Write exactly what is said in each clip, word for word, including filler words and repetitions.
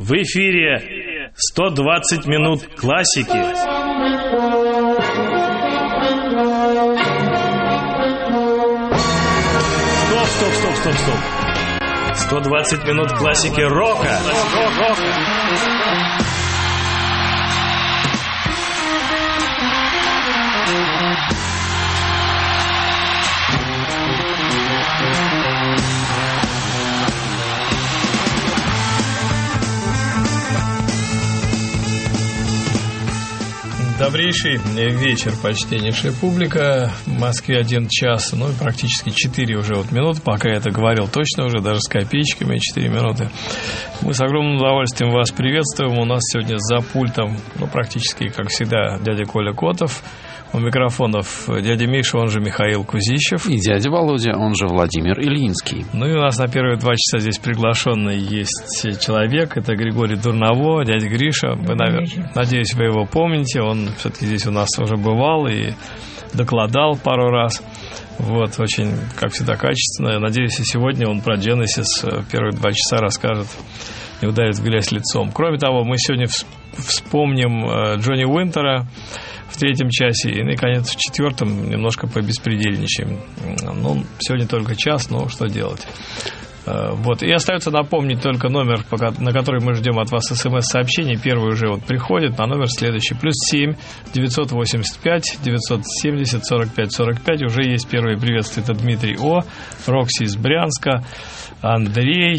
В эфире сто двадцать минут классики. Стоп, стоп, стоп, стоп, стоп. сто двадцать минут классики рока. Добрейший вечер, почтеннейшая публика. В Москве один час, ну и практически четыре уже вот минуты. Пока я это говорил точно уже, даже с копеечками, четыре минуты. Мы с огромным удовольствием вас приветствуем. У нас сегодня за пультом, ну практически, как всегда, дядя Коля Котов. У микрофонов дядя Миша, он же Михаил Кузищев. И дядя Володя, он же Владимир Ильинский. Ну и у нас на первые два часа здесь приглашенный есть человек. Это Григорий Дурново, дядя Гриша. Вы, наверное, надеюсь, вы его помните. Он все-таки здесь у нас уже бывал и докладал пару раз. Вот, очень, как всегда, качественно. Я надеюсь, и сегодня он про Genesis первые два часа расскажет, не ударит в грязь лицом. Кроме того, мы сегодня вспомним Джонни Уинтера в третьем часе, и, наконец, в четвертом немножко побеспредельничаем. Ну, сегодня только час, но что делать? Вот. И остается напомнить только номер, на который мы ждем от вас смс-сообщений. Первый уже вот приходит на номер следующий. Плюс семь девятьсот восемьдесят пять девятьсот семьдесят сорок пять сорок пять. Уже есть первые приветствия. Это Дмитрий О, Рокси из Брянска, Андрей,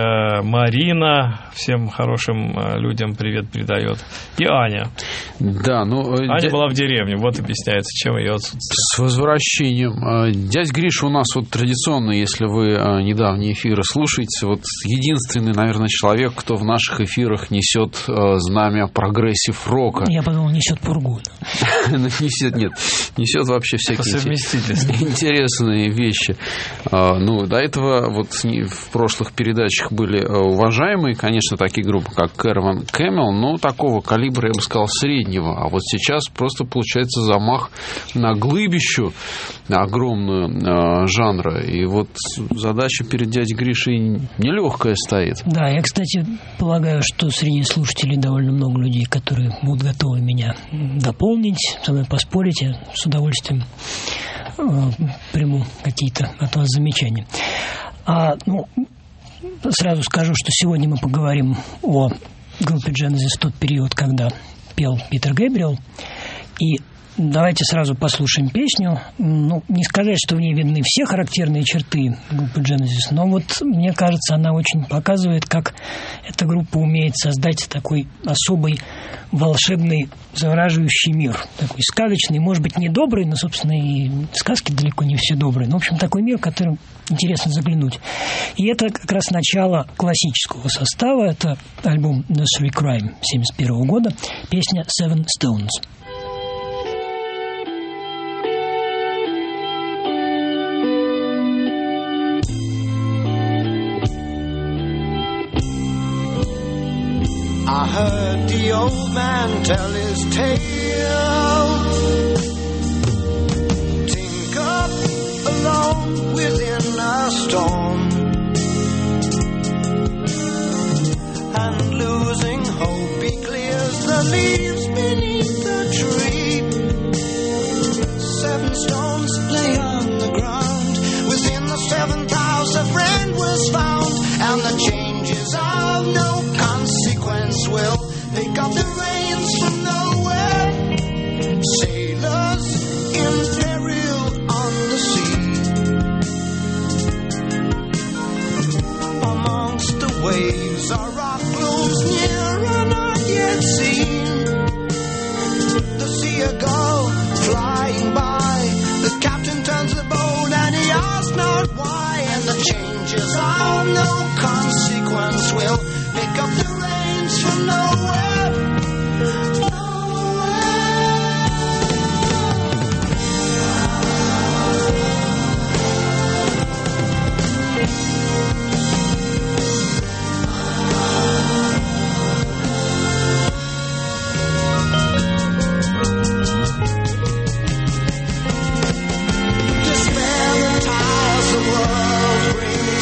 Марина. Всем хорошим людям привет передает. И Аня. Да, ну, Аня дя... была в деревне. Вот объясняется, чем ее отсутствие. С возвращением. Дядь Гриша у нас вот традиционно, если вы недавние эфиры слушаете, вот единственный, наверное, человек, кто в наших эфирах несет знамя прогрессив-рока. Я подумал, несет пургу. Несет, нет, несет вообще всякие интересные вещи. Ну, до этого вот в прошлых передачах были уважаемые, конечно, такие группы, как Caravan Camel, но такого калибра, я бы сказал, среднего. А вот сейчас просто получается замах на глыбищу огромную жанра. И вот задача перед дядей Гришей нелегкая стоит. Да, я, кстати, полагаю, что среди слушателей довольно много людей, которые будут готовы меня дополнить, со мной поспорить. Я с удовольствием э, приму какие-то от вас замечания. А, ну, сразу скажу, что сегодня мы поговорим о группе Genesis в тот период, когда пел Питер Гэбриэл. И давайте сразу послушаем песню. Ну, не сказать, что в ней видны все характерные черты группы Genesis, но вот, мне кажется, она очень показывает, как эта группа умеет создать такой особый волшебный, завораживающий мир. Такой сказочный, может быть, не добрый, но, собственно, и сказки далеко не все добрые. Но, в общем, такой мир, в который интересно заглянуть. И это как раз начало классического состава. Это альбом Nursery Crime семьдесят первого года, песня Seven Stones. I heard the old man tell his tale. Tinker alone within a storm, and losing hope he clears the leaves beneath the tree. Seven stones lay on the ground. Within the seventh house a friend was found, and the changes of no consequence will pick up the reins from nowhere. Sailors in peril on the sea, amongst the waves a rock looms near and not yet seen. The seagull flying by, the captain turns the boat and he asks not why, and the changes of no consequence will pick up the reins from nowhere. Despair, the ties the world brings.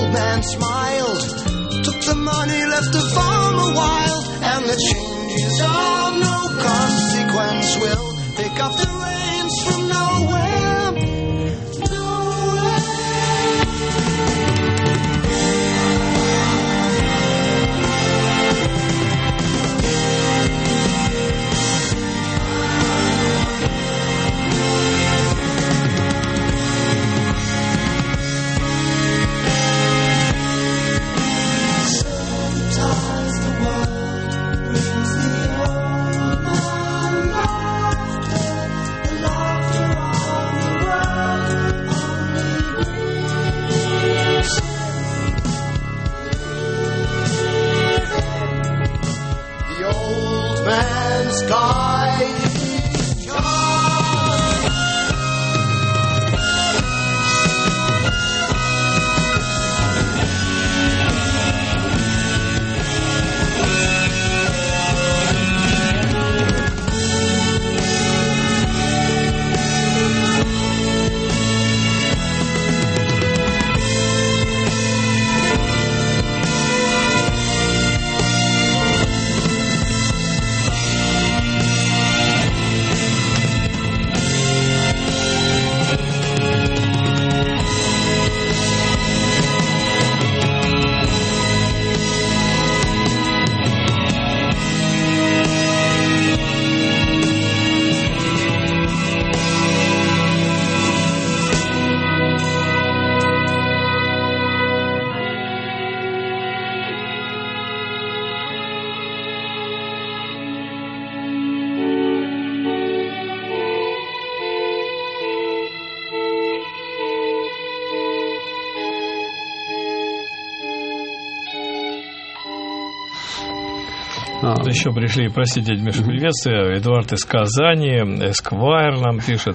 old man smiled, took the money, left the farmer wild, and the changes of no consequence will pick up the reins from nowhere, nowhere. Sometimes the world brings the old man laughter, the laughter of the world only grieves him. The old man's guide is gone. А. Еще пришли, простите, Миша, приветствие. Эдуард из Казани, Эсквайр нам пишет,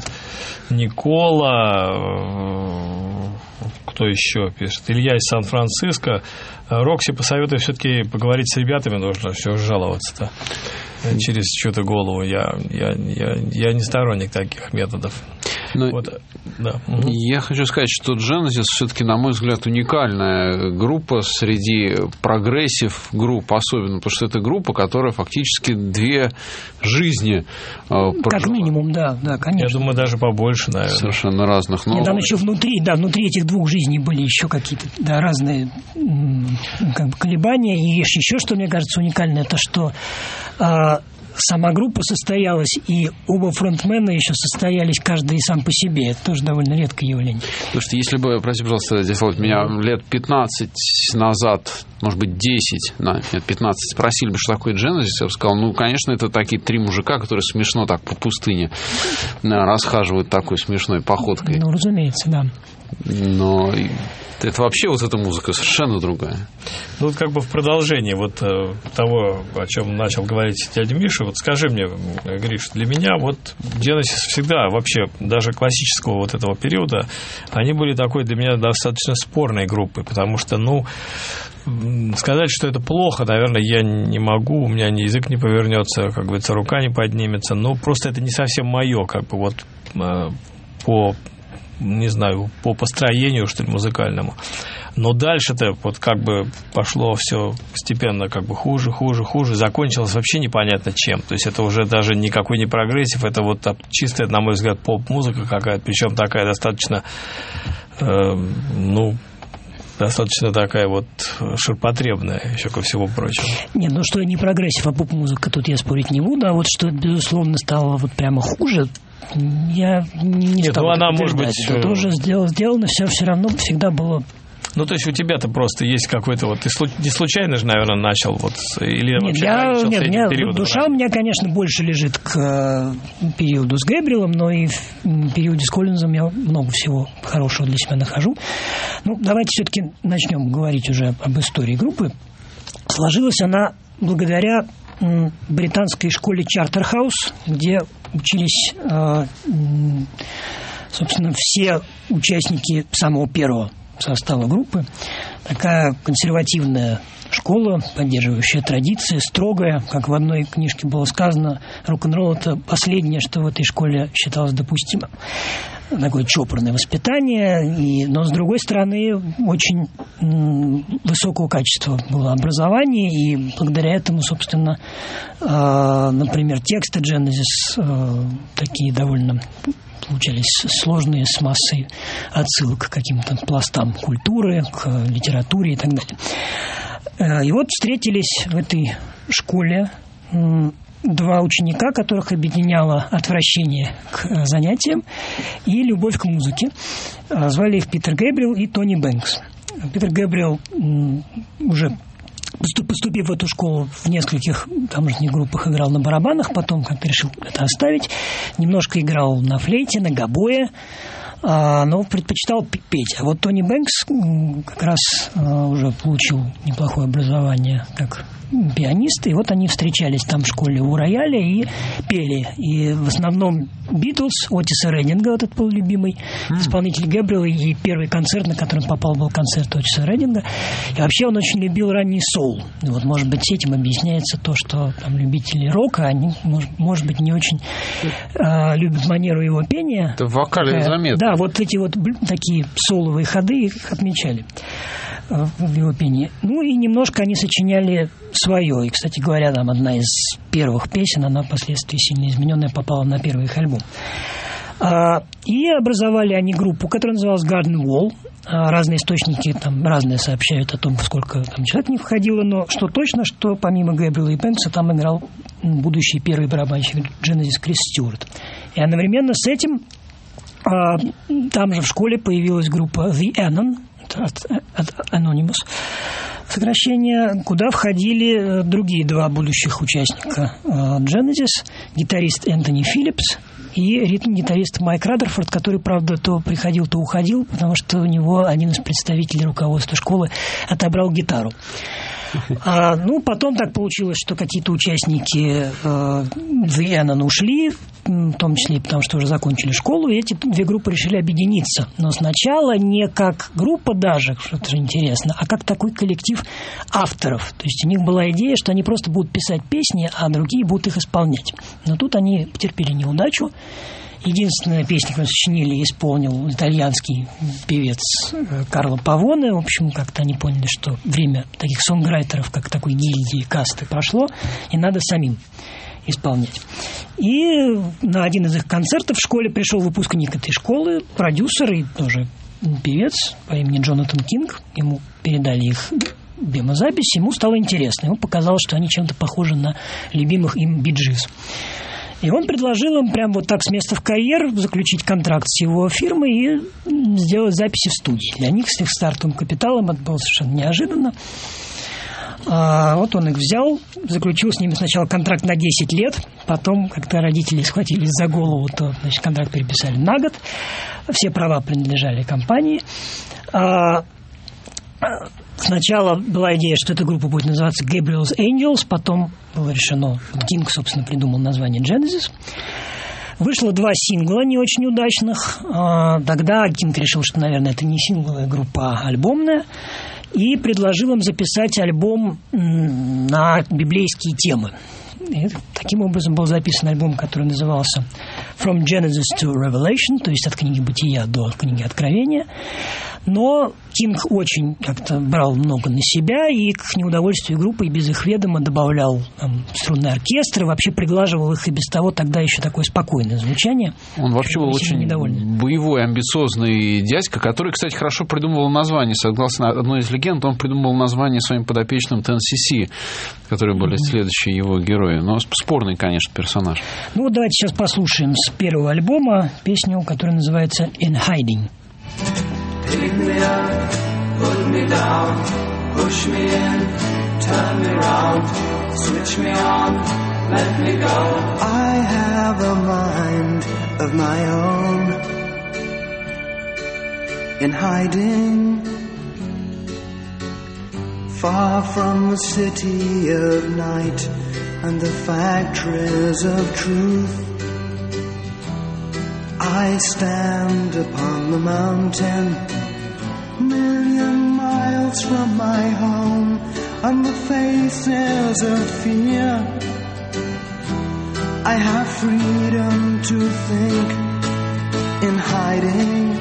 Никола, кто еще пишет, Илья из Сан-Франциско. Рокси, посоветую все-таки поговорить с ребятами, нужно все жаловаться-то через чью-то голову. Я, я, я, я не сторонник таких методов. Но вот, да. Я хочу сказать, что Genesis все-таки, на мой взгляд, уникальная группа среди прогрессив групп, особенно, потому что это группа, которая фактически две жизни прожила. Как минимум, да, да, конечно. Я думаю, даже побольше, наверное. Совершенно разных. Но... Нет, там еще внутри, да, внутри этих двух жизней были еще какие-то, да, разные как бы колебания. И еще что, мне кажется, уникально, это что а, сама группа состоялась, и оба фронтмена еще состоялись, каждый сам по себе. Это тоже довольно редкое явление. Потому что если бы, простите, пожалуйста, здесь вот меня лет пятнадцать назад, может быть, десять, нет, пятнадцать, спросили бы, что такое Genesis, я бы сказал, ну, конечно, это такие три мужика, которые смешно так по пустыне расхаживают такой смешной походкой. Ну, разумеется, да. Но это вообще вот эта музыка совершенно другая. Ну, вот как бы в продолжении вот э, того, о чем начал говорить дядя Миша, вот скажи мне, Гриш, для меня вот Genesis всегда, вообще, даже классического вот этого периода, они были такой для меня достаточно спорной группой, потому что, ну, сказать, что это плохо, наверное, я не могу, у меня ни язык не повернется, как говорится, рука не поднимется, но просто это не совсем мое, как бы вот э, по... не знаю, по построению, что ли, музыкальному. Но дальше-то вот как бы пошло все постепенно как бы хуже, хуже, хуже. Закончилось вообще непонятно чем. То есть это уже даже никакой не прогрессив, это вот чистая, на мой взгляд, поп-музыка какая-то, причем такая достаточно, э, ну, достаточно такая вот ширпотребная, еще ко всему прочему. Не, ну что не прогрессив, а поп-музыка, тут я спорить не буду, а вот что, безусловно, стало вот прямо хуже, я не Нет, стал ну она, может быть... Это уже сделано, сделано все, все равно всегда было... Ну, то есть у тебя-то просто есть какой-то вот... Ты не случайно же, наверное, начал вот... Или нет, вообще я, начал нет, с этим периодом? Душа у меня, конечно, больше лежит к периоду с Гэбриэлом, но и в периоде с Коллинзом я много всего хорошего для себя нахожу. Ну, давайте все-таки начнем говорить уже об истории группы. Сложилась она благодаря британской школе Чартерхаус, где учились, собственно, все участники самого первого состава группы. Такая консервативная школа, поддерживающая традиции, строгая, как в одной книжке было сказано, рок-н-ролл – это последнее, что в этой школе считалось допустимым. такое чопорное воспитание, и, но, с другой стороны, очень м, высокого качества было образование, и благодаря этому, собственно, э, например, тексты Genesis э, такие довольно получались сложные, с массой отсылок к каким-то пластам культуры, к литературе и так далее. Э, и вот встретились в этой школе м, два ученика, которых объединяло отвращение к занятиям и любовь к музыке. Звали их Питер Гэбриэл и Тони Бэнкс. Питер Гэбриэл, уже поступив в эту школу, в нескольких тамошних группах играл на барабанах, потом как-то решил это оставить. Немножко играл на флейте, на гобое, но предпочитал петь. А вот Тони Бэнкс как раз уже получил неплохое образование как пианист, и вот они встречались там в школе у рояля и пели. И в основном Битлз, Отиса Реддинга, вот этот был любимый mm. исполнитель Гэбриэла, и первый концерт, на который он попал, был концерт Отиса Реддинга. И вообще он очень любил ранний соул. И вот, может быть, этим объясняется то, что там любители рока, они, может, может быть, не очень э, любят манеру его пения. Это в вокале э, заметно. Да, вот эти вот такие соуловые ходы их отмечали в его пении. Ну и немножко они сочиняли свое. И, кстати говоря, там одна из первых песен, она впоследствии сильно измененная, попала на первый их альбом. И образовали они группу, которая называлась Garden Wall. Разные источники там разные сообщают о том, сколько там человек в них входило, но что точно, что помимо Гэбриэла и Бэнкса там играл будущий первый барабанщик Genesis Крис Стюарт. И одновременно с этим там же в школе появилась группа The Anon, от, от Anonymous, сокращение, куда входили другие два будущих участника Genesis, гитарист Энтони Филлипс и ритм-гитарист Майк Радерфорд, который, правда, то приходил, то уходил, потому что у него один из представителей руководства школы отобрал гитару. А, ну, потом так получилось, что какие-то участники э, The Anon ушли, в том числе и потому, что уже закончили школу, и эти две группы решили объединиться. Но сначала не как группа даже, что-то же интересно, а как такой коллектив авторов. То есть у них была идея, что они просто будут писать песни, а другие будут их исполнять. Но тут они потерпели неудачу. Единственная песня, которую сочинили, исполнил итальянский певец Карло Павоне. В общем, как-то они поняли, что время таких сонграйтеров, как такой гильдии, касты прошло, и надо самим исполнять. И на один из их концертов в школе пришел выпускник этой школы, продюсер и тоже певец по имени Джонатан Кинг. Ему передали их демозапись, ему стало интересно. Ему показалось, что они чем-то похожи на любимых им Bee Gees. И он предложил им прямо вот так с места в карьер заключить контракт с его фирмой и сделать записи в студии. Для них с их стартовым капиталом это было совершенно неожиданно. А вот он их взял, заключил с ними сначала контракт на десять лет, потом, когда родители схватились за голову, то, значит, контракт переписали на год. Все права принадлежали компании. А сначала была идея, что эта группа будет называться Gabriel's Angels, потом было решено, Кинг, собственно, придумал название Genesis. Вышло два сингла не очень удачных. Тогда Кинг решил, что, наверное, это не сингловая группа, а альбомная, и предложил им записать альбом на библейские темы. И таким образом был записан альбом, который назывался From Genesis to Revelation, то есть от книги Бытия до книги Откровения. Но Кинг очень как-то брал много на себя, и к неудовольствию группы и без их ведома добавлял там струнные оркестры, вообще приглаживал их и без того тогда еще такое спокойное звучание. Он вообще был очень недовольный. Боевой, амбициозный дядька, который, кстати, хорошо придумывал название. Согласно одной из легенд, он придумывал название своим подопечным Ten си си, которые были mm-hmm. следующие его герои. Но спорный, конечно, персонаж. Ну вот давайте сейчас послушаем с первого альбома песню, которая называется «In Hiding». Pick me up, put me down, push me in, turn me round, switch me on, let me go. I have a mind of my own, in hiding, far from the city of night and the factories of truth. I stand upon the mountain, million miles from my home, on the faces of fear. I have freedom to think in hiding.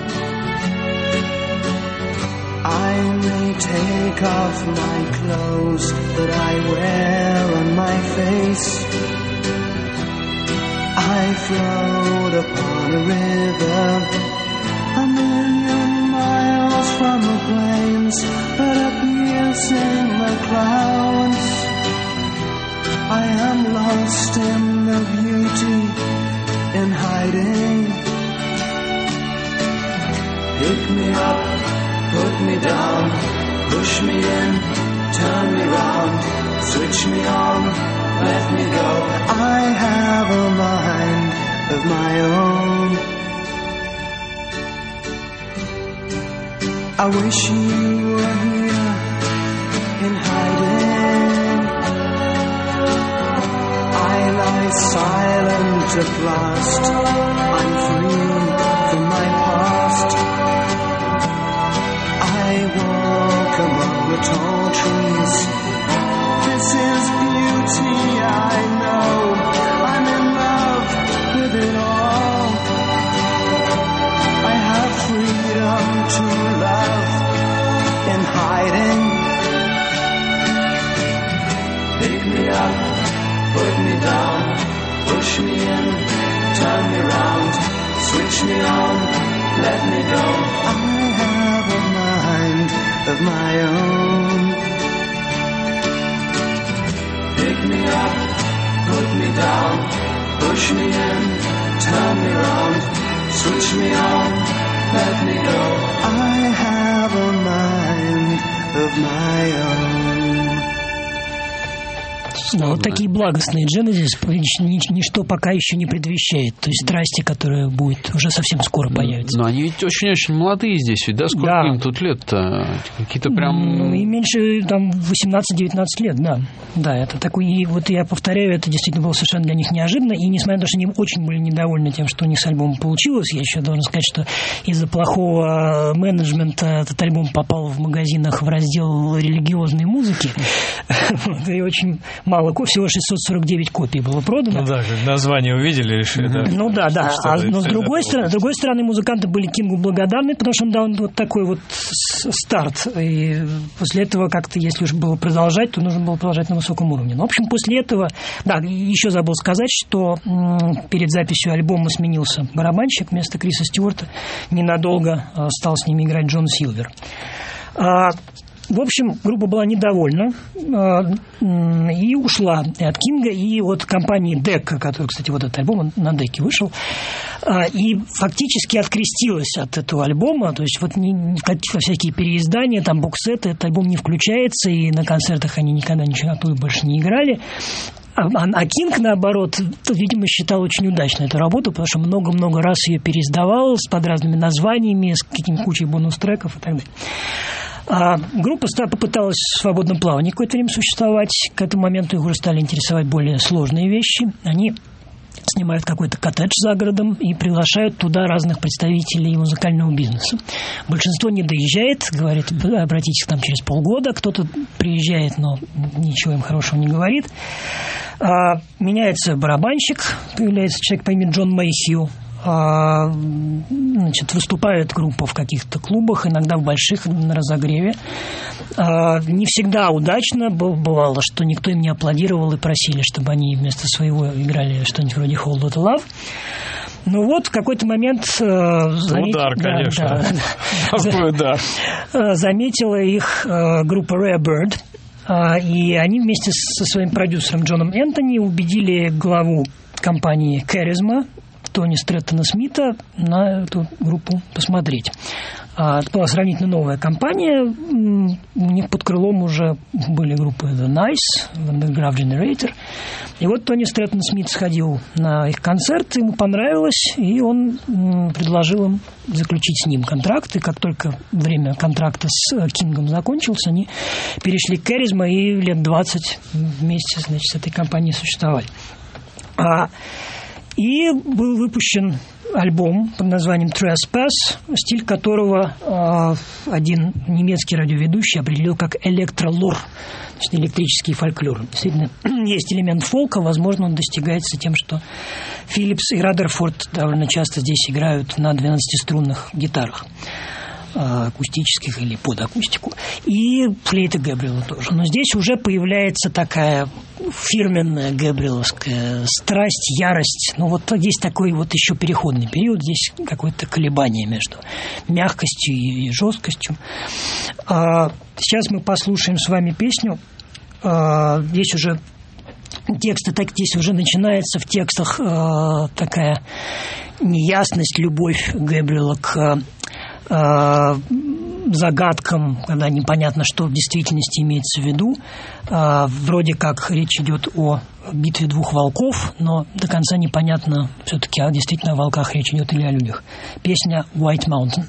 I may take off my clothes that I wear on my face. I float upon a river a million miles from the plains, but up piercing the clouds. I am lost in the beauty in hiding. Pick me up, put me down, push me in, turn me round, switch me on, let me go. I have a mind of my own. I wish you were here in hiding. I lie silent at last. I'm free from my past. I walk among the tall trees. This is beauty, I know. I'm in love with it all. I have freedom to love in hiding. Pick me up, put me down, push me in, turn me round, switch me on, let me go. I have a mind of my own. Pick me up, put me down, push me in, turn me round, switch me on, let me go. I have a mind of my own. Да, вот такие благостные Genesis ничто пока еще не предвещает. То есть страсти, которая будет уже совсем скоро появится. Но они ведь очень-очень молодые здесь, ведь, да? Сколько да. им тут лет-то? Какие-то прям... Ну, и меньше, там, восемнадцать-девятнадцать лет, да. Да, это такой... И вот я повторяю, это действительно было совершенно для них неожиданно. И несмотря на то, что они очень были недовольны тем, что у них с альбомом получилось, я еще должен сказать, что из-за плохого менеджмента этот альбом попал в магазинах в раздел религиозной музыки. И очень мало, всего шестьсот сорок девять копий было продано. Ну да, название увидели, решили, да. Ну да, да. А, но с другой стороны, с другой стороны, музыканты были Кингу благодарны, потому что он дал вот такой вот старт. И после этого как-то, если уж было продолжать, то нужно было продолжать на высоком уровне. Но, в общем, после этого... Да, еще забыл сказать, что м- перед записью альбома сменился барабанщик. Вместо Криса Стюарта ненадолго а, стал с ними играть Джон Силвер. А, В общем, группа была недовольна э, и ушла и от Кинга, и от компании Decca, которая, кстати, вот этот альбом на Decca вышел, э, и фактически открестилась от этого альбома. То есть вот не, не, всякие переиздания, там боксеты, этот альбом не включается, и на концертах они никогда ничего оттуда больше не играли. А, а Кинг, наоборот, видимо, считал очень удачной эту работу, потому что много-много раз ее переиздавал с под разными названиями, с какими-то кучей бонус-треков и так далее. А группа попыталась в свободном плавании какое-то время существовать. К этому моменту их уже стали интересовать более сложные вещи. Они снимают какой-то коттедж за городом и приглашают туда разных представителей музыкального бизнеса. Большинство не доезжает, говорит, обратитесь к нам через полгода. Кто-то приезжает, но ничего им хорошего не говорит. А, меняется барабанщик, появляется человек по имени Джон Мэйхью. А, значит, выступает группа в каких-то клубах, иногда в больших, на разогреве. А, не всегда удачно. Бывало, что никто им не аплодировал и просили, чтобы они вместо своего играли что-нибудь вроде Hold It Love. Ну вот, в какой-то момент... Замет... Удар, конечно. Да, да. Какой удар. Заметила их группа Rare Bird. И они вместе со своим продюсером Джоном Энтони убедили главу компании Charisma, Тони Стрэттона Смита, на эту группу посмотреть. Это была сравнительно новая компания. У них под крылом уже были группы The Nice, The Underground Generator. И вот Тони Стрэттон Смит сходил на их концерт, ему понравилось, и он предложил им заключить с ним контракт. И как только время контракта с Кингом закончилось, они перешли к Charisma и лет двадцать вместе, значит, с этой компанией существовали. И был выпущен альбом под названием Trespass, стиль которого э, один немецкий радиоведущий определил как электролор, то есть электрический фольклор. Действительно, есть элемент фолка, возможно, он достигается тем, что Филлипс и Радерфорд довольно часто здесь играют на двенадцатиструнных гитарах, акустических или под акустику, и флейта Гэбриэла тоже. Но здесь уже появляется такая фирменная гэбриэловская страсть, ярость. Ну вот здесь такой вот еще переходный период, здесь какое-то колебание между мягкостью и жесткостью. Сейчас мы послушаем с вами песню. Здесь уже тексты, так здесь уже начинается в текстах такая неясность, любовь Гэбриэла к загадкам, когда непонятно, что в действительности имеется в виду. Вроде как речь идет о битве двух волков, но до конца непонятно все-таки, а действительно о волках речь идет или о людях. Песня «White Mountain».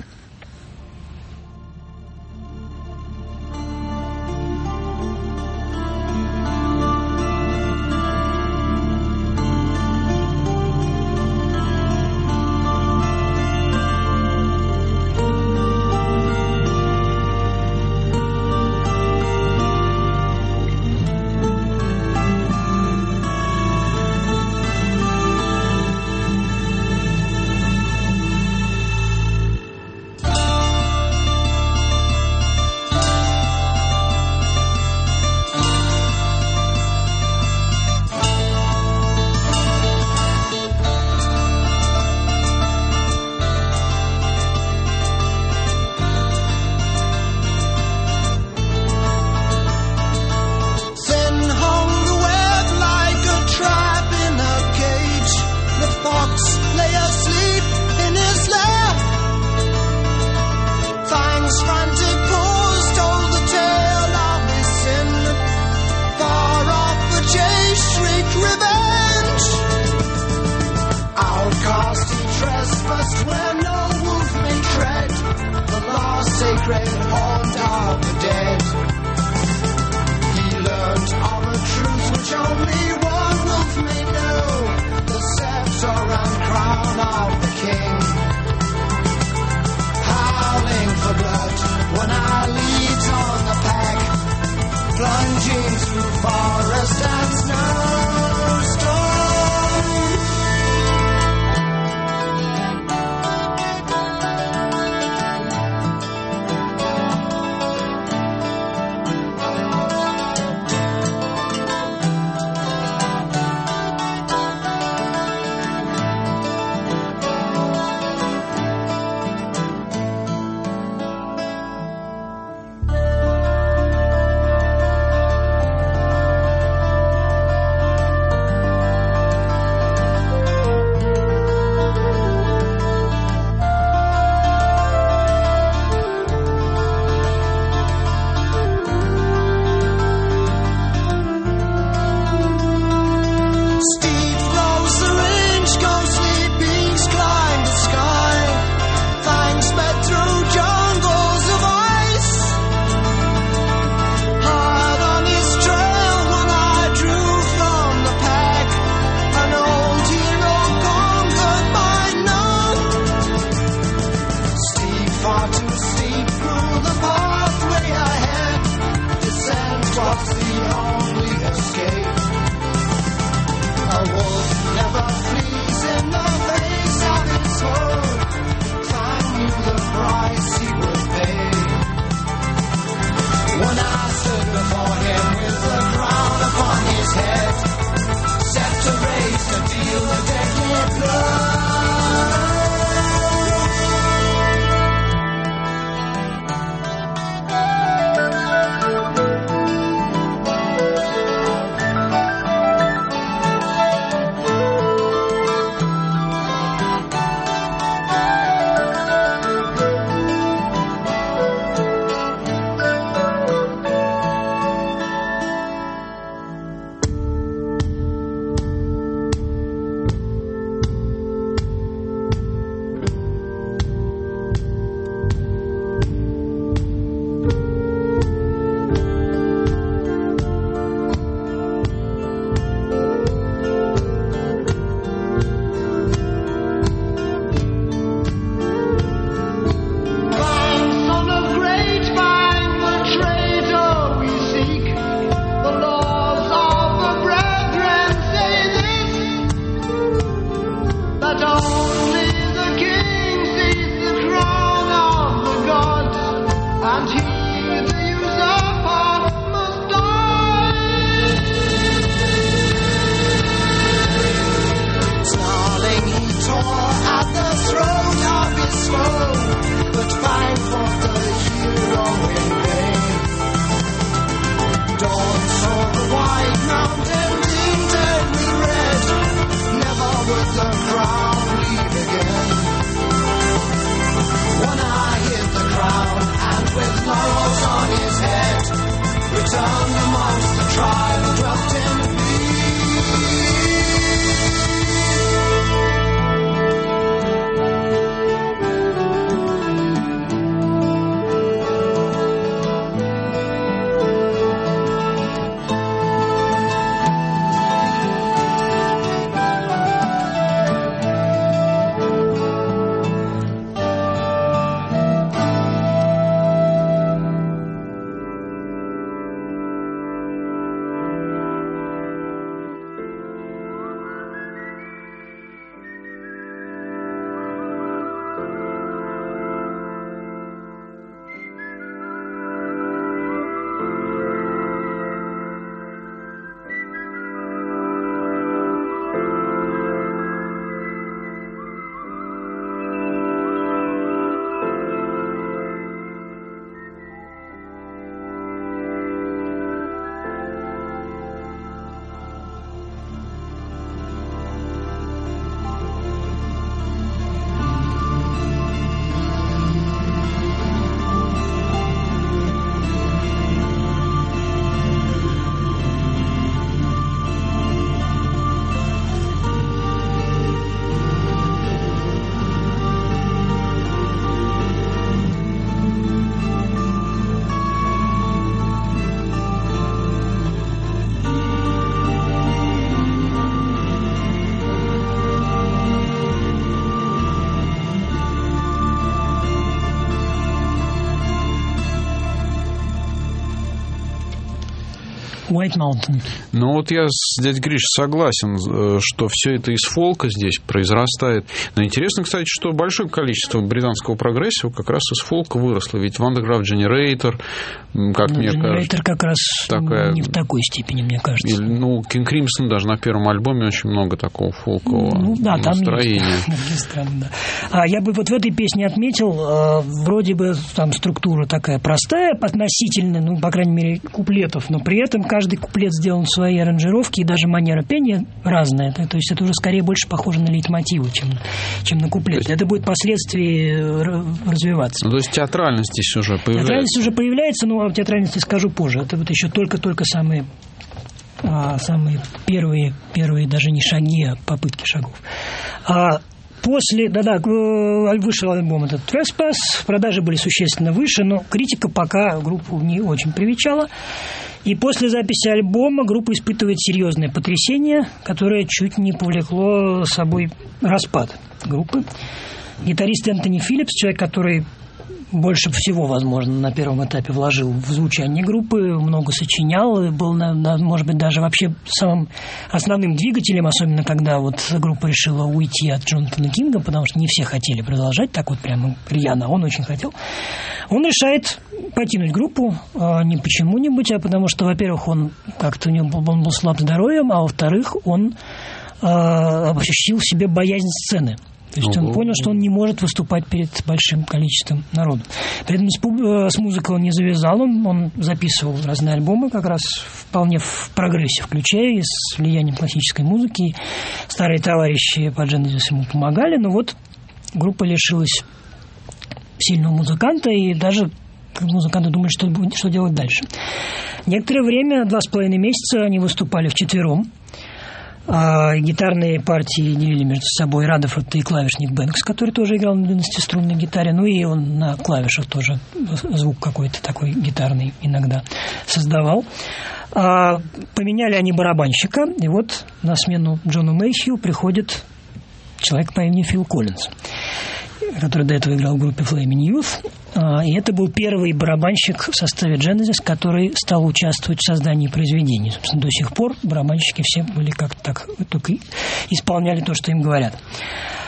White Mountain. Ну вот я с дядей Гришей согласен, что все это из фолка здесь произрастает. Но интересно, кстати, что большое количество британского прогрессива как раз из фолка выросло. Ведь Wondergraph Generator, как ну, мне Generator кажется... Generator как раз такая... не в такой степени, мне кажется. Или, ну, King Crimson даже на первом альбоме очень много такого фолкового ну, да, настроения. Там есть, да. А я бы вот в этой песне отметил, вроде бы там структура такая простая относительно, ну, по крайней мере, куплетов, но при этом каждый куплет сделан в своей аранжировке, и даже манера пения разная. То есть это уже скорее больше похоже на лейтмотивы, чем, чем на куплет. Это будет впоследствии развиваться. Ну, то есть театральность здесь уже появляется. Театральность уже появляется, но о театральности скажу позже. Это вот еще только-только самые, а, самые первые, первые даже не шаги, а попытки шагов. А после, да-да, вышел альбом этот Trespass, продажи были существенно выше, но критика пока группу не очень привечала. И после записи альбома группа испытывает серьезное потрясение, которое чуть не повлекло с собой распад группы. Гитарист Энтони Филлипс, человек, который больше всего, возможно, на первом этапе вложил в звучание группы, много сочинял, был, на, на, может быть, даже вообще самым основным двигателем, особенно когда вот группа решила уйти от Джонатана Кинга, потому что не все хотели продолжать так вот прямо рьяно, он очень хотел. Он решает покинуть группу а, не почему-нибудь, а потому что, во-первых, он как-то у него был, он был слаб здоровьем, а во-вторых, он а, ощутил в себе боязнь сцены. То есть он понял, что он не может выступать перед большим количеством народу. При этом с музыкой он не завязал, он, он записывал разные альбомы, как раз вполне в прогрессе, включая и с влиянием классической музыки. Старые товарищи по Genesis ему помогали, но вот группа лишилась сильного музыканта, и даже музыканты думали, что, что делать дальше. Некоторое время, два с половиной месяца, они выступали вчетвером. А гитарные партии делили между собой Радефорд и клавишник Бэнкс, который тоже играл на двенадцатиструнной гитаре. Ну и он на клавишах тоже звук какой-то такой гитарный иногда создавал. А поменяли они барабанщика, и вот на смену Джону Мэйхью приходит человек по имени Фил Коллинз, который до этого играл в группе Flaming Youth. И это был первый барабанщик в составе Genesis, который стал участвовать в создании произведений. Собственно, до сих пор барабанщики все были как-то так, только исполняли то, что им говорят.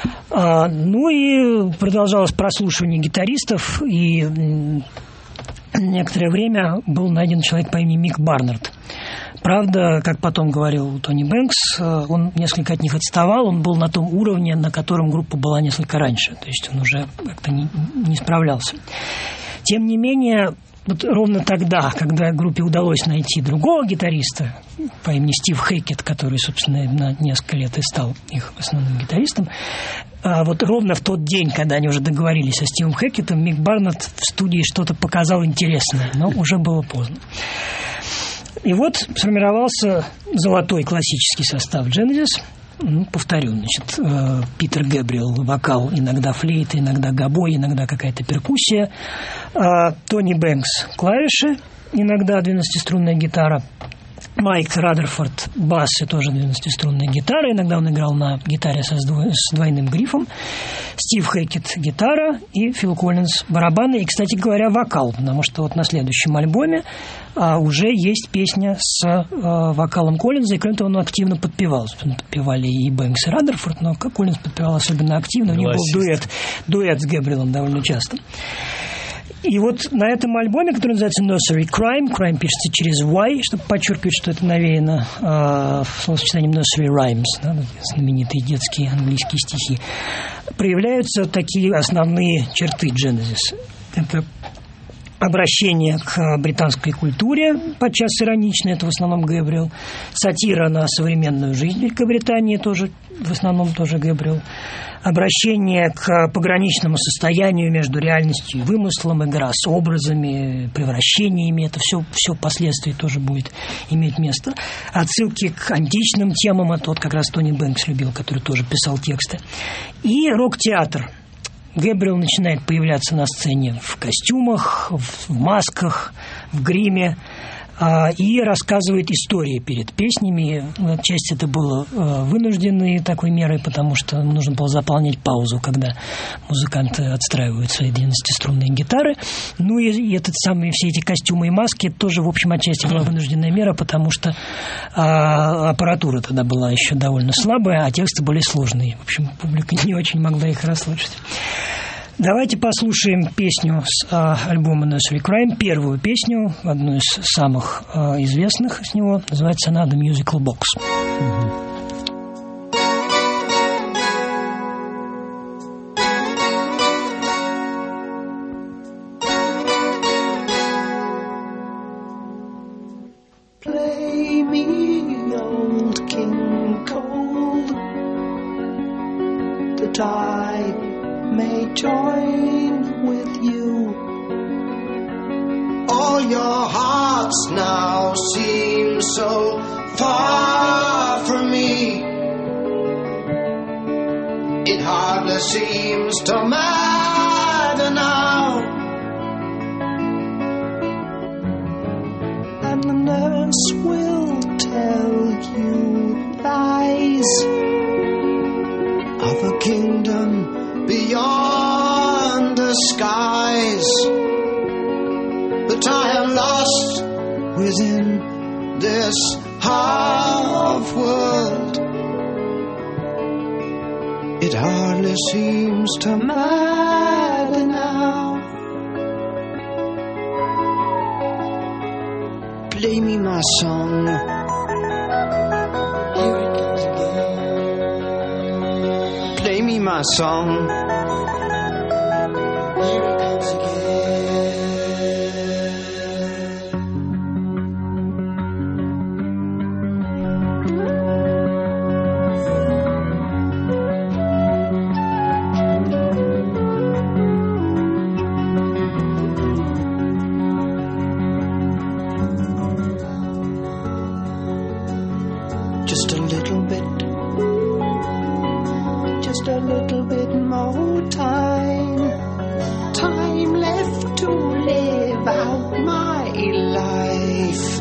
Ну и продолжалось прослушивание гитаристов, и некоторое время был найден человек по имени Мик Барнард. Правда, как потом говорил Тони Бэнкс, он несколько от них отставал, он был на том уровне, на котором группа была несколько раньше, то есть он уже как-то не, не справлялся. Тем не менее, вот ровно тогда, когда группе удалось найти другого гитариста по имени Стив Хэкет, который, собственно, на несколько лет и стал их основным гитаристом, вот ровно в тот день, когда они уже договорились со Стивом Хэкетом, Мик Барнард в студии что-то показал интересное, но уже было поздно. И вот сформировался золотой классический состав Genesis. Ну, повторю, значит, э, Питер Гэбриэл вокал, иногда флейта, иногда гобой, иногда какая-то перкуссия. Э, Тони Бэнкс клавиши, иногда двенадцатиструнная гитара. Майк Радерфорд бас и тоже двенадцатиструнная гитара. Иногда он играл на гитаре со сдво... с двойным грифом. Стив Хэкет гитара и Фил Коллинз барабаны. И, кстати говоря, вокал, потому что вот на следующем альбоме а, уже есть песня с а, вокалом Коллинза, и кроме того, он активно подпевал. Подпевали и Бэнкс, и Радерфорд, но как Коллинз подпевал особенно активно. У них был дуэт, дуэт с Гэбриэлом довольно часто. И вот на этом альбоме, который называется Nursery Crime, Crime пишется через Y, чтобы подчеркивать, что это навеяно э, словосочетанием Nursery Rhymes, да, знаменитые детские английские стихи, проявляются такие основные черты Genesis. Это обращение к британской культуре, подчас ироничное, это в основном Гэбриэл, сатира на современную жизнь Великобритании, тоже в основном тоже Гэбриэл, обращение к пограничному состоянию между реальностью и вымыслом, игра с образами, превращениями, это все, все впоследствии тоже будет иметь место. Отсылки к античным темам, это вот как раз Тони Бэнкс любил, который тоже писал тексты. И рок-театр. Гэбриэл начинает появляться на сцене в костюмах, в масках, в гриме и рассказывает истории перед песнями. Отчасти это было вынужденной такой мерой, потому что нужно было заполнять паузу, когда музыканты отстраивают свои двенадцатиструнные гитары. Ну и, и этот самый, все эти костюмы и маски тоже, в общем, отчасти была вынужденная мера, потому что а, аппаратура тогда была еще довольно слабая, а тексты были сложные. В общем, публика не очень могла их расслышать. Давайте послушаем песню с а, альбома Nursery Crime, первую песню, одну из самых а, известных с него, называется она The Musical Box. Play me, old King Cold, the tide may join with you. All your hearts now seem so far from me. It hardly seems to matter now. And the nurse will tell you lies of a kingdom beyond the skies, but I am lost within this half world. It hardly seems to matter now. Play me my song. Here it comes again. Play me my song. Here it comes again. Just a little bit, just a little bit more time, time left to live out my life.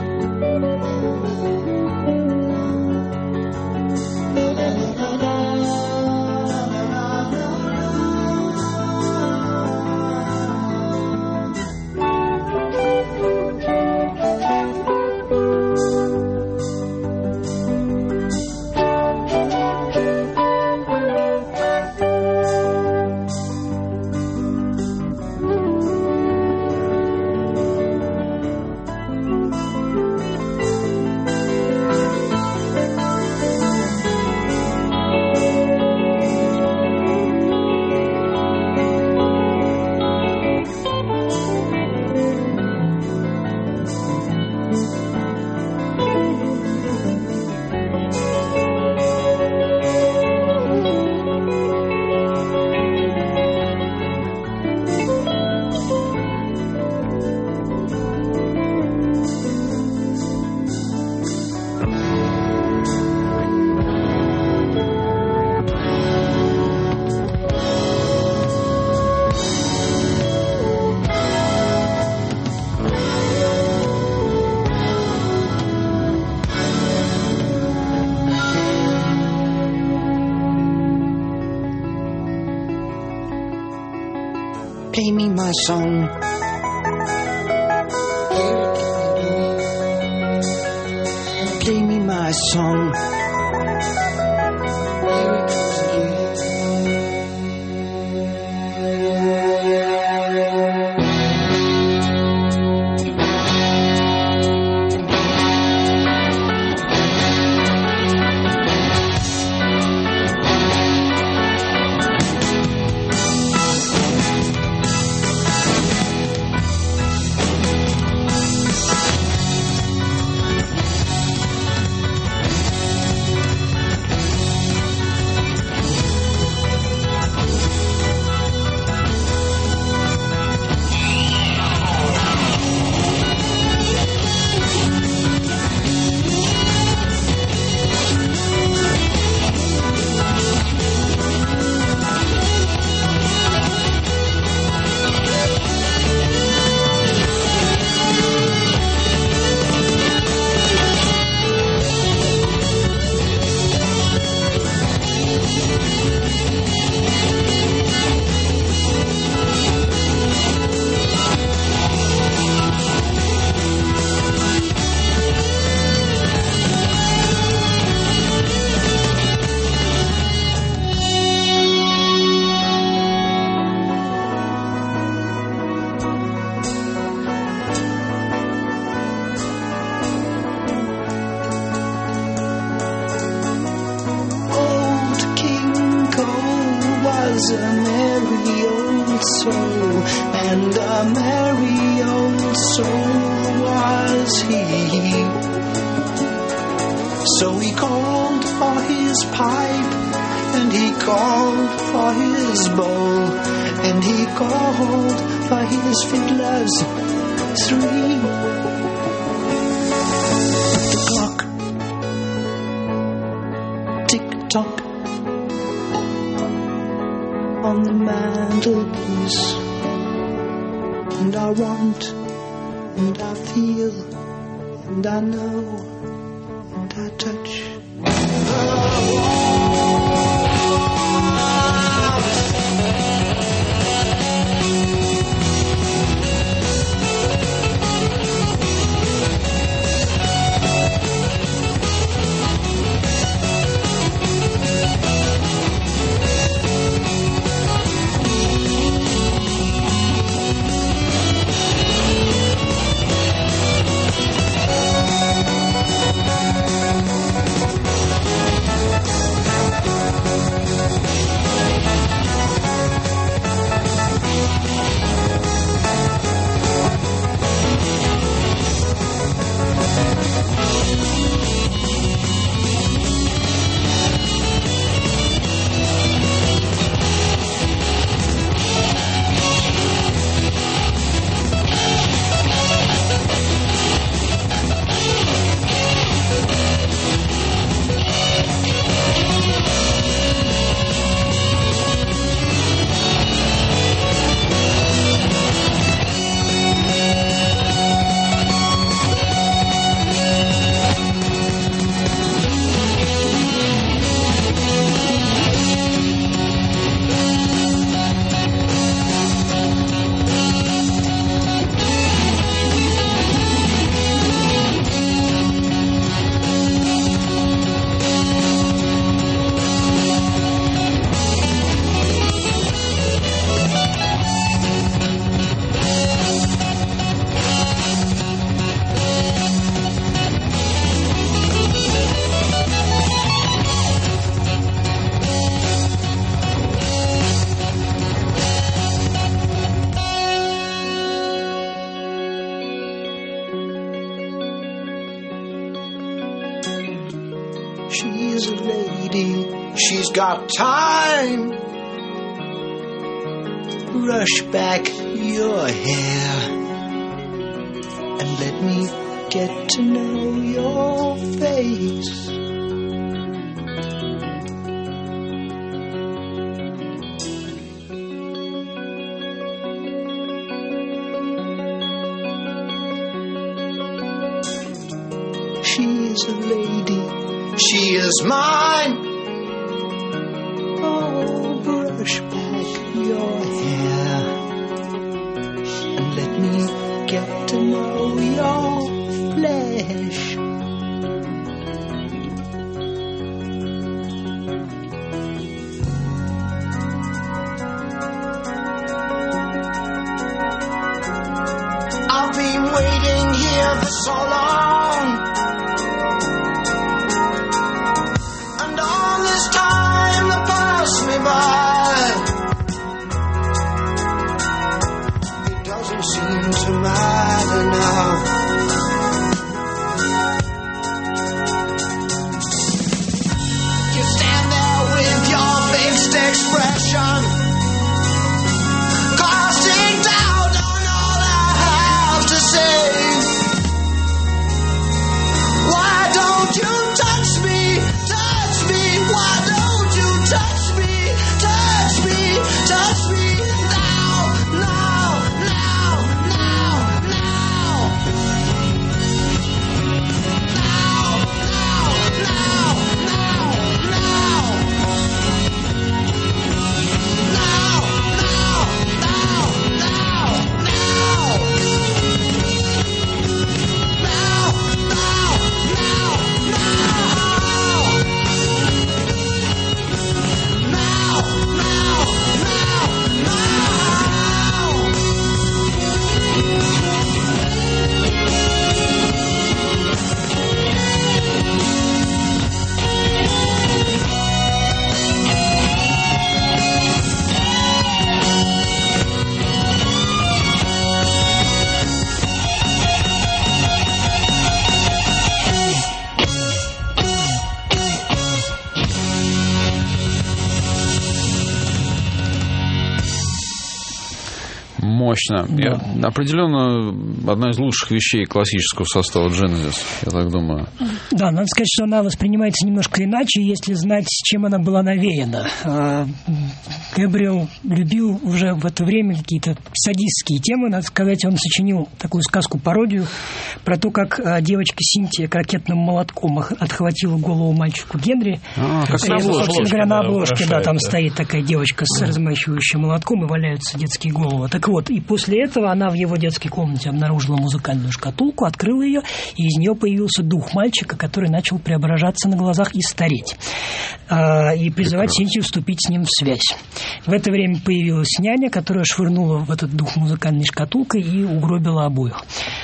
song. Play me my song. She's a lady, she's got time. Brush back your hair and let me get to know your face. She's a lady, she is mine. Oh, brush back your hair for so long, and all this time that passed me by, it doesn't seem to matter now. Expression, casting doubt on all I have to say. Why don't you touch me, touch me? Why don't you touch me, touch me, touch me now, now, now, now, now, now, now, now, now, now. Мощно. Да. Я, определенно, одна из лучших вещей классического состава Genesis, я так думаю. Да, надо сказать, что она воспринимается немножко иначе, если знать, чем она была навеяна. Гэбриэл любил уже в это время какие-то садистские темы. Надо сказать, он сочинил такую сказку-пародию про то, как девочка Синтия крокетным молотком отхватила голову мальчику Генри. А, как и, на обложке. Собственно говоря, на обложке, да, там да. стоит такая девочка с размахивающим молотком, и валяются детские головы. Так вот, и после этого она в его детской комнате обнаружила музыкальную шкатулку, открыла ее, и из нее появился дух мальчика, который начал преображаться на глазах и стареть. И призывать Синтию вступить с ним в связь. В это время появилась няня, которая швырнула в этот дух музыкальной шкатулкой и угробила обоих.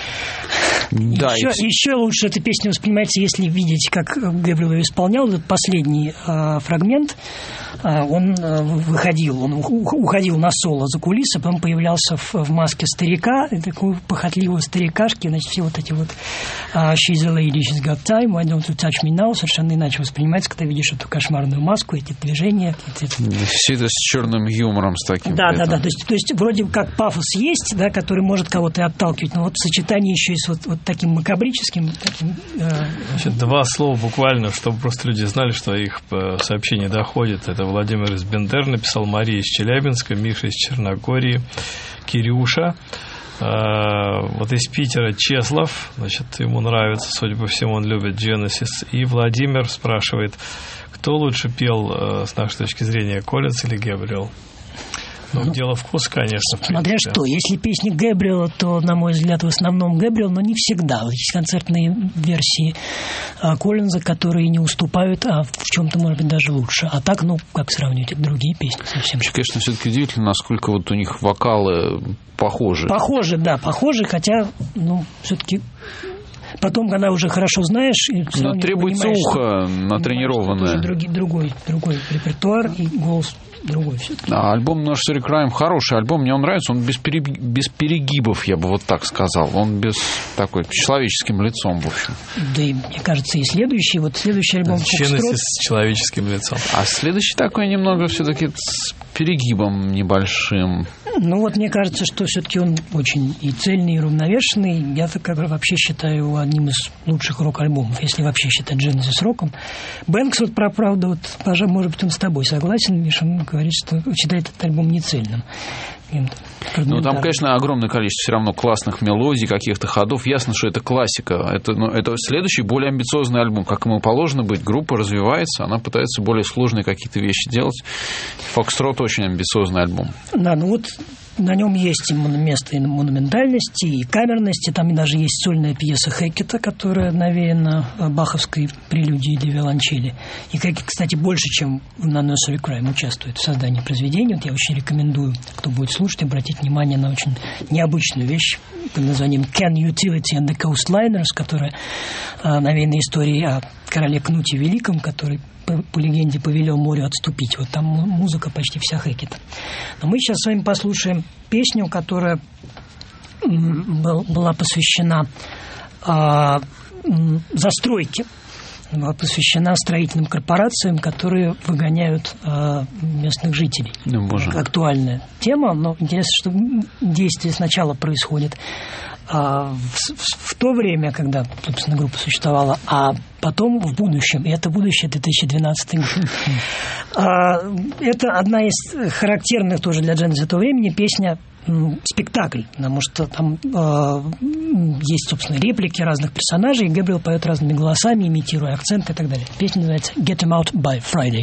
Да, еще, и... еще лучше эта песня воспринимается, если видеть, как Гэбриэл ее исполнял. Этот последний э, фрагмент, э, он э, выходил, он уходил на соло за кулисы, потом появлялся в, в маске старика, такого похотливого старикашки, значит, все вот эти вот uh, «She's a lady, she's got time, why don't you touch me now» совершенно иначе воспринимается, когда видишь эту кошмарную маску, эти движения. Эти... Все это с черным юмором, с таким. Да, да, да, то есть, то есть вроде как пафос есть, да, который может кого-то отталкивать, но вот в сочетании еще и с вот, вот таким макабрическим. Таким, э... Значит, два слова буквально, чтобы просто люди знали, что их сообщение доходит. Это Владимир из Бендер написал, Мария из Челябинска, Миша из Черногории, Кирюша. Вот из Питера Чеслов, значит, ему нравится, судя по всему, он любит Genesis. И Владимир спрашивает, кто лучше пел, с нашей точки зрения, Коллинз или Гэбриэл? Ну, ну, дело вкуса, конечно. Смотря что, если песни Гэбриэла, то, на мой взгляд, в основном Гэбриэл, но не всегда. Есть концертные версии а, Коллинза, которые не уступают, а в чем-то, может быть, даже лучше. А так, ну, как сравнивать другие песни совсем? Конечно, все-таки удивительно, насколько вот у них вокалы похожи. Похожи, да, похожи, хотя, ну, все-таки... Потом, когда уже хорошо знаешь... Но требуется ухо натренированное. Другой, другой, другой репертуар и голос другой все-таки. А альбом Nursery Crime хороший альбом, мне он нравится, он без, пере... без перегибов, я бы вот так сказал. Он без такой человеческим лицом, в общем. Да и, мне кажется, и следующий, вот следующий альбом Genesis с человеческим лицом. А следующий такой немного все-таки с перегибом небольшим. Ну вот мне кажется, что все-таки он очень и цельный, и уравновешенный. Я так как вообще считаю его одним из лучших рок-альбомов, если вообще считать Genesis роком. Бэнкс, вот про правду, вот, пожалуй, может быть, он с тобой согласен, Миша, он говорит, что считает этот альбом нецельным. Ну, там, конечно, огромное количество все равно классных мелодий, каких-то ходов. Ясно, что это классика. Это, ну, это следующий, более амбициозный альбом. Как ему положено быть, группа развивается, она пытается более сложные какие-то вещи делать. Фокстрот очень амбициозный альбом. Да, ну вот на нем есть и место и монументальности, и камерности. Там даже есть сольная пьеса Хеккета, которая навеяна баховской прелюдией для виолончели. И Хеккет, кстати, больше, чем на Nursery Crime участвует в создании произведения. Вот я очень рекомендую, кто будет слушать, обратить внимание на очень необычную вещь под названием Ken Utility and the Coastliners, которая навеяна историей о короле Кнуте Великом, который по, по легенде повелел морю отступить. Вот там музыка почти вся Хеккета. Но мы сейчас с вами послушаем песню, которая был, была посвящена а, застройке, была посвящена строительным корпорациям, которые выгоняют а, местных жителей. Ну, боже. Актуальная тема, но интересно, что действие сначала происходит а, в, в, в то время, когда, собственно, группа существовала, а потом в будущем. И это будущее две тысячи двенадцатый год. а, это одна из характерных тоже для джаза того времени песня спектакль, потому что там э, есть, собственно, реплики разных персонажей, и Гэбриэл поет разными голосами, имитируя акцент и так далее. Песня называется «Get 'em out by Friday».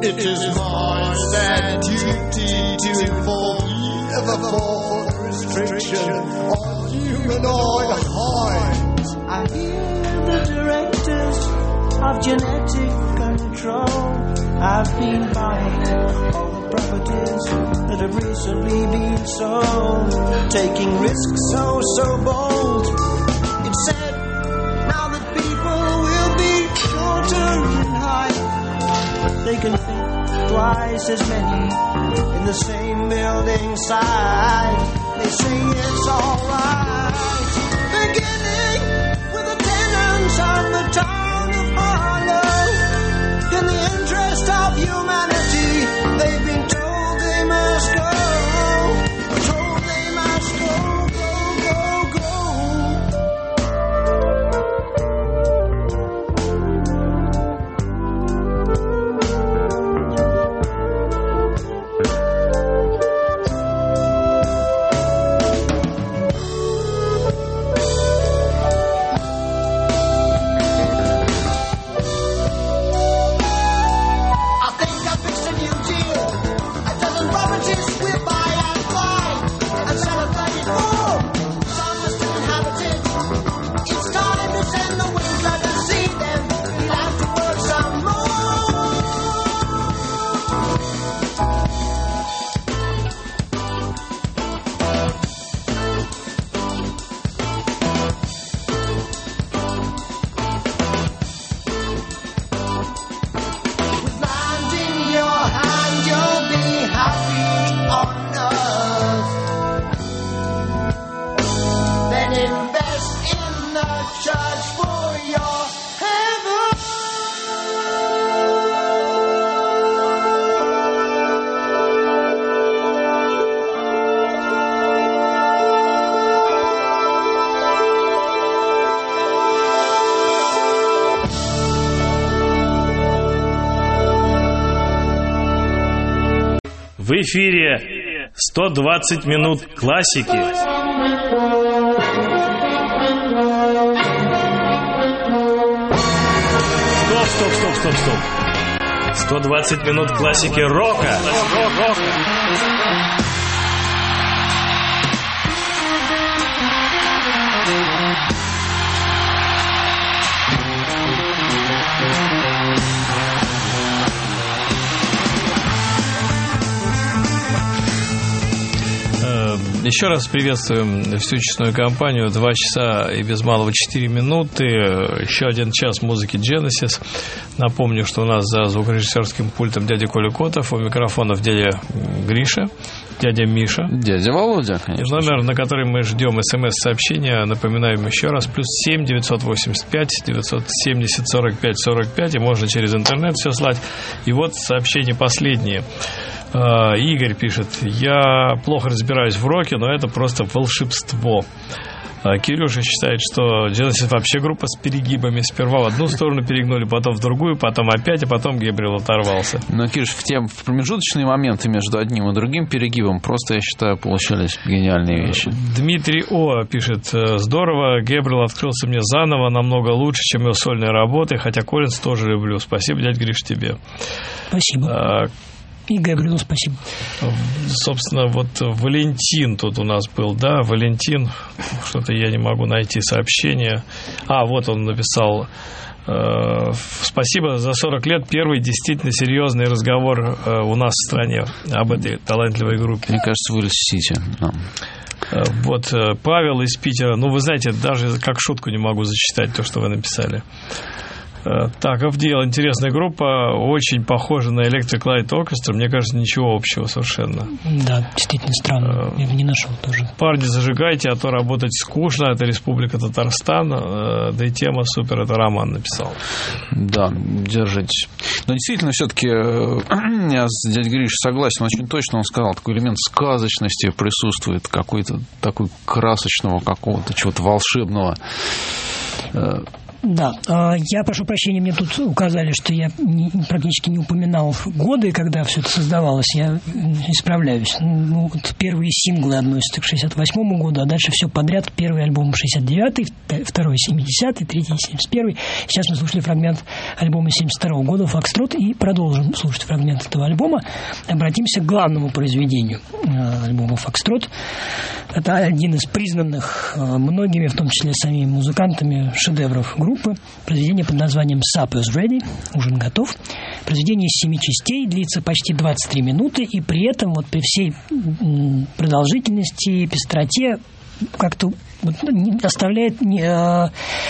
It is my sad duty to inform you of a fourth restriction on humanoid hides. I hear the directives of genetic control. I've been buying all the properties that have recently been sold, taking risks so, so bold. It's said now that people will be shorter in height. They can fit twice as many in the same building site. They say it's alright. Beginning with the tenants of the town of Harlow. In the interest of humanity, they've been told they must go. Told they must go, go, go, go. В эфире сто двадцать минут классики. Стоп, стоп, стоп, стоп, стоп. сто двадцать минут классики рока. Еще раз приветствуем всю честную компанию. Два часа и без малого четыре минуты. Еще один час музыки Genesis. Напомню, что у нас за звукорежиссерским пультом дядя Коля Котов, у микрофонов дядя Гриша, дядя Миша. Дядя Володя, конечно. И номер, на который мы ждем смс-сообщения, напоминаем еще раз, плюс семь девятьсот восемьдесят пять девятьсот семьдесят сорок пять сорок пять, и можно через интернет все слать. И вот сообщение последнее. Игорь пишет: я плохо разбираюсь в роке, но это просто волшебство. Кирюша считает, что Genesis вообще группа с перегибами. Сперва в одну сторону перегнули, потом в другую, потом опять, а потом Гебриэл оторвался. Но, Кирюш, в, тем, в промежуточные моменты между одним и другим перегибом просто, я считаю, получались гениальные вещи. Дмитрий О. пишет: здорово, Гебриэл открылся мне заново, намного лучше, чем его сольные работы, хотя Коллинз тоже люблю. Спасибо, дядь Гриш, тебе. Спасибо. А, И Габриэлу спасибо. Собственно, вот Валентин тут у нас был, да, Валентин, что-то я не могу найти сообщение. А, вот он написал: э, спасибо за сорок лет, первый действительно серьезный разговор э, у нас в стране об этой талантливой группе. Мне кажется, в Уэльс-Сити. Вот Павел из Питера. Ну, вы знаете, даже как шутку не могу зачитать то, что вы написали. Так, Авдейл, интересная группа, очень похожа на Electric Light Orchestra. Мне кажется, ничего общего совершенно. Да, действительно странно, я не нашел тоже. Парни, зажигайте, а то работать скучно. Это Республика Татарстан, да и тема супер, это Роман написал. Да, держитесь. Но действительно, все-таки я с дядей Гришей согласен, очень точно он сказал, такой элемент сказочности присутствует, какой-то такой красочного какого-то, чего-то волшебного. Да, я прошу прощения, мне тут указали, что я не, практически не упоминал годы, когда все это создавалось. Я исправляюсь. Ну, вот первые синглы относятся к шестьдесят восьмому году, а дальше все подряд. Первый альбом шестьдесят девятый, второй семидесятый, третий семьдесят первый. Сейчас мы слушали фрагмент альбома семьдесят второго года «Фокстрот» и продолжим слушать фрагмент этого альбома. Обратимся к главному произведению альбома «Фокстрот». Это один из признанных многими, в том числе самими музыкантами, шедевров группы. Произведение под названием «Supper's Ready», ужин готов. Произведение из семи частей, длится почти двадцать три минуты, и при этом вот при всей продолжительности, пестроте как-то вот, не оставляет не, а,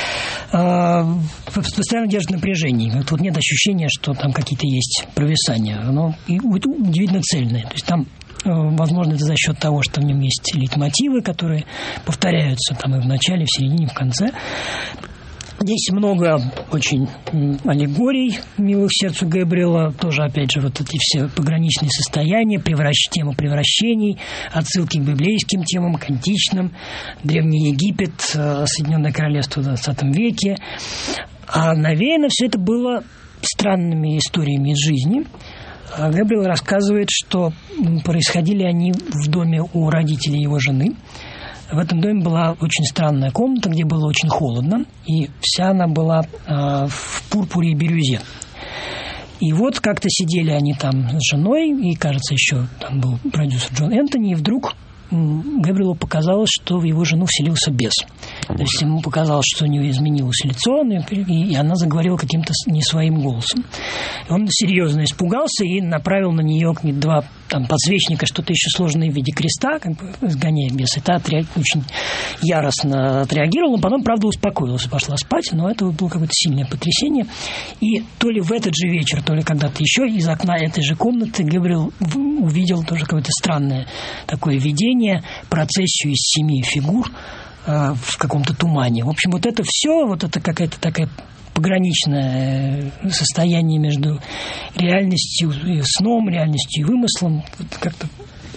а, постоянно держит напряжение. Вот, вот нет ощущения, что там какие-то есть провисания. Оно и, вот, удивительно цельное. То есть там, возможно, это за счет того, что в нем есть лейтмотивы, которые повторяются там и в начале, и в середине, и в конце. Здесь много очень аллегорий, милых сердцу Гэбриэла, тоже, опять же, вот эти все пограничные состояния, превращ... тема превращений, отсылки к библейским темам, к античным, Древний Египет, Соединенное Королевство в двадцатом веке. А навеяно все это было странными историями из жизни. Гэбриэл рассказывает, что происходили они в доме у родителей его жены. В этом доме была очень странная комната, где было очень холодно, и вся она была э, в пурпуре и бирюзе. И вот как-то сидели они там с женой, и, кажется, еще там был продюсер Джон Энтони, и вдруг Гэбриэлу показалось, что в его жену вселился бес. То есть ему показалось, что у нее изменилось лицо, и, и она заговорила каким-то не своим голосом. И он серьезно испугался и направил на нее два там, подсвечника, что-то еще сложное в виде креста, как бы изгоняя беса. И та отреаг... очень яростно отреагировала, но потом, правда, успокоилась и пошла спать, но это было какое-то сильное потрясение. И то ли в этот же вечер, то ли когда-то еще из окна этой же комнаты Гэбриэл увидел тоже какое-то странное такое видение, процессию из семи фигур э, в каком-то тумане. В общем, вот это все, вот это какая-то такая пограничное состояние между реальностью и сном, реальностью и вымыслом, вот как-то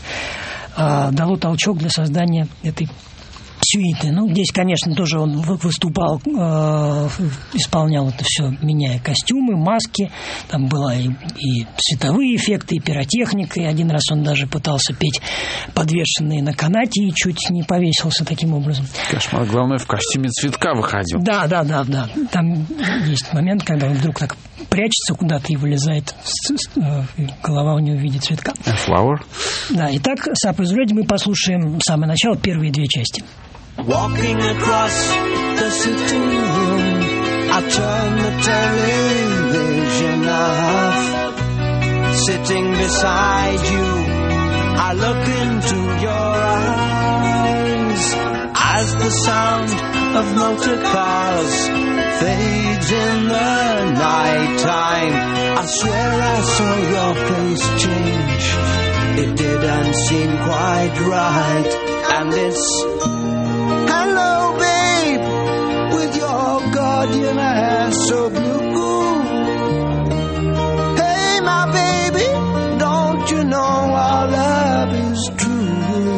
э, дало толчок для создания этой сюиты. Ну, здесь, конечно, тоже он выступал, э, исполнял это все, меняя костюмы, маски. Там была и, и световые эффекты, и пиротехника. И один раз он даже пытался петь подвешенные на канате и чуть не повесился таким образом. Кошмар. Главное, в костюме цветка выходил. Да, да, да, да. Там есть момент, когда он вдруг так прячется куда-то и вылезает, голова у него в виде цветка. A flower. Да, итак, Supper's Ready мы послушаем самое начало, первые две части. Walking across the sitting room, I turn the television off. Sitting beside you, I look into your eyes. As the sound of motor cars fades in the night time, I swear I saw your face change. It didn't seem quite right. And it's hello, babe, with your guardian hair so blue. Hey, my baby, don't you know our love is true?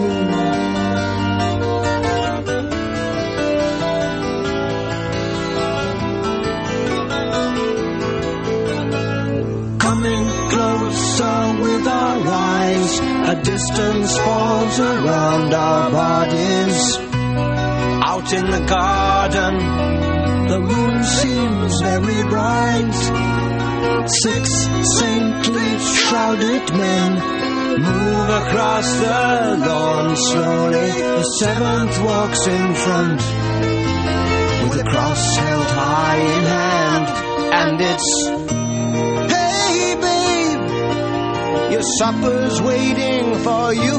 Coming closer with our eyes, a distance falls around our bodies. Out in the garden, the moon seems very bright. Six saintly shrouded men move across the lawn slowly. The seventh walks in front with a cross held high in hand. And it's, hey babe, your supper's waiting for you.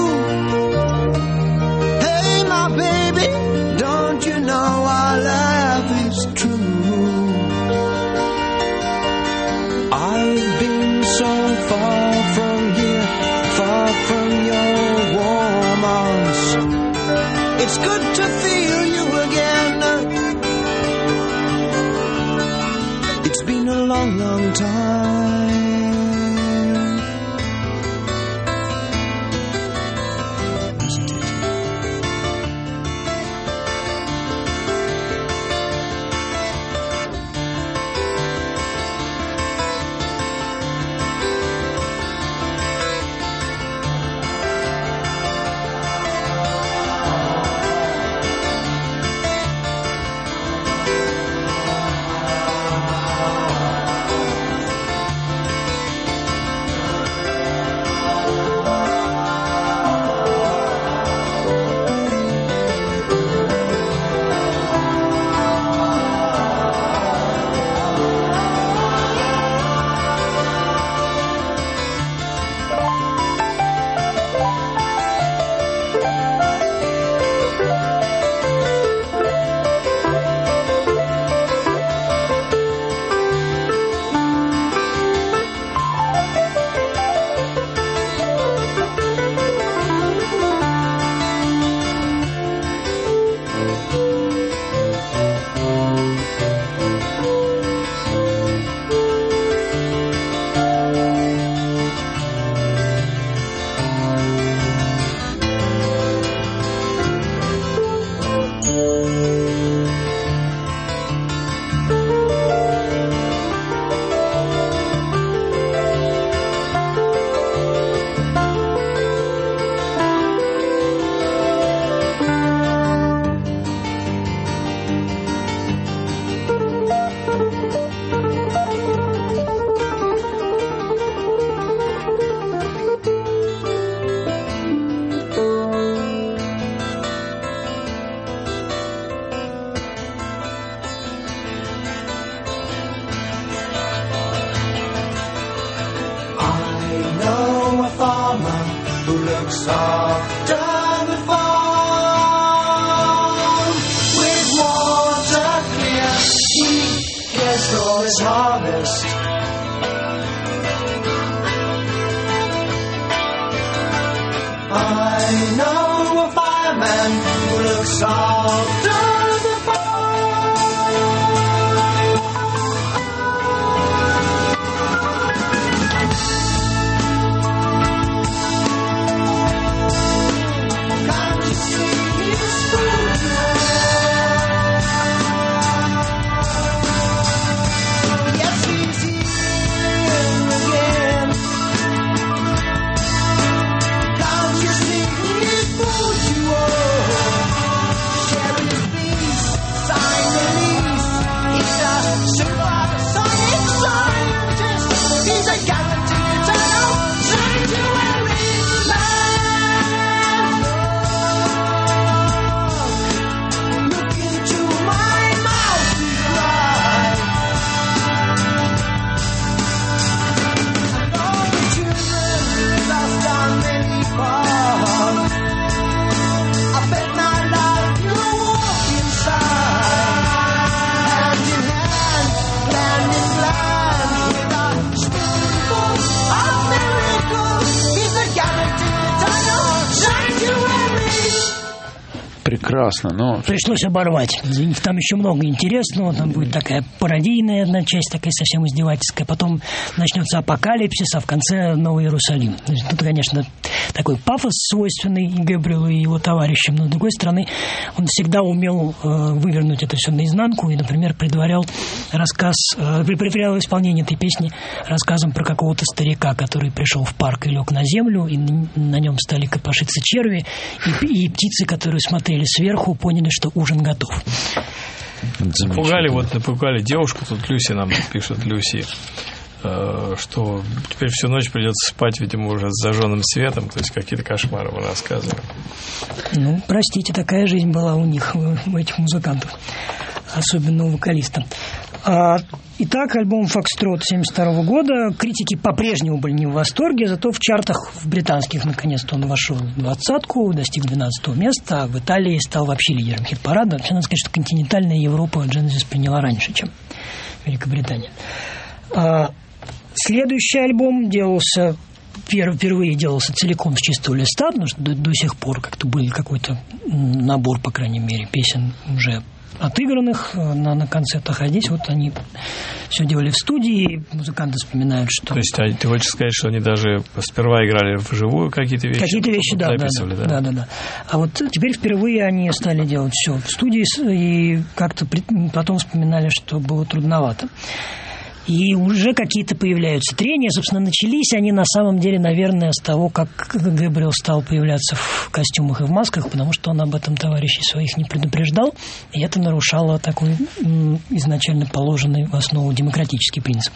Hey my baby, don't you know our love is true? I've been so far from here, far from your warm arms. It's good to feel you again. It's been a long, long time. who looks after the farm. With water clear, he cares for his harvest. I know a fireman who looks after the Can't you see his food? Yes, he's here again. Can't you see his food you owe? Sharing his peace, sign the lease. He's a supersonic scientist. He's a guaranteed eternal sanctuary land. Look into my mouth and cry. And all the children lost on many paths. I bet my life you'll walk inside, hand in hand, land in land, with a spoonful of miracles. He's a guaranteed eternal sanctuary. Прекрасно, но... Пришлось оборвать. Извините, там еще много интересного. Там будет такая пародийная одна часть, такая совсем издевательская. Потом начнется апокалипсис, а в конце Новый Иерусалим. Тут, конечно, такой пафос, свойственный Гэбриэлу и его товарищам. Но, с другой стороны, он всегда умел э, вывернуть это все наизнанку. И, например, предварял рассказ, э, предварял исполнение этой песни рассказом про какого-то старика, который пришел в парк и лег на землю, и на, на нем стали копошиться черви, и, и птицы, которые смотрели сверху, поняли, что ужин готов. Напугали, вот напугали девушку, тут Люси нам пишет, Люси, э, что теперь всю ночь придется спать, видимо, уже с зажженным светом, то есть какие-то кошмары мы рассказываем. Ну, простите, такая жизнь была у них, у, у этих музыкантов, особенно у вокалиста. А, итак, альбом «Фокстрот» семьдесят второго года. Критики по-прежнему были не в восторге, зато в чартах в британских наконец-то он вошел в двадцатку, достиг двенадцатого места, а в Италии стал вообще лидером хит-парада. Вообще, надо сказать, что континентальная Европа Genesis приняла раньше, чем Великобритания. А, следующий альбом делался... Впервые делался целиком с чистого листа, потому что до, до сих пор как-то был какой-то набор, по крайней мере, песен уже отыгранных на, на концертах, а здесь вот они все делали в студии, музыканты вспоминают, что... То есть ты хочешь сказать, что они даже сперва играли вживую какие-то вещи? Какие-то вещи, да, да, да, да, да, да. А вот теперь впервые они стали делать все в студии, и как-то потом вспоминали, что было трудновато. И уже какие-то появляются трения. Собственно, начались они на самом деле, наверное, с того, как Гэбриэл стал появляться в костюмах и в масках, потому что он об этом товарищей своих не предупреждал, и это нарушало такой изначально положенный в основу демократический принцип.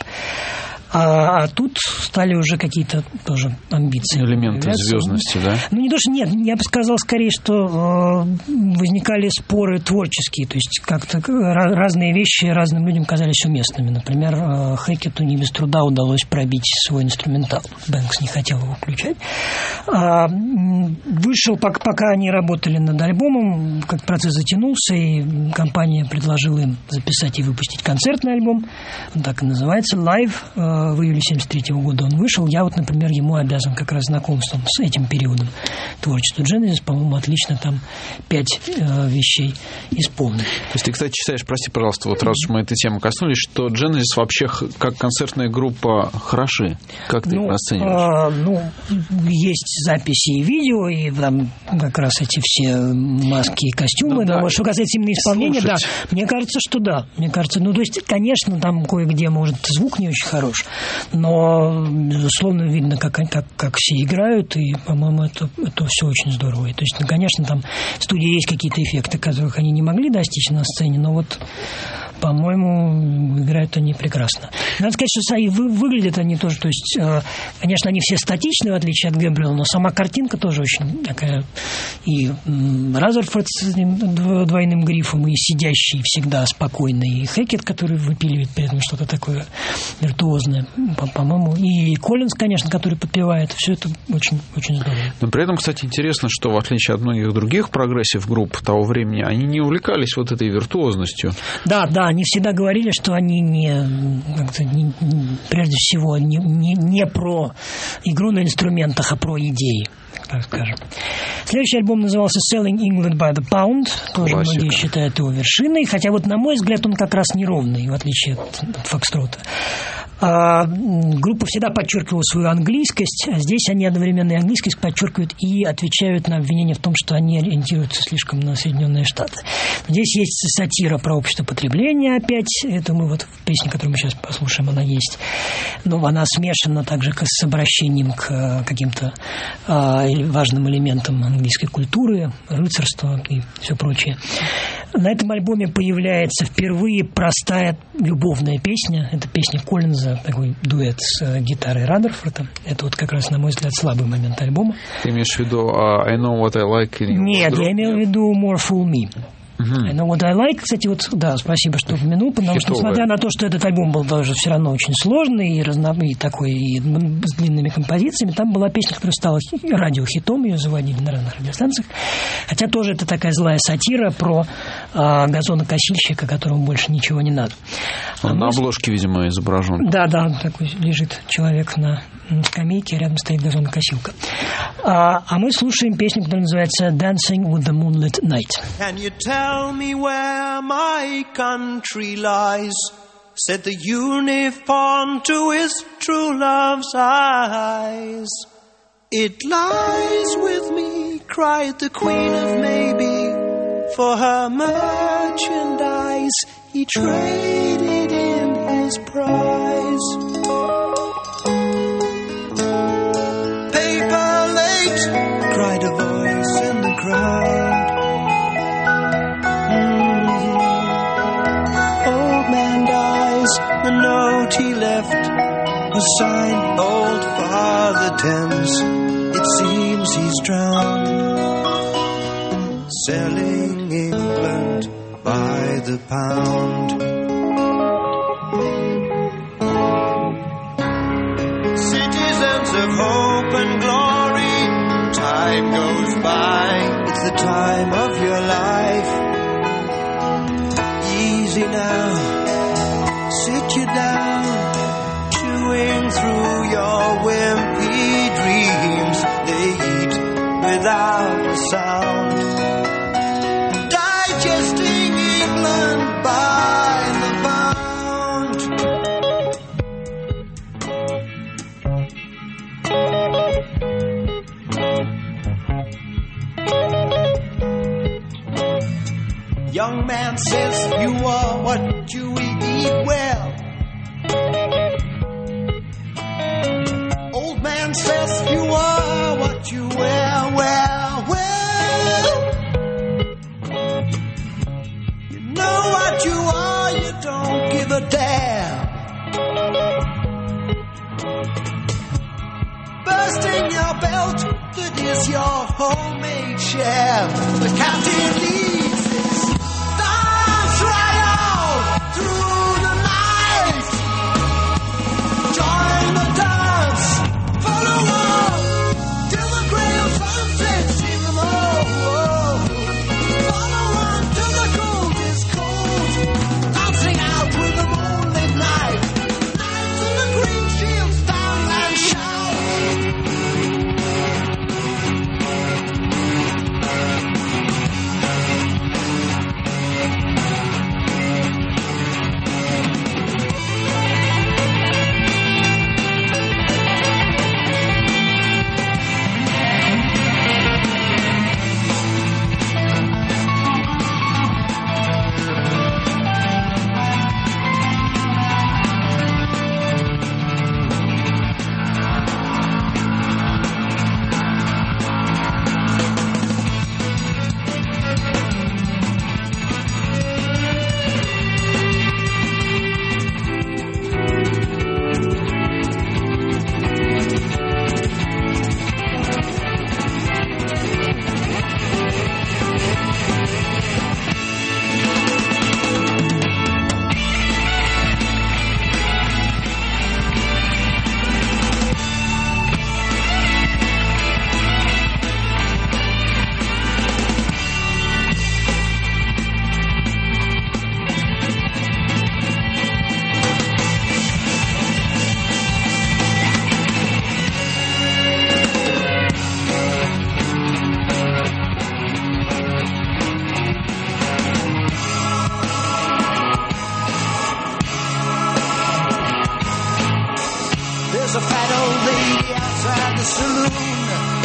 А, а тут стали уже какие-то тоже амбиции. Элементы звездности, да? Ну, не то, что нет, я бы сказал скорее, что э, возникали споры творческие, то есть как-то разные вещи разным людям казались уместными. Например, э, Хэкету не без труда удалось пробить свой инструментал. Бэнкс не хотел его включать. А, вышел, пока, пока они работали над альбомом, как процесс затянулся, и компания предложила им записать и выпустить концертный альбом. Он так и называется, «Live». В июле семьдесят третьего года он вышел. Я вот, например, ему обязан как раз знакомством с этим периодом творчества Genesis. По-моему, отлично там пять э, вещей исполнил. То есть ты, кстати, считаешь, прости, пожалуйста, вот раз уж мы этой темы коснулись, что Genesis вообще как концертная группа хороши? Как ты ну, их оцениваешь? Э, ну, есть записи и видео, и там как раз эти все маски и костюмы. Ну, да. Но что касается именно исполнения, слушать. Да, мне кажется, что да. Мне кажется, ну, то есть, конечно, там кое-где, может, звук не очень хорош, но, безусловно, видно, как, как, как все играют, и, по-моему, это, это все очень здорово. И, то есть, ну, конечно, там в студии есть какие-то эффекты, которых они не могли достичь на сцене, но вот по-моему, играют они прекрасно. Надо сказать, что и вы, выглядят они тоже, то есть, э, конечно, они все статичны, в отличие от Гэбриэла, но сама картинка тоже очень такая, и Разерфорд с двойным грифом, и сидящий всегда спокойный, и Хэкет, который выпиливает при этом что-то такое виртуозное, по-моему, и Коллинз, конечно, который подпевает, все это очень, очень здорово. Но при этом, кстати, интересно, что в отличие от многих других прогрессив-групп того времени, они не увлекались вот этой виртуозностью. Да, да, они всегда говорили, что они не, не прежде всего не, не, не про игру на инструментах, а про идеи, так скажем. Следующий альбом назывался Selling England by the Pound. Тоже Классика. Многие считают его вершиной, хотя вот, на мой взгляд, он как раз неровный, в отличие от, от Фокстрота. А, группа всегда подчеркивала свою английскость, а здесь они одновременно и английскость подчеркивают и отвечают на обвинения в том, что они ориентируются слишком на Соединенные Штаты. Здесь есть сатира про общество потребления опять, это мы вот в песне, которую мы сейчас послушаем, она есть, но она смешана также с обращением к каким-то а, важным элементам английской культуры, рыцарства и все прочее. На этом альбоме появляется впервые простая любовная песня, это песня Коллинза, такой дуэт с гитарой Радерфорда. Это вот как раз, на мой взгляд, слабый момент альбома. Ты имеешь в виду uh, I Know What I Like? Нет, я имел в виду More Fool Me. Uh-huh. Но вот I Like, кстати, вот, да, спасибо, что упомянул, потому что, несмотря на то, что этот альбом был даже все равно очень сложный и, разно... и такой, и с длинными композициями, там была песня, которая стала радиохитом, ее заводили на разных радиостанциях, хотя тоже это такая злая сатира про а, газонокосильщика, которому больше ничего не надо. Он а на мы... обложке, видимо, изображен. Да, да, такой лежит человек на скамейке, рядом стоит газонокосилка. А, а мы слушаем песню, которая называется Dancing with the Moonlit Night. Can you tell me where my country lies? Said the unicorn to his true love's eyes. It lies with me, cried the queen of maybe. For her merchandise he traded in his prize. Paper late, cried a voice in the crowd. The note he left was signed Old Father Thames. It seems he's drowned, selling England by the pound. Citizens of hope and glory, time goes by. It's the time of your life. Easy now. Sit you down, chewing through your wimpy dreams. They eat without a sound, digesting England by the pound. Young man says you are what you eat well. Old man says you are what you wear. Well, well, you know what you are, you don't give a damn. Bursting your belt, that is your homemade share. The captain leads this dance right on through the night. Join the dance, follow on till the grey of sunset sees them all. Follow on till the cold is cold, dancing out with the moonlit night. Knights in the green shields stand and shout. old lady outside the saloon,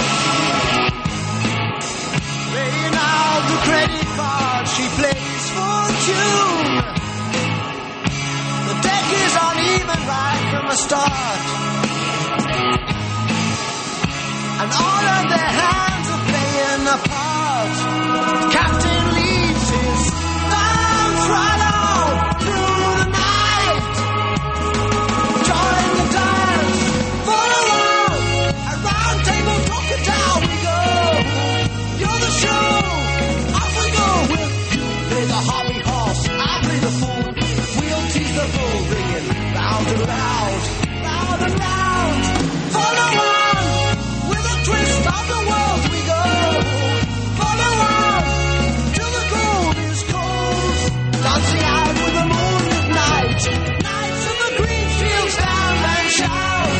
laying out the credit card, she plays for June. The deck is uneven right from the start, and all of their hands are playing a part. Captain leaves his thumbs right on through the night. Join the dance, follow on, a round table talk it down we go. You're the show, off we go. We'll play the hobby horse, I'll play the fool. We'll tease the bull, ringing round and round, round and round. Follow on, with a twist of the world we go. Follow on, till the gold is cold. Dancing out with the moon at night. Nights in the green fields down and shout.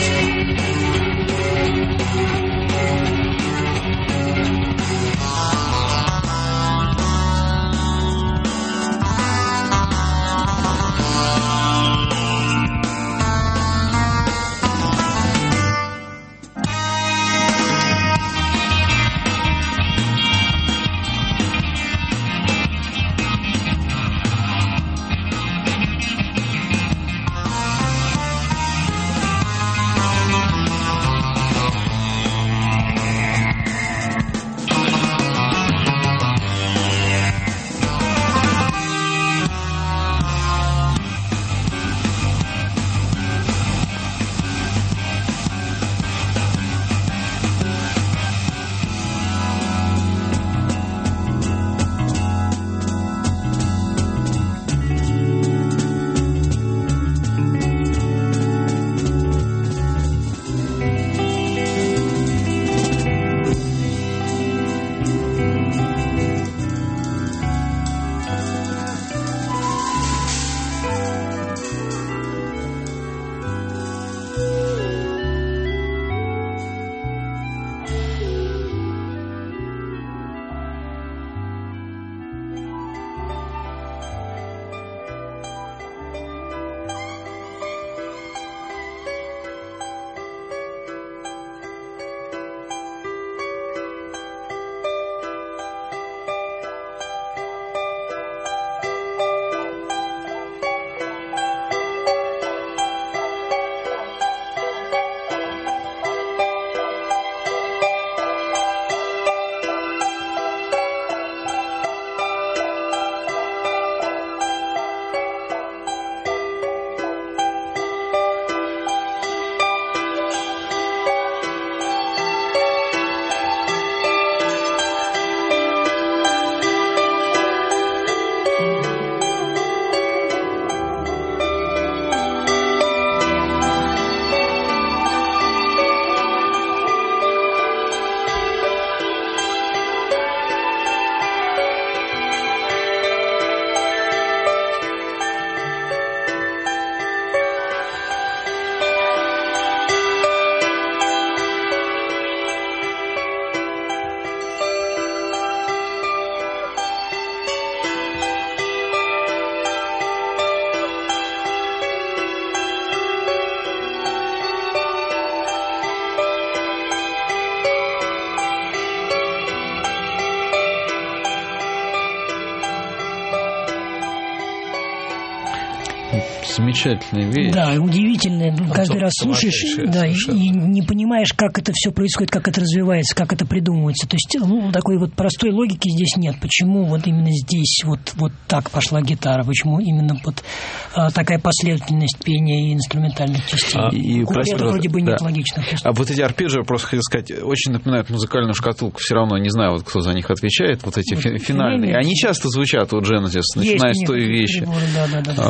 Замечательная вещь. Да, удивительная. Каждый раз слушаешь, да, и, и не понимаешь, как это все происходит, как это развивается, как это придумывается. То есть, ну, такой вот простой логики здесь нет. Почему вот именно здесь вот, вот так пошла гитара? Почему именно вот а, такая последовательность пения и инструментальных частей? А, и, прости, это вроде бы да. нет логично. А вот эти арпеджио, просто хотел сказать, очень напоминают музыкальную шкатулку. Все равно не знаю, вот кто за них отвечает. Вот эти фи- финальные. Они часто звучат у Genesis, начиная с той вещи. Да, да, да, да.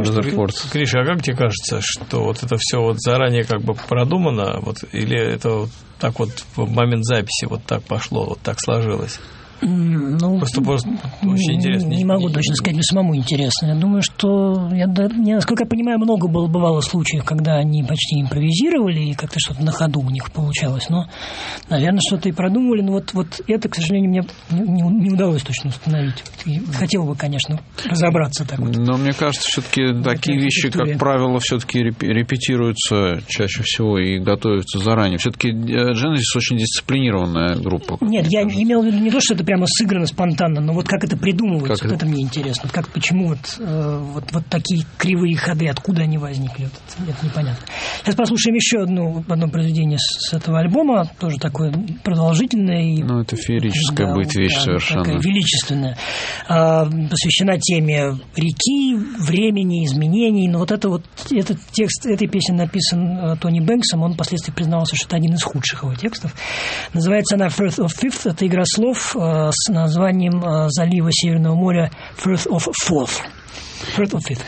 А, Гриша, а как тебе кажется, что вот это все вот заранее как бы продумано, вот, или это вот так вот в момент записи вот так пошло, вот так сложилось? Ну, просто, просто очень интересно. Не, не могу точно сказать, мне самому интересно. Я думаю, что, я, я, насколько я понимаю, много было, бывало случаев, когда они почти импровизировали, и как-то что-то на ходу у них получалось. Но, наверное, что-то и продумывали. Но вот, вот это, к сожалению, мне не, не удалось точно установить. И хотел бы, конечно, разобраться так вот. Но мне кажется, все-таки такие вещи, как правило, все-таки репетируются чаще всего и готовятся заранее. Все-таки Genesis очень дисциплинированная группа. Нет, я имел в виду не то, что это прямо сыграно спонтанно, но вот как это придумывается, как вот это? это мне интересно. Как, почему вот, э, вот, вот такие кривые ходы, откуда они возникли, вот это, это непонятно. Сейчас послушаем еще одно, одно произведение с, с этого альбома, тоже такое продолжительное. И, ну, это феерическая да, будет вещь да, совершенно. Такая величественная. Э, посвящена теме реки, времени, изменений. Но вот это вот, этот текст этой песни написан э, Тони Бэнксом, он впоследствии признался, что это один из худших его текстов. Называется она «Firth of Fifth», это игра слов э, с названием э, залива Северного моря «Firth of Fourth». «Firth of Fifth».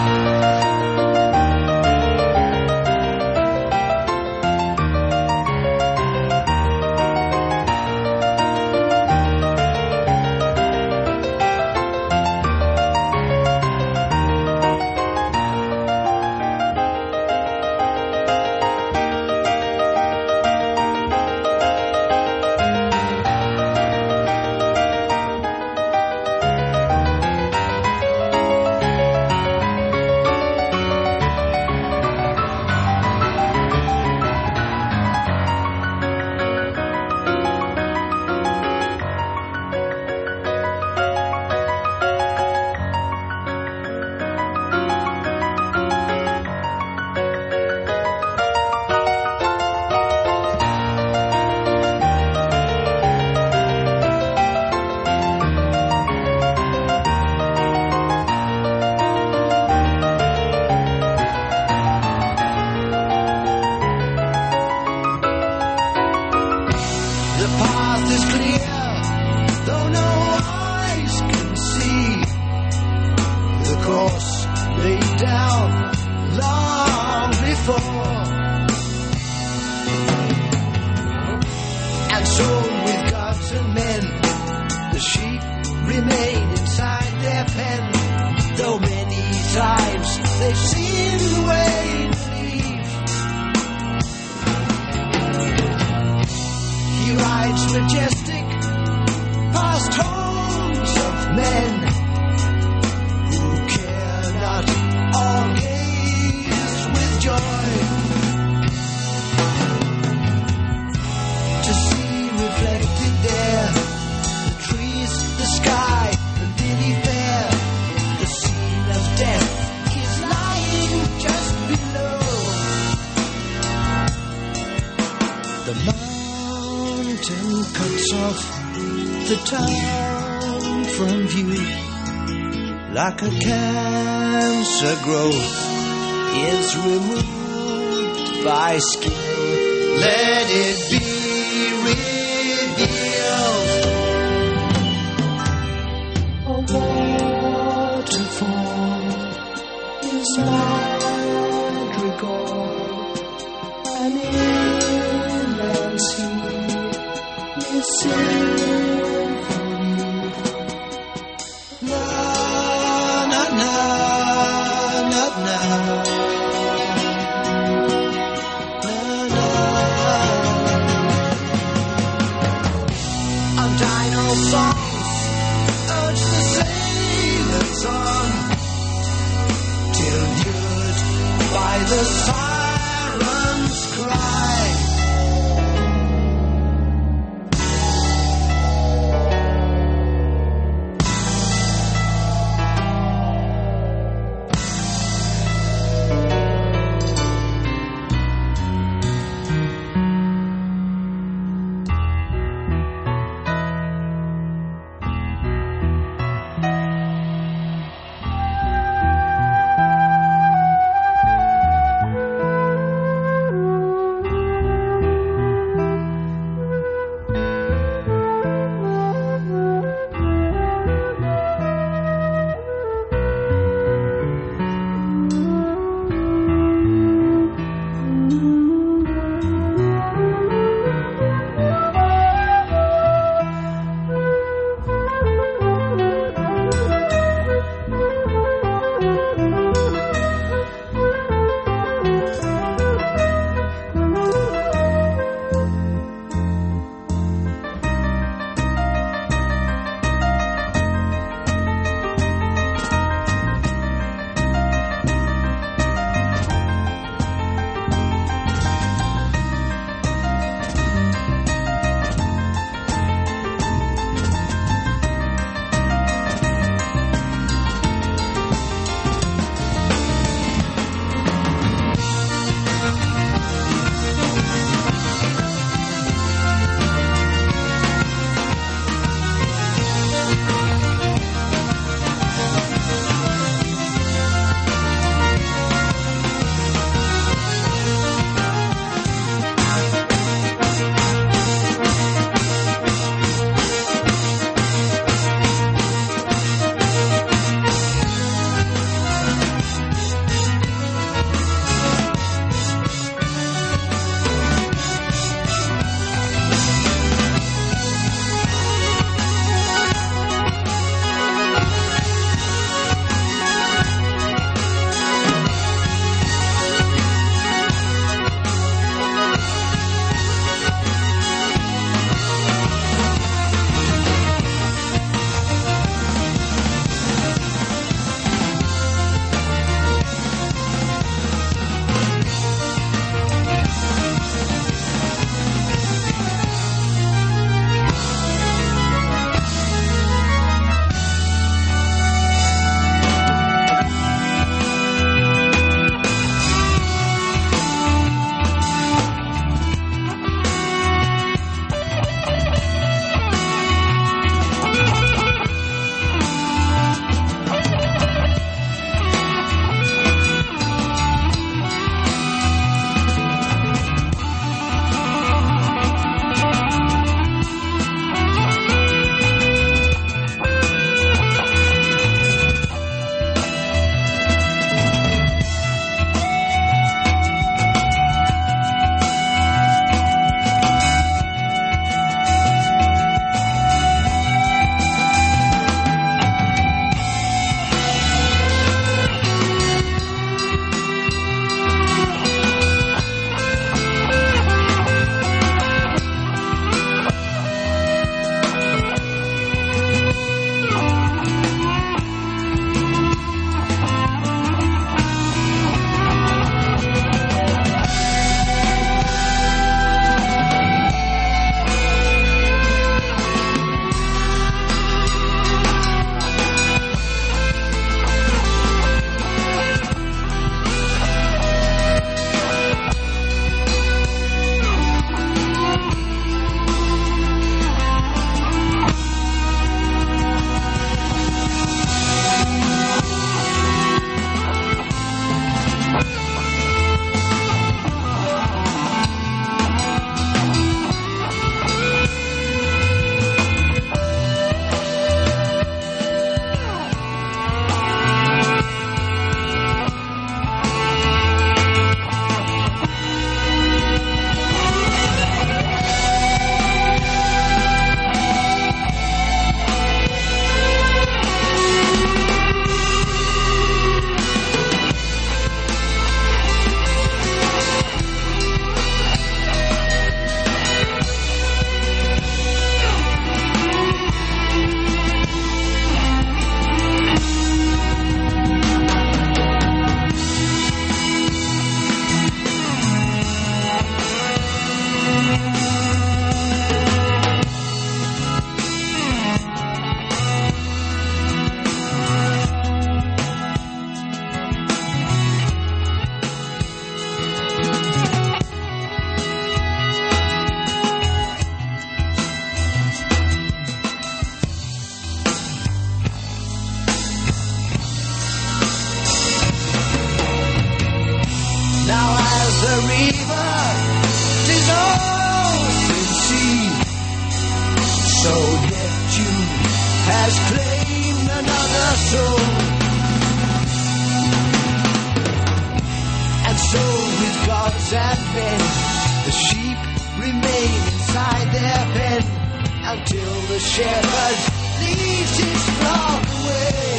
Like a cancer growth is removed by skill. Let it be revealed. A waterfall is madrigal. An inland sea is symphony. Na So Neptune has claimed another soul. And so with gods and men, the sheep remain inside their pen until the shepherd leads his flock away.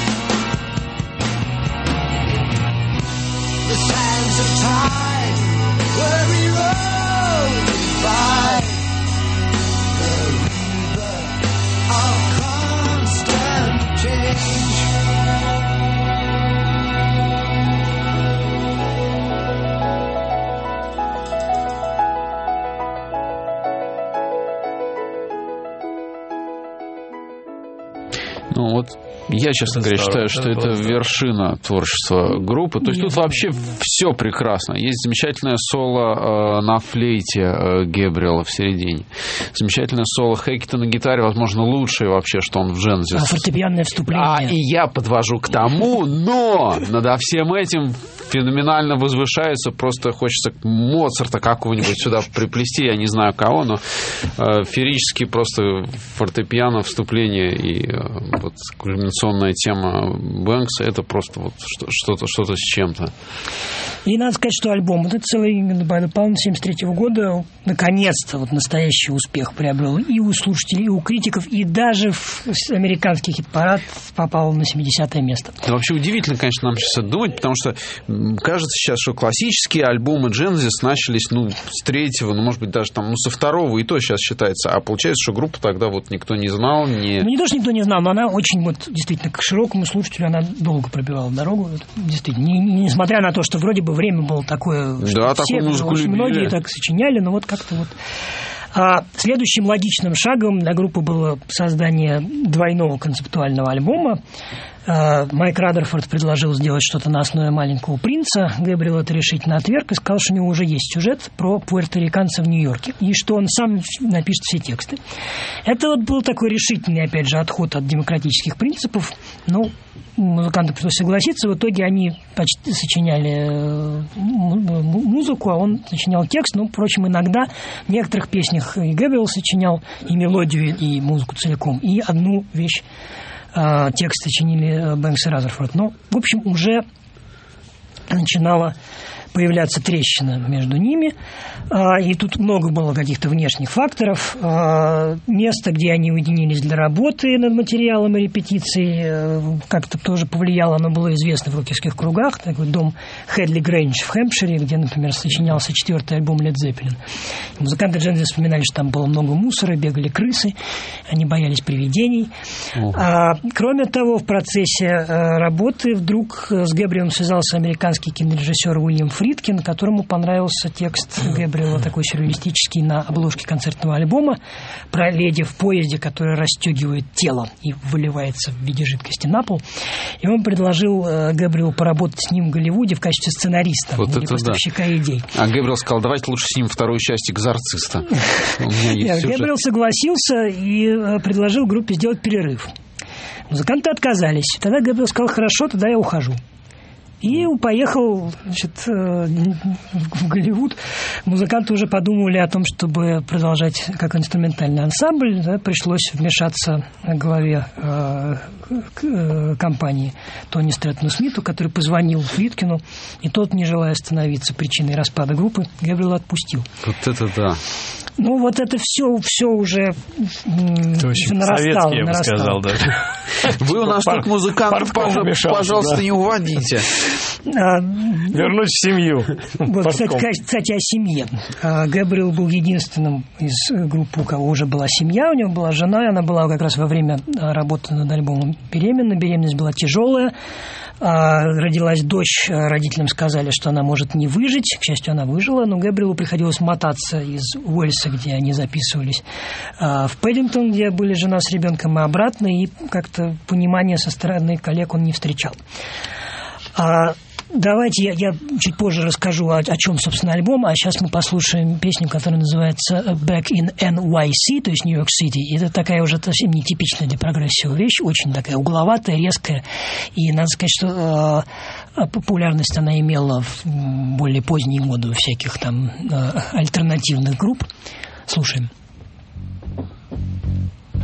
The sands of time were eroded by the river of constant change. Ну вот я, честно говоря, считаю, что это вершина творчества группы. То есть тут вообще все прекрасно. Есть замечательное соло э, на флейте э, Гэбриэла в середине. Замечательное соло Хекета на гитаре, возможно, лучшее вообще, что он в Genesis. А фортепианное вступление. А, и я подвожу к тому, но над всем этим феноменально возвышается. Просто хочется Моцарта какого-нибудь сюда приплести, я не знаю кого, но э, феерически просто фортепиано, вступление и э, вот кульминационная тема Бэнкса, это просто вот что-то, что-то с чем-то. И надо сказать, что альбом, вот этот целый By the Pound семьдесят третьего года, наконец-то вот настоящий успех приобрел и у слушателей, и у критиков, и даже в американский хит-парад попал на семидесятое место. Это вообще удивительно, конечно, нам сейчас это думать, потому что кажется сейчас, что классические альбомы Genesis начались, ну, с третьего, ну, может быть, даже там, ну, со второго, и то сейчас считается, а получается, что группу тогда вот никто не знал, не... Ну, не то, что никто не знал, но она очень вот, действительно, к широкому слушателю она долго пробивала дорогу, действительно, не, не, несмотря на то, что вроде бы время было такое, что да, все, очень многие так сочиняли, но вот как-то вот... А следующим логичным шагом для группы было создание двойного концептуального альбома. Майк Радерфорд предложил сделать что-то на основе «Маленького принца». Гэбриэл это решительно отверг и сказал, что у него уже есть сюжет про пуэрториканца в Нью-Йорке, и что он сам напишет все тексты. Это вот был такой решительный, опять же, отход от демократических принципов. Ну, музыканту пришлось согласиться. В итоге они почти сочиняли музыку, а он сочинял текст. Ну, впрочем, иногда в некоторых песнях и Гэбриэл сочинял и мелодию, и музыку целиком, и одну вещь. Текст сочинили Бэнкс и Разерфорд. Но, в общем, уже начинала появляться трещина между ними. И тут много было каких-то внешних факторов. Место, где они уединились для работы над материалом и репетицией, как-то тоже повлияло. Оно было известно в рокерских кругах. Такой дом Хедли Грэндж в Хэмпшире, где, например, сочинялся четвертый альбом Led Zeppelin. Музыканты Genesis вспоминали, что там было много мусора, бегали крысы, они боялись привидений. А, кроме того, в процессе работы вдруг с Гэбриэлом связался американский кинорежиссер Уильям Фридкин, которому понравился текст Гэбриэла, такой сюрреалистический, на обложке концертного альбома, про леди в поезде, которая расстегивает тело и выливается в виде жидкости на пол. И он предложил Гэбриэлу поработать с ним в Голливуде в качестве сценариста, вот или поставщика да. идей. А Гэбриэл сказал, давайте лучше снимем вторую часть «Экзорциста». Гэбриэл согласился и предложил группе сделать перерыв. Музыканты отказались. Тогда Гэбриэл сказал, хорошо, тогда я ухожу. И поехал, значит, в Голливуд. Музыканты уже подумали о том, чтобы продолжать как инструментальный ансамбль. Да, пришлось вмешаться главе э, э, компании Тони Стрэттону Смиту, который позвонил Фридкину, и тот, не желая становиться причиной распада группы, Гэбриэл отпустил. Вот это да. Ну, вот это все, все уже нарастало. Я бы сказал, да. Вы у нас тут музыкантов, пожалуйста, не уводите. Вернуть в семью. Вот, кстати, кстати, о семье. Гэбриэл был единственным из группы, у кого уже была семья. У него была жена, и она была как раз во время работы над альбомом беременна. Беременность была тяжелая. Родилась дочь, родителям сказали, что она может не выжить. К счастью, она выжила, но Гэбриэлу приходилось мотаться из Уэльса, где они записывались, в Пэддингтон, где были жена с ребенком, и обратно, и как-то понимания со стороны коллег он не встречал. Давайте я, я чуть позже расскажу, о, о чем, собственно, альбом, а сейчас мы послушаем песню, которая называется «Back in эн уай си», то есть Нью-Йорк Сити. Это такая уже совсем нетипичная для прогрессива вещь, очень такая угловатая, резкая. И надо сказать, что э, популярность она имела в более поздние годы у всяких там э, альтернативных групп. Слушаем.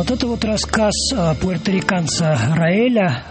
вот это вот рассказ пуэрториканца Раэля,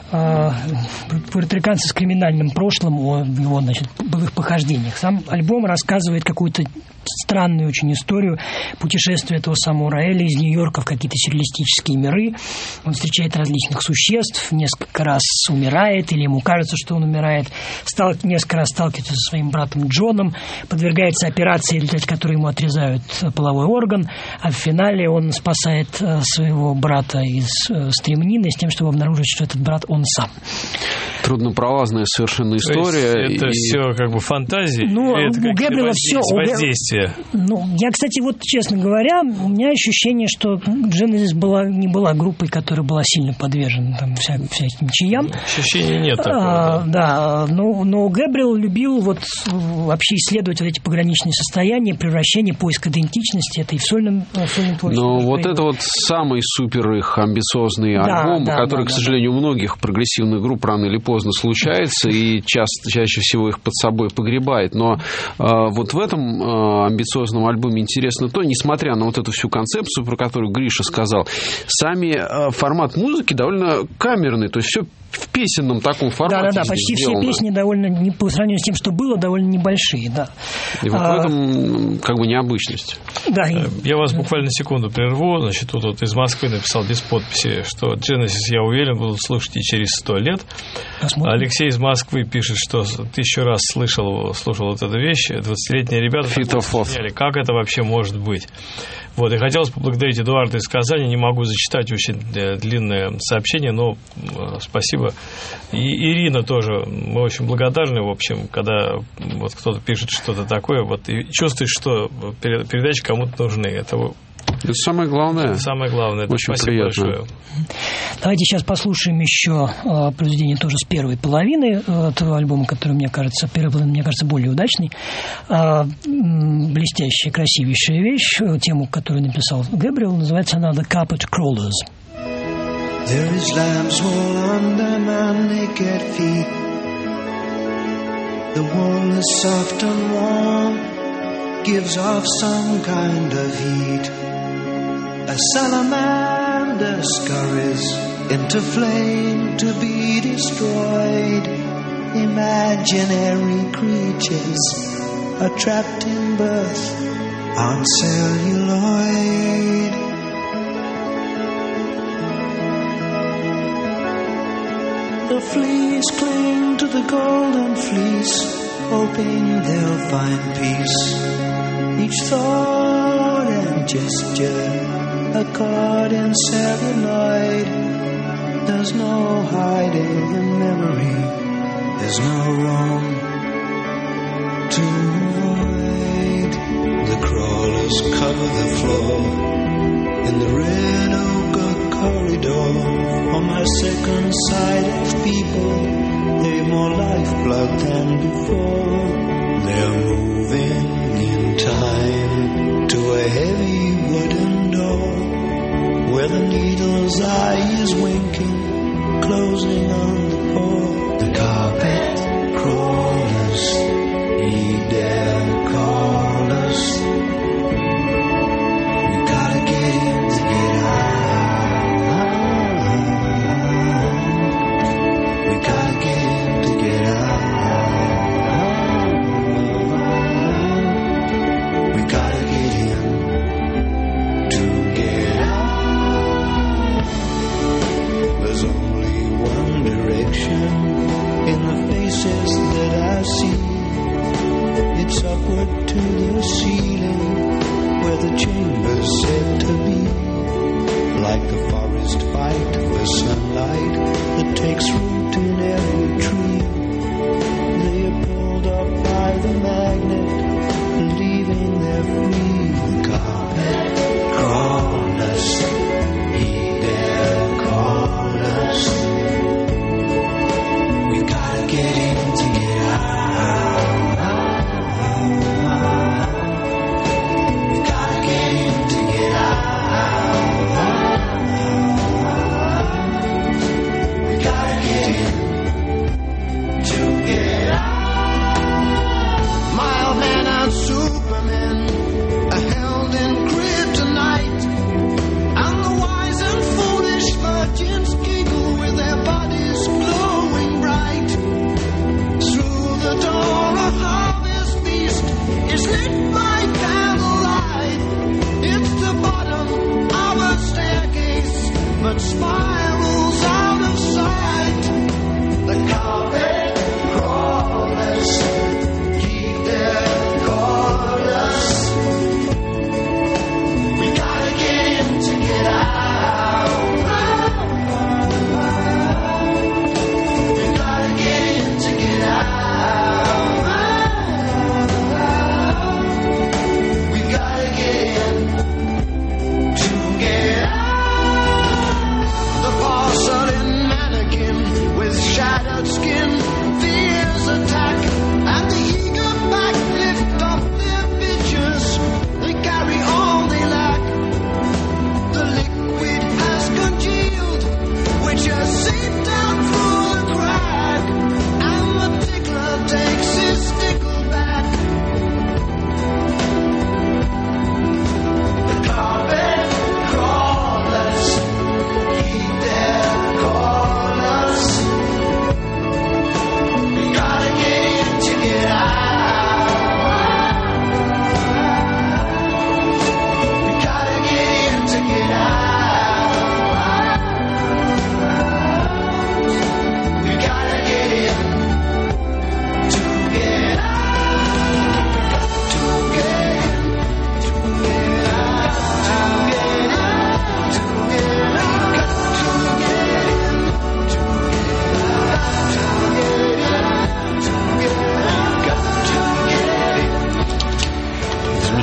пуэрториканца с криминальным прошлым, о его, значит, былых похождениях. Сам альбом рассказывает какую-то странную очень историю путешествия этого самого Раэля из Нью-Йорка в какие-то сюрреалистические миры. Он встречает различных существ, несколько раз умирает, или ему кажется, что он умирает, стал, несколько раз сталкивается со своим братом Джоном, подвергается операции, в результате которой ему отрезают половой орган, а в финале он спасает своего брата из стремнины с тем, чтобы обнаружить, что этот брат он сам. Труднопролазная совершенно история. Это и... все как бы фантазии? Ну, это у Гэбриэла все... Воздействие? Ну, я, кстати, вот, честно говоря, у меня ощущение, что Genesis была, не была группой, которая была сильно подвержена там, вся, всяким чаям. Ощущения нет такого. А, да, но, но Гэбриэл любил вот вообще исследовать вот эти пограничные состояния, превращение, поиск идентичности. Это и в сольном, в сольном творчестве. Но вот это вот самый супер их амбициозный да, альбом, да, который, да, к да, сожалению, да. у многих прогрессивных групп рано или поздно случается, и часто, чаще всего их под собой погребает. Но э, вот в этом э, амбициозном альбоме интересно то, несмотря на вот эту всю концепцию, про которую Гриша сказал, сами э, формат музыки довольно камерный, то есть все в песенном таком формате. Да, да, да, почти сделано. Все песни довольно, не, по сравнению с тем, что было, довольно небольшие, да. И вот а, в этом как бы необычность. Да. Я вас буквально секунду прерву. Значит, тут вот из Москвы написал без подписи, что Genesis, я уверен, будут слушать и через сто лет. Посмотрим. Алексей из Москвы пишет, что тысячу раз слышал, слушал вот эту вещь. двадцатилетние ребята сняли, как это вообще может быть. Вот, и хотелось поблагодарить Эдуарда из Казани. Не могу зачитать очень длинное сообщение, но спасибо. И Ирина тоже. Мы очень благодарны, в общем, когда вот кто-то пишет что-то такое, вот, и чувствуешь, что передачи кому-то нужны. Это Это самое главное. Это самое главное. Это очень спасибо приятно. Большое. Давайте сейчас послушаем еще э, произведение тоже с первой половины э, этого альбома, который, мне кажется, первая половина, мне кажется, более удачный. Э, блестящая, красивейшая вещь. Э, тему, которую написал Гэбриэл, называется она «The Carpet Crawlers». There is lamb's wool under my naked feet. The wool is soft and warm, gives off some kind of heat. A salamander scurries into flame to be destroyed. Imaginary creatures are trapped in birth on celluloid. The fleas cling to the golden fleece, hoping they'll find peace. Each thought and gesture a cord in celluloid. There's no hiding in memory, there's no room to avoid. The crawlers cover the floor in the red ochre corridor. On my second sight of people, they've more lifeblood than before. They're moving in time to a heavy wooden door, where the needle's eye is winking, closing on the pore. The carpet crawlers, heed their callers. We gotta get in to get out. We gotta get in to get out. We gotta get in to get out. There's only one direction in the faces that I see. It's upward to the ceiling, where the chamber's said to be. Like the forest fight for sunlight that takes root in every tree. They are pulled up by the magnet, believing they're free. The carpet crawlers, heed their callers. We gotta get in to get out. We gotta get in to get out. We gotta get in to get out. My old man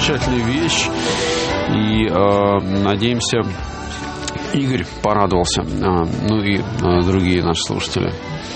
замечательная вещь. И э, надеемся, Игорь порадовался, э, ну и э, другие наши слушатели.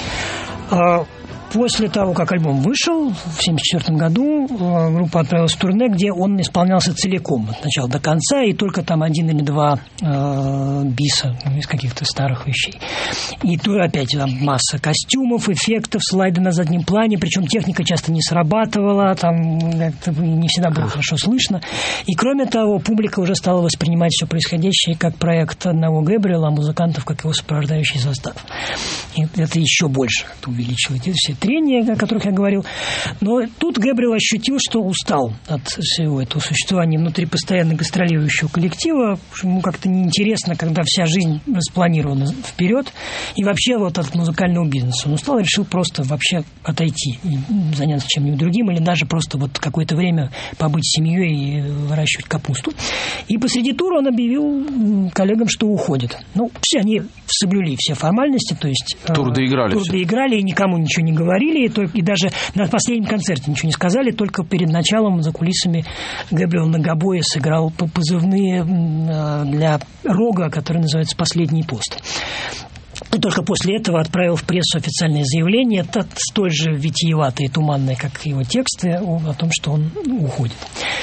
После того, как альбом вышел в семьдесят четвёртом году, группа отправилась в турне, где он исполнялся целиком, от начала до конца, и только там один или два э, биса из каких-то старых вещей. И тут опять там масса костюмов, эффектов, слайды на заднем плане, причем техника часто не срабатывала, там не всегда было хорошо слышно. И кроме того, публика уже стала воспринимать все происходящее как проект одного Гэбриэла, а музыкантов как его сопровождающий состав. И это еще больше увеличивает все трения, о которых я говорил. Но тут Гэбриэл ощутил, что устал от всего этого существования внутри постоянно гастролирующего коллектива. Ему как-то неинтересно, когда вся жизнь распланирована вперед. И вообще вот от музыкального бизнеса. Он устал и решил просто вообще отойти и заняться чем-нибудь другим, или даже просто вот какое-то время побыть с семьей и выращивать капусту. И посреди тура он объявил коллегам, что уходит. Ну, все они соблюли все формальности, то есть тур доиграли, тур доиграли и никому ничего не говорили. И, только, и даже на последнем концерте ничего не сказали, только перед началом за кулисами Гэбриэл на гобое сыграл позывные для рога, который называется «Последний пост». И только после этого отправил в прессу официальное заявление, это столь же витиеватое и туманное, как его тексты, о том, что он уходит.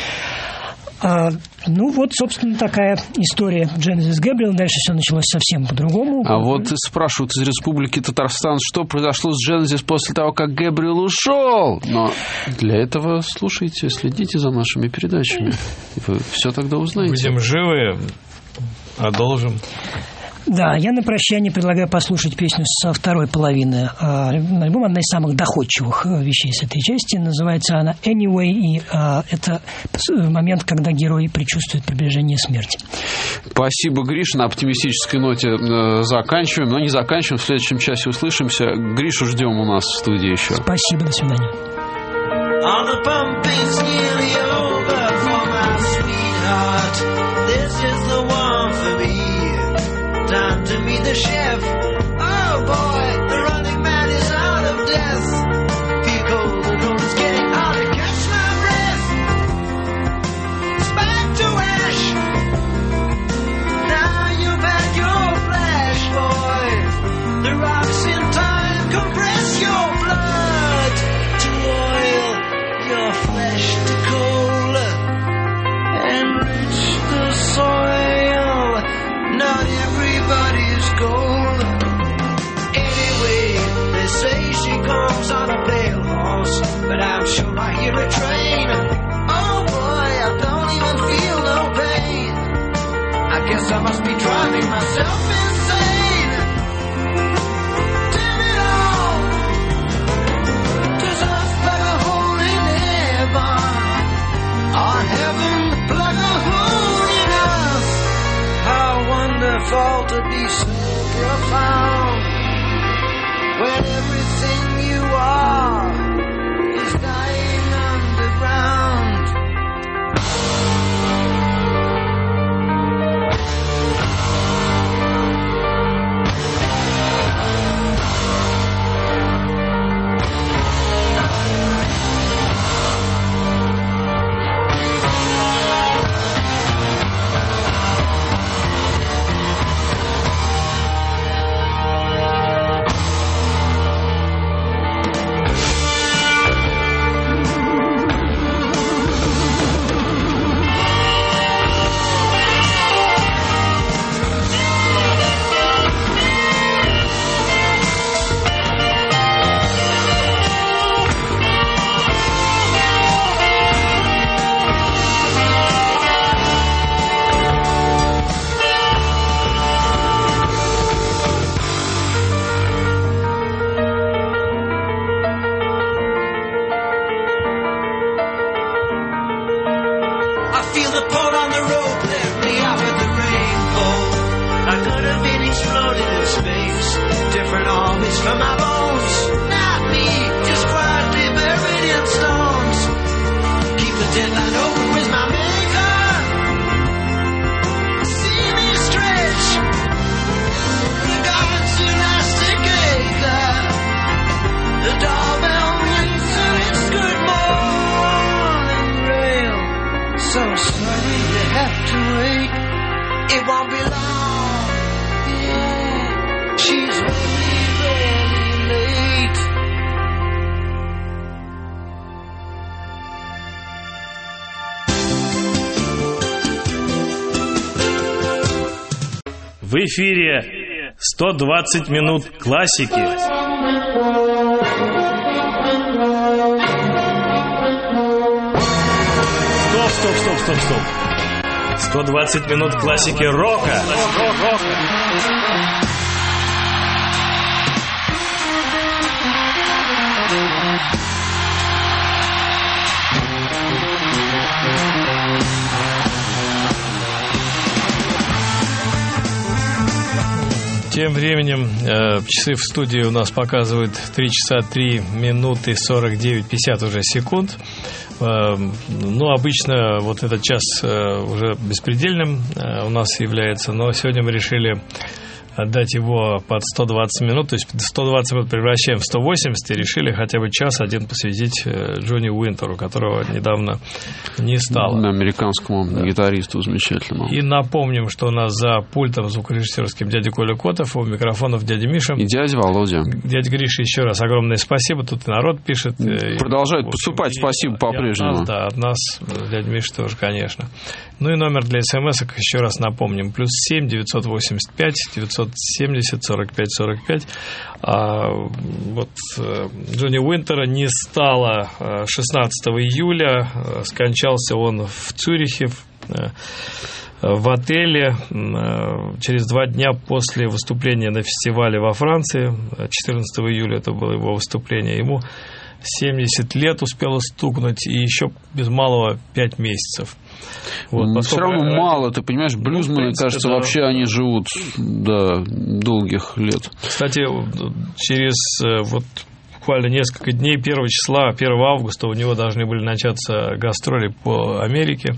А, ну вот, собственно, такая история Genesis Gabriel. Дальше все началось совсем по-другому. А вот спрашивают из Республики Татарстан, что произошло с Genesis после того, как Гэбриэл ушел. Но для этого слушайте, следите за нашими передачами. Вы все тогда узнаете. Будем живы, продолжим. Да, я на прощание предлагаю послушать песню со второй половины альбома, одна из самых доходчивых вещей с этой части. Называется она «Anyway», и а, это момент, когда герой предчувствует приближение смерти. Спасибо, Гриша. На оптимистической ноте э, заканчиваем, но не заканчиваем. В следующем часе услышимся. Гришу ждем у нас в студии еще. Спасибо, до свидания. Time to meet the chef. Oh boy, the running man is out of death. Feel cold, the road is getting hard to catch my breath. It's back to ash. Now you've had your flash, boy. The rocks in time compress your blood to oil, your flesh to coal, enrich the soil. Not everybody's gold. Anyway, they say she comes on a pale horse, but I'm sure I hear a train. Oh boy, I don't even feel no pain. I guess I must be driving myself insane. Damn it all, does earth plug a hole in heaven, or heaven plug a hole in earth? How wonderful to be so profound, when everything you are is dying underground. So it won't be long. Yeah, she's really, really late. В эфире сто двадцать минут классики. Стоп, стоп, стоп, стоп, стоп. сто двадцать минут классики рока. Тем временем э, часы в студии у нас показывают три часа три минуты сорок девять пятьдесят уже секунд. Э, ну, обычно вот этот час э, уже беспредельным э, у нас является, но сегодня мы решили отдать его под сто двадцать минут, то есть сто двадцать минут превращаем в сто восемьдесят и решили хотя бы час один посвятить Джонни Уинтеру, которого недавно не стало. Американскому да. гитаристу замечательному. И напомним, что у нас за пультом звукорежиссерским дядя Коля Котов, у микрофонов дядя Миша. И дядя Володя. Дядя Гриша, еще раз огромное спасибо. Тут и народ пишет. Продолжает и, поступать, и, спасибо и по-прежнему. От нас, да, от нас, дядя Миша тоже, конечно. Ну и номер для смс-ок еще раз напомним. Плюс семь девятьсот восемьдесят пять девятьсот семьдесят сорок пять сорок пять. А, вот Джонни Уинтера не стало шестнадцатого июля. Скончался он в Цюрихе, в, в отеле через два дня после выступления на фестивале во Франции. четырнадцатого июля это было его выступление. Ему семьдесят лет успело стукнуть и еще без малого пять месяцев. Вот, все равно ради... мало, ты понимаешь, блюзманы, ну, принципе, кажется, да. вообще они живут до долгих лет. Кстати, через вот буквально несколько дней, первого числа, первого августа у него должны были начаться гастроли по Америке.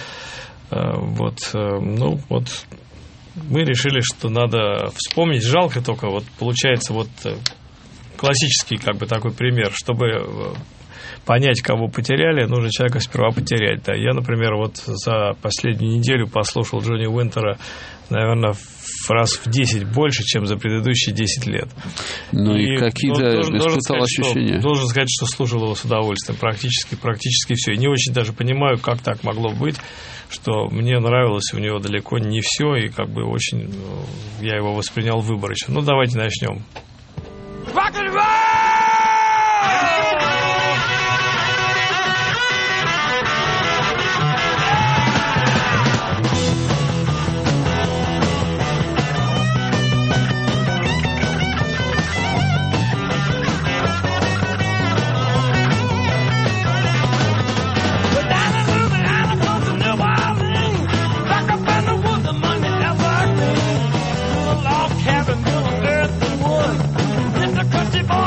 Вот, ну вот, мы решили, что надо вспомнить. Жалко только, вот получается вот классический как бы такой пример, чтобы понять, кого потеряли, нужно человека сперва потерять. Да. Я, например, вот за последнюю неделю послушал Джонни Уинтера, наверное, раз в десять больше, чем за предыдущие десять лет. Ну и, и какие-то испытал ощущения? Что, должен сказать, что слушал его с удовольствием. Практически, практически все. И не очень даже понимаю, как так могло быть, что мне нравилось у него далеко не все, и как бы очень я его воспринял выборочно. Ну, давайте начнем. Rock and roll! Country boy.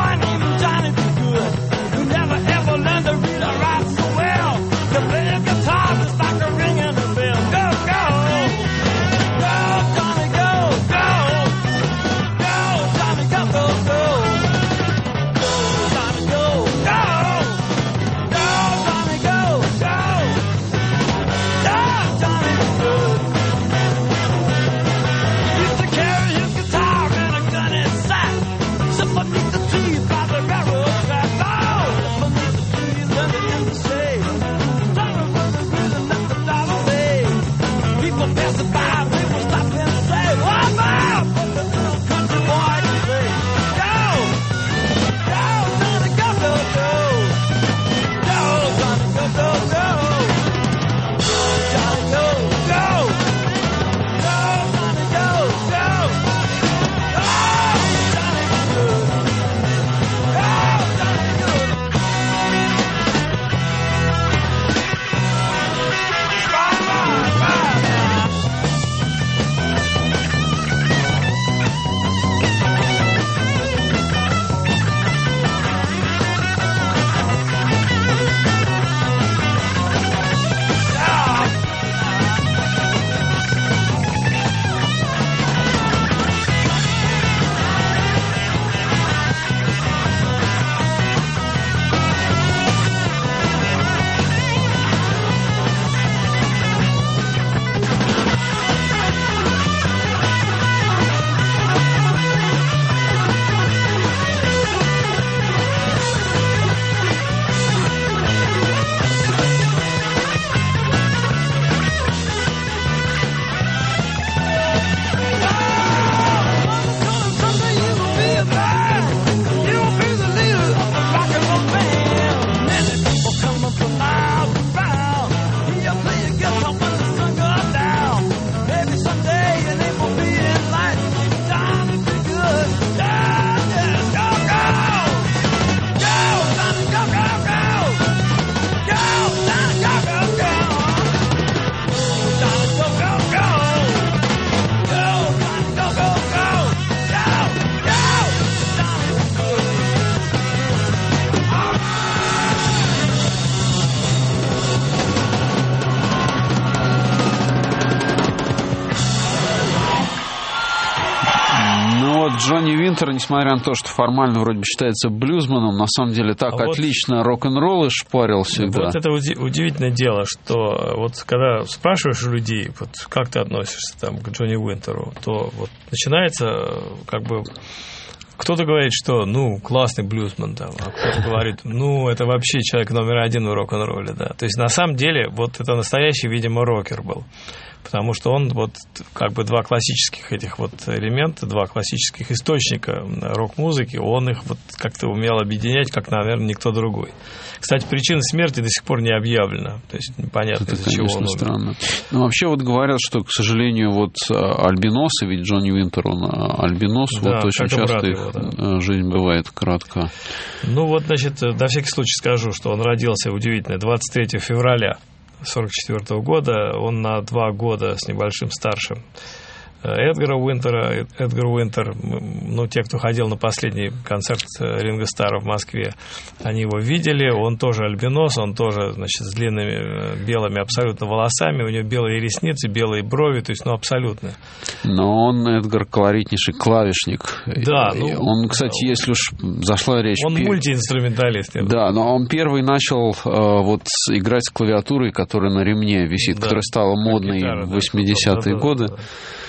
Джонни Уинтер, несмотря на то, что формально вроде бы считается блюзманом, на самом деле так а отлично вот, рок-н-ролл шпарил всегда. Вот это уди- удивительное дело, что вот когда спрашиваешь у людей, вот как ты относишься там к Джонни Уинтеру, то вот начинается как бы... Кто-то говорит, что, ну, классный блюзман, там, а кто-то говорит, ну, это вообще человек номер один в рок-н-ролле, да. То есть, на самом деле, вот это настоящий, видимо, рокер был. Потому что он вот как бы два классических этих вот элемента, два классических источника рок-музыки, он их вот как-то умел объединять, как, наверное, никто другой. Кстати, причина смерти до сих пор не объявлена. То есть непонятно, из-за чего он умер. Странно. Ну, вообще вот говорят, что, к сожалению, вот альбиносы, ведь Джонни Уинтер, он альбинос, да, вот очень часто их его, да. Жизнь бывает коротка. Ну вот, значит, на всякий случай скажу, что он родился, удивительно, двадцать третьего февраля сорок четвёртого года, он на два года с небольшим старше Эдгара Уинтера. Эдгар Уинтер, ну, те, кто ходил на последний концерт Ринго Старра в Москве, они его видели, он тоже альбинос, он тоже, значит, с длинными белыми абсолютно волосами, у него белые ресницы, белые брови, то есть, ну, абсолютно. Но он, Эдгар, колоритнейший клавишник. Да. Ну, он, кстати, если уж зашла речь... Он пер... мультиинструменталист. Да, но он первый начал э, вот играть с клавиатурой, которая на ремне висит, да, которая стала модной гитара, в восьмидесятые да, годы. Да, да.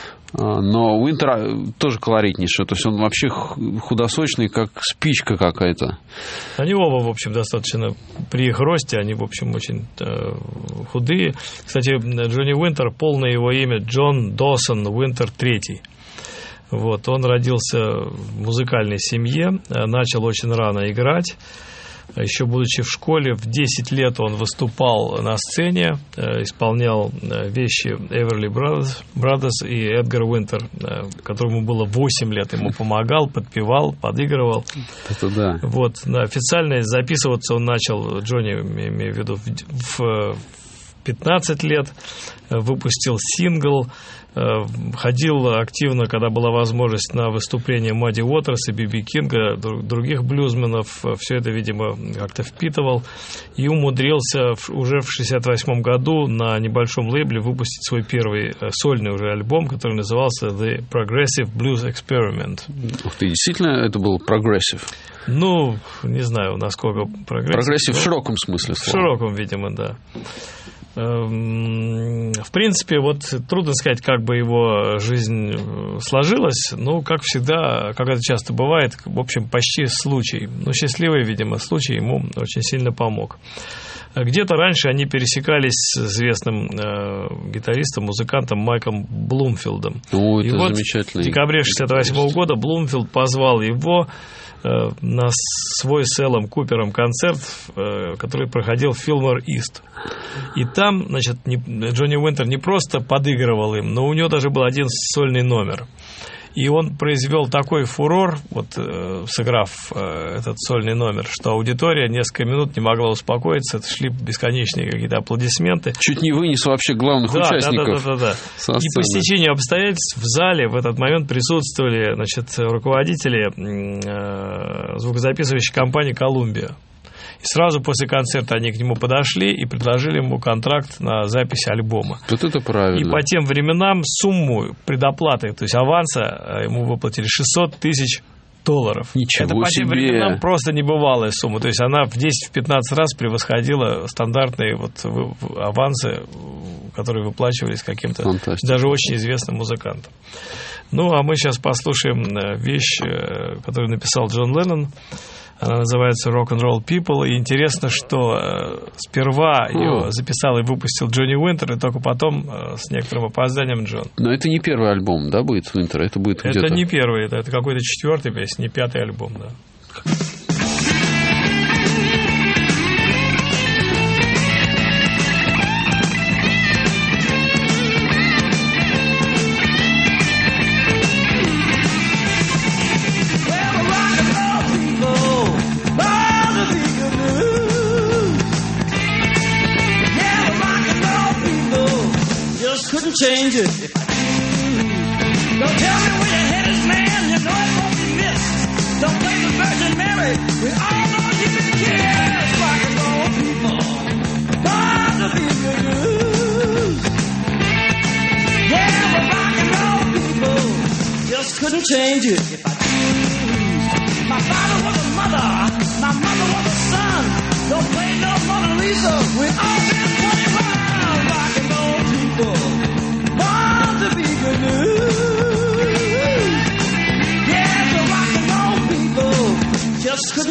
Но Уинтер тоже колоритнейший, то есть он вообще худосочный, как спичка какая-то. Они оба, в общем, достаточно при их росте, они, в общем, очень э, худые. Кстати, Джонни Уинтер, полное его имя Джон Досон Уинтер третий. Вот, он родился в музыкальной семье, начал очень рано играть. Еще будучи в школе, в десять лет он выступал на сцене, исполнял вещи Everly Brothers, Brothers и Эдгар Уинтер, которому было восемь лет, ему помогал, подпевал, подыгрывал. Это да. Вот, официально записываться он начал, Джонни, имею в виду, в пятнадцать лет, выпустил сингл, ходил активно, когда была возможность, на выступления Мадди Уотерса, Биби Кинга, других блюзменов. Все это, видимо, как-то впитывал. И умудрился уже в шестьдесят восьмом году на небольшом лейбле выпустить свой первый сольный уже альбом, который назывался The Progressive Blues Experiment. Ух ты, действительно это был прогрессив? Ну, не знаю, насколько прогрессив. Прогрессив в широком смысле слова. В широком, видимо, да. В принципе, вот трудно сказать, как бы его жизнь сложилась, но, как всегда, как это часто бывает, в общем, почти случай. Но счастливый, видимо, случай ему очень сильно помог. Где-то раньше они пересекались с известным э, гитаристом, музыкантом Майком Блумфилдом. О, это и вот замечательно. В декабре шестьдесят восьмого года Блумфилд позвал его э, на свой с Эллом Купером концерт, э, который проходил в Филлмор Ист. И там, значит, не, Джонни Уинтер не просто подыгрывал им, но у него даже был один сольный номер. И он произвел такой фурор, вот, э, сыграв э, этот сольный номер, что аудитория несколько минут не могла успокоиться, это шли бесконечные какие-то аплодисменты. Чуть не вынес вообще главных да, участников. Да, да, да, да, да. И по стечению обстоятельств в зале в этот момент присутствовали, значит, руководители э, звукозаписывающей компании «Колумбия». И сразу после концерта они к нему подошли и предложили ему контракт на запись альбома. Вот это правильно. И по тем временам сумму предоплаты, то есть аванса, ему выплатили шестьсот тысяч долларов. Ничего это по себе. тем временам просто небывалая сумма. То есть она в десять-пятнадцать раз превосходила стандартные вот авансы, которые выплачивались каким-то Фантастика. Даже очень известным музыкантам. Ну, а мы сейчас послушаем вещь, которую написал Джон Леннон. Она называется «Rock-and-Roll People». И интересно, что э, сперва ее записал и выпустил Джонни Уинтер, и только потом э, с некоторым опозданием Джон. Но это не первый альбом, да, будет Уинтера? Это будет это где-то... не первый, это, это какой-то четвертый, если не пятый альбом, да. Change it. Don't tell me where your head is, man. You know it won't be missed. Don't play the Virgin Mary. We all know you've been kissed. Rock and roll people, born to be good. Yeah, but rock and roll people just couldn't change it. If I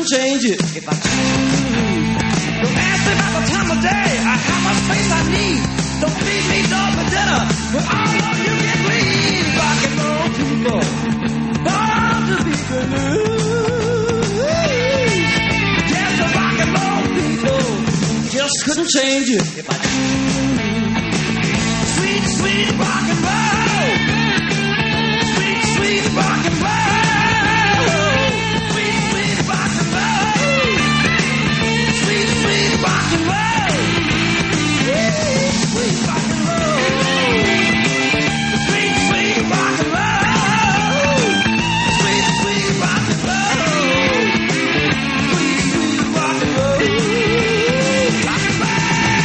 couldn't change it if I choose. Don't ask me about the time of day or how much space I need. Don't feed me dog for dinner with all of you get bleed. Rock and roll people, born to be confused. Yes, the rock and roll people just couldn't change it if I choose. Sweet, sweet rock and roll. Sweet, sweet rock and roll. Sweet, sweet rock and roll. Sweet, sweet rock and roll. Sweet, sweet rock and roll. Sweet, sweet rock and roll. Sweet, sweet rock and roll. Sweet, sweet rock and roll. Rock and roll.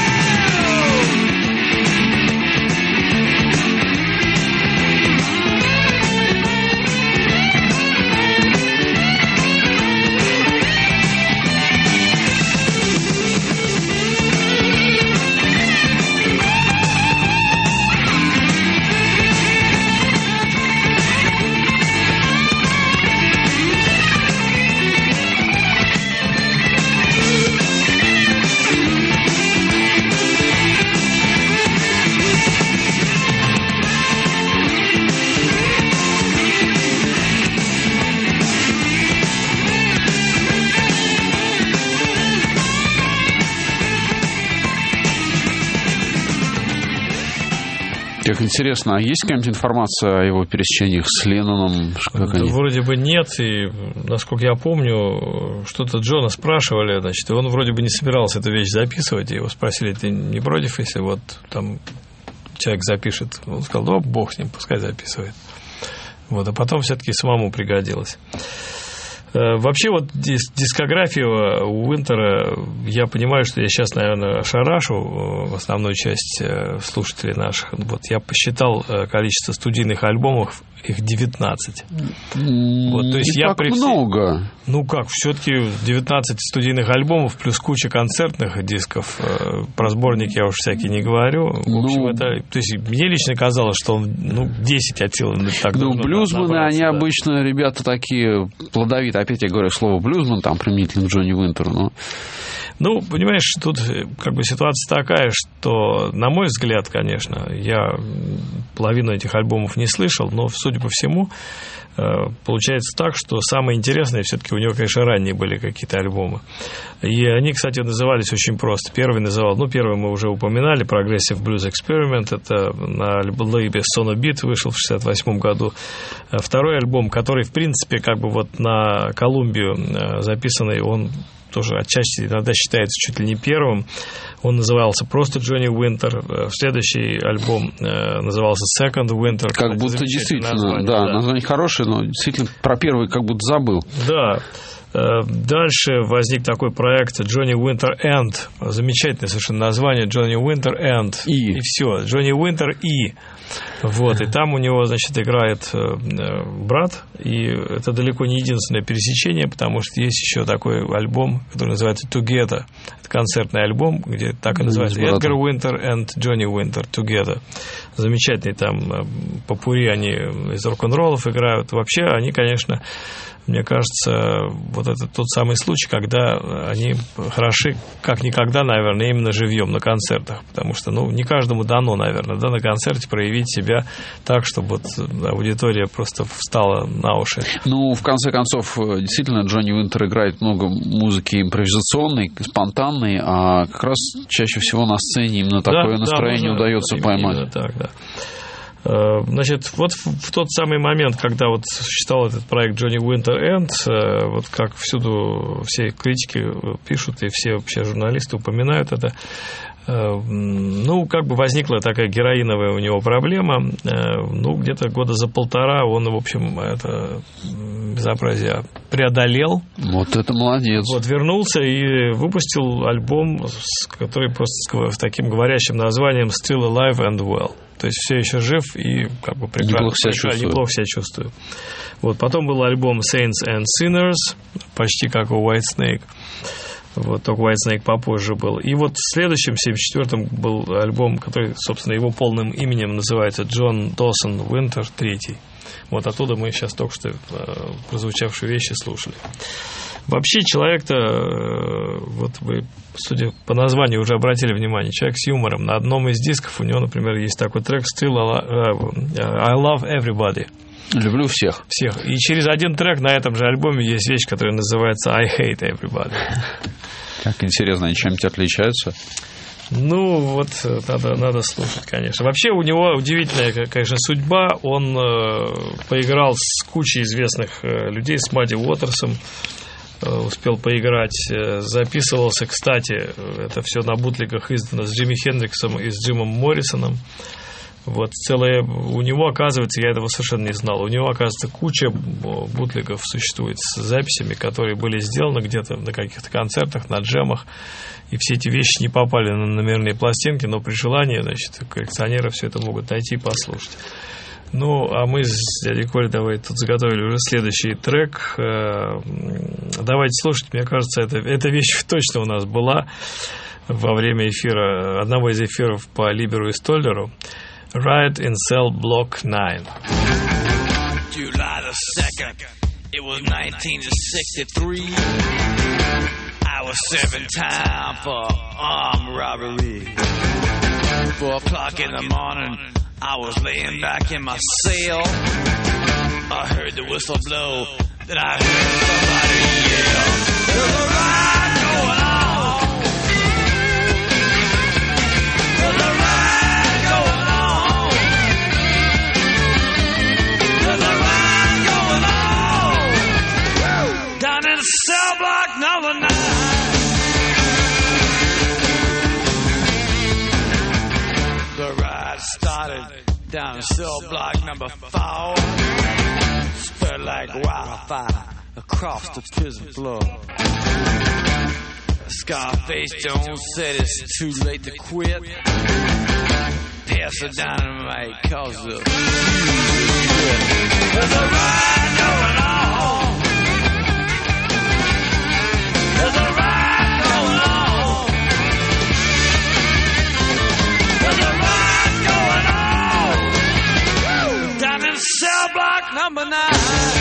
Как интересно, а есть какая-нибудь информация о его пересечениях с Ленноном? Как да, они... Вроде бы нет, и, насколько я помню, что-то Джона спрашивали, значит, и он вроде бы не собирался эту вещь записывать, и его спросили, ты не против, если вот там человек запишет? Он сказал, да, бог с ним, пускай записывает. Вот, а потом все-таки самому пригодилось. Вообще вот дис- дискографию Уинтера, я понимаю, что я сейчас, наверное, ошарашу основную часть слушателей наших. Вот я посчитал количество студийных альбомов, их девятнадцать. Mm, вот, то есть не я так при... много. Ну как, все-таки девятнадцать студийных альбомов плюс куча концертных дисков. Про сборник я уж всякие не говорю. В ну, общем, это, то есть мне лично казалось, что он, ну, десять от силы так ну, блюзмены, они да. обычно ребята такие плодовитые. Опять я говорю слово блюзман, там применительно к Джонни Уинтеру, но... Ну, понимаешь, тут как бы ситуация такая, что, на мой взгляд, конечно, я половину этих альбомов не слышал, но, судя по всему, получается так, что самые интересные все-таки у него, конечно, ранние были какие-то альбомы. И они, кстати, назывались очень просто. Первый называл, ну, первый мы уже упоминали, Progressive Blues Experiment, это на лейбле Sonobeat вышел в шестьдесят восьмом году. Второй альбом, который, в принципе, как бы вот на Колумбию записанный, он тоже отчасти иногда считается чуть ли не первым. Он назывался просто Джонни Уинтер. Следующий альбом назывался Second Winter. Как будто действительно, название, да, да, название хорошее, но действительно про первый как будто забыл. Да. Дальше возник такой проект Johnny Winter And. Замечательное совершенно название Johnny Winter And. И, и все. Johnny Winter И. Вот, и там у него, значит, играет брат, и это далеко не единственное пересечение, потому что есть еще такой альбом, который называется Together. Это концертный альбом, где так и называется Эдгар Уинтер and Johnny Winter Together. Замечательный там попурри, они из рок-н-роллов играют. Вообще, они, конечно, мне кажется, вот это тот самый случай, когда они хороши как никогда, наверное, именно живьем на концертах, потому что, ну, не каждому дано, наверное, да, на концерте проявить себя так, чтобы вот аудитория просто встала на уши. Ну, в конце концов, действительно, Джонни Уинтер играет много музыки импровизационной, спонтанной, а как раз чаще всего на сцене именно такое да, настроение да, удается поймать. Именно так, да. Значит, вот в тот самый момент, когда вот существовал этот проект Johnny Winter And, вот как всюду все критики пишут и все вообще журналисты упоминают это, ну, как бы возникла такая героиновая у него проблема. Ну, где-то года за полтора он, в общем, это безобразие преодолел. Вот это молодец. Вот, вернулся и выпустил альбом, который просто с таким говорящим названием Still Alive and Well. То есть все еще жив и как бы прекрасно, неплохо себя чувствую. Неплохо себя чувствую. Вот, потом был альбом Saints and Sinners, почти как у Whitesnake. Вот, только Whitesnake попозже был. И вот в следующем, семьдесят четвёртом, был альбом, который, собственно, его полным именем называется Джон Досон Уинтер третий. Вот оттуда мы сейчас только что прозвучавшие вещи слушали. Вообще человек-то, вот вы, судя по названию, уже обратили внимание, человек с юмором. На одном из дисков у него, например, есть такой трек «Still I Love Everybody». Люблю всех. Всех. И через один трек на этом же альбоме есть вещь, которая называется «I Hate Everybody». Как интересно, они чем-то отличаются? Ну, вот надо, надо слушать, конечно. Вообще у него удивительная, конечно, судьба. Он э, поиграл с кучей известных э, людей, с Мадди Уотерсом, э, успел поиграть, э, записывался, кстати, это все на бутлегах издано с Джимми Хендриксом и с Джимом Моррисоном. Вот целое, у него, оказывается, я этого совершенно не знал, у него, оказывается, куча бутлегов существует с записями, которые были сделаны где-то на каких-то концертах, на джемах, и все эти вещи не попали на номерные пластинки, но при желании, значит, коллекционеры все это могут найти и послушать. Ну, а мы с дядей Колей давай тут заготовили уже следующий трек. Давайте слушать, мне кажется, это, эта вещь точно у нас была во время эфира, одного из эфиров по Либеру и Столлеру. Riot in Cell Block nine. July the second, it was nineteen sixty-three. I was serving time for armed robbery. Four o'clock in the morning, I was laying back in my cell. I heard the whistle blow, then I heard somebody yell. There's a riot going on. There's a riot going on. There's a riot going on. Down in cell block number nine. The riot started down in cell block number four. Spread like wildfire across the prison floor. Scarface Jones said it's too late to quit. Pass the dynamite cause the there's a riot going on. There's a riot going on. There's a riot going on. Down in cell block number nine.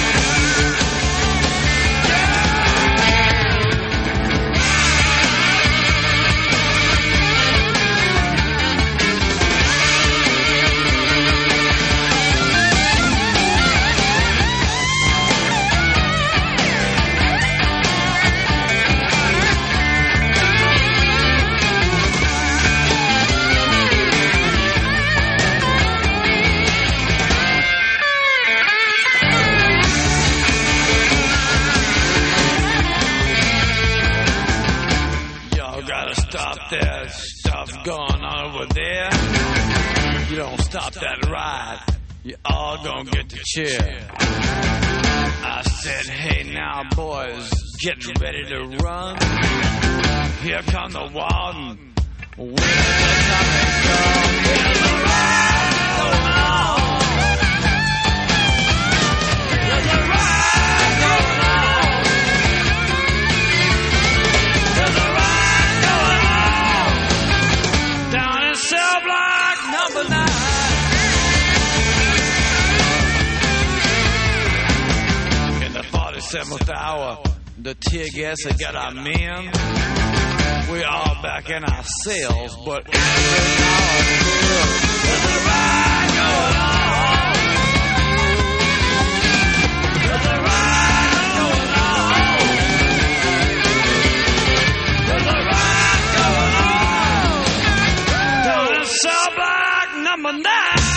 There's stuff going on over there. You don't stop that ride, you all gonna get the chair. I said, hey now boys, get ready to run. Here come the warden. Where the top they come? There's a ride going on. There's a ride going on. There's a ride going on. Down in cell block number nine. In the forty-seventh hour, the tear gas had got our men. We all back in our cells, but in the hour, there's a ride going on. There's a ride going on. There's a ride going on. Down in cell block number nine.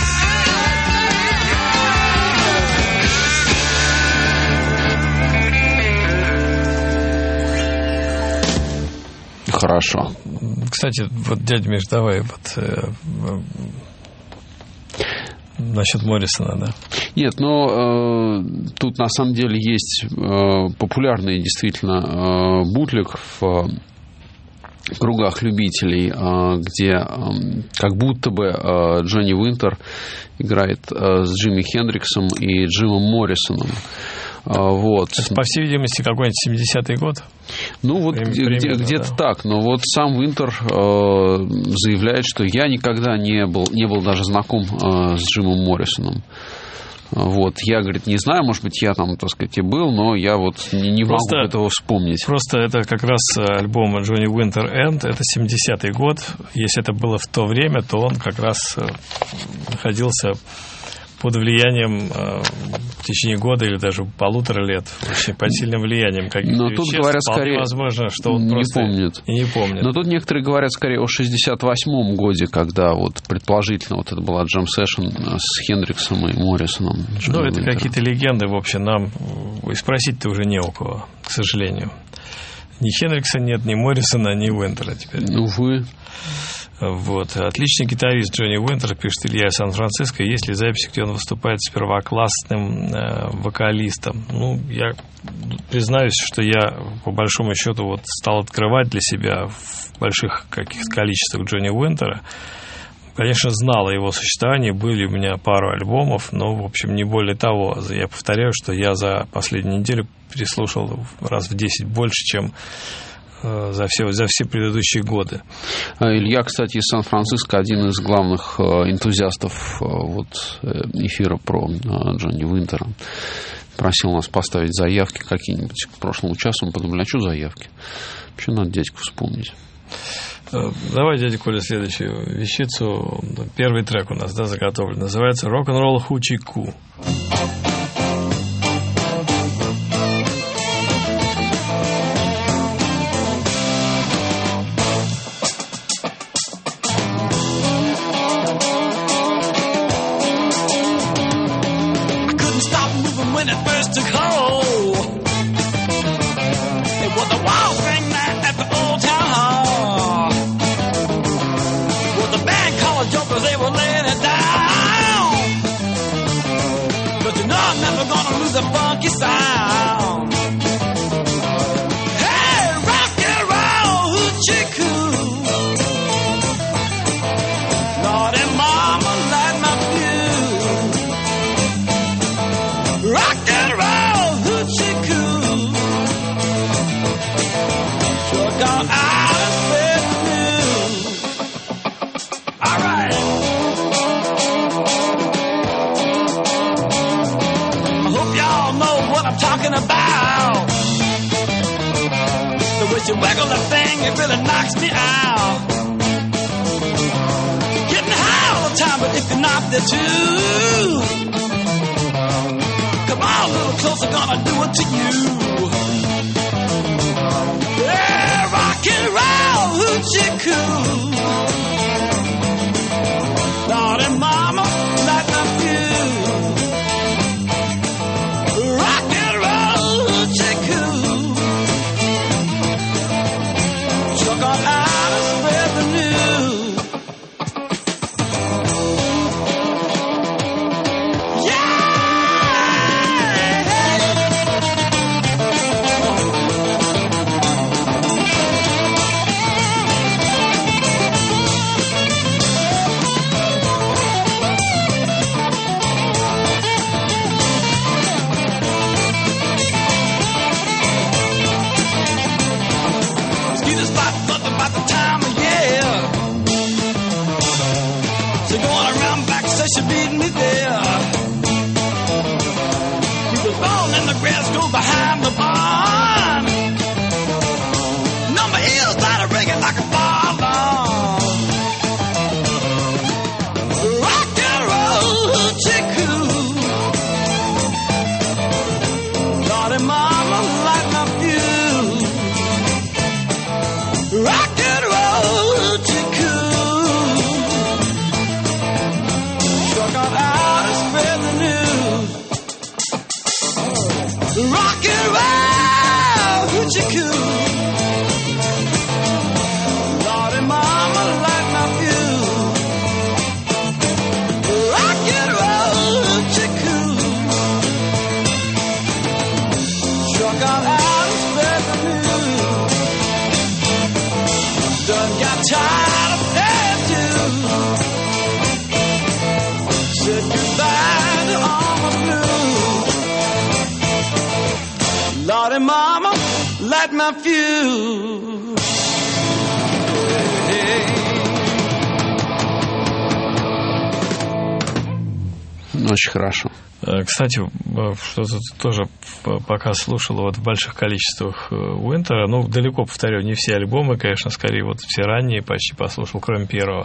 Хорошо. Кстати, вот, дядя Миш, давай вот э, насчет Моррисона, да? Нет, но э, тут на самом деле есть э, популярный действительно э, бутлег в э, кругах любителей, э, где э, как будто бы э, Джонни Уинтер играет э, с Джимми Хендриксом и Джимом Моррисоном. Вот. Это, по всей видимости, какой-нибудь семидесятый год? Ну, вот Примерно, где, где-то да. Так. Но вот сам Уинтер э, заявляет, что я никогда не был, не был даже знаком э, с Джимом Моррисоном. Вот, я, говорит, не знаю, может быть, я там, так сказать, и был, но я вот не, не просто, могу этого вспомнить. Просто это как раз альбом Johnny Winter End, это семидесятый год. Если это было в то время, то он как раз находился под влиянием э, в течение года или даже полутора лет, очень под сильным влиянием каких-то Но тут веществ, говорят, скорее, возможно, что он не просто помнит. И не помнит. Но тут некоторые говорят скорее о шестьдесят восьмом годе, когда вот предположительно вот это была джем-сэшн с Хендриксом и Моррисоном. Ну, это какие-то легенды, в общем, нам и спросить-то уже не у кого, к сожалению. Ни Хендрикса нет, ни Моррисона, ни Уинтера теперь. Увы. Вот. Отличный гитарист Джонни Уинтер, пишет Илья из Сан-Франциско. Есть ли записи, где он выступает с первоклассным э, вокалистом? Ну, я признаюсь, что я, по большому счету, вот стал открывать для себя в больших каких-то количествах Джонни Уинтера. Конечно, знал о его существовании, были у меня пару альбомов, но, в общем, не более того. Я повторяю, что я за последнюю неделю переслушал раз в десять больше, чем за все, за все предыдущие годы. Илья, кстати, из Сан-Франциско, один из главных энтузиастов вот, эфира про Джонни Уинтера. Просил нас поставить заявки какие-нибудь к прошлому часу. Мы подумали, а что заявки? Вообще надо дядьку вспомнить. Давай, дядя Коля, следующую вещицу. Первый трек у нас, да, заготовлен. Называется «Рок-н-ролл Хучи-Ку». You wiggle the thing, it really knocks me out. Getting high all the time, but if you're not there too, come on a little closer, gonna do it to you. Yeah, rock and roll, hoochie coo. Lord and mama, light my fuse. Rock and roll, hoochie coo. Gone out and spread the news. She beat me there. We was born in the grass, go behind the barn. Number ears started ringing like a bar alarm. Rock and roll, hoochie coo. Lord and mama, light my fuse. Rock and roll, hoochie coo. Got out and spread the news. Rock and roll, hoochie coo. Lord and mama, light my fuse. Rock and roll, hoochie coo. Sure got out and spread the news. Done got tired of paying dues. Said goodbye to all my blues. Lord and mama, light my fuse. Ну, Очень хорошо. Кстати, что-то тоже пока слушал вот в больших количествах Уинтера, ну, далеко, повторю, не все альбомы, конечно, скорее вот все ранние почти послушал, кроме первого.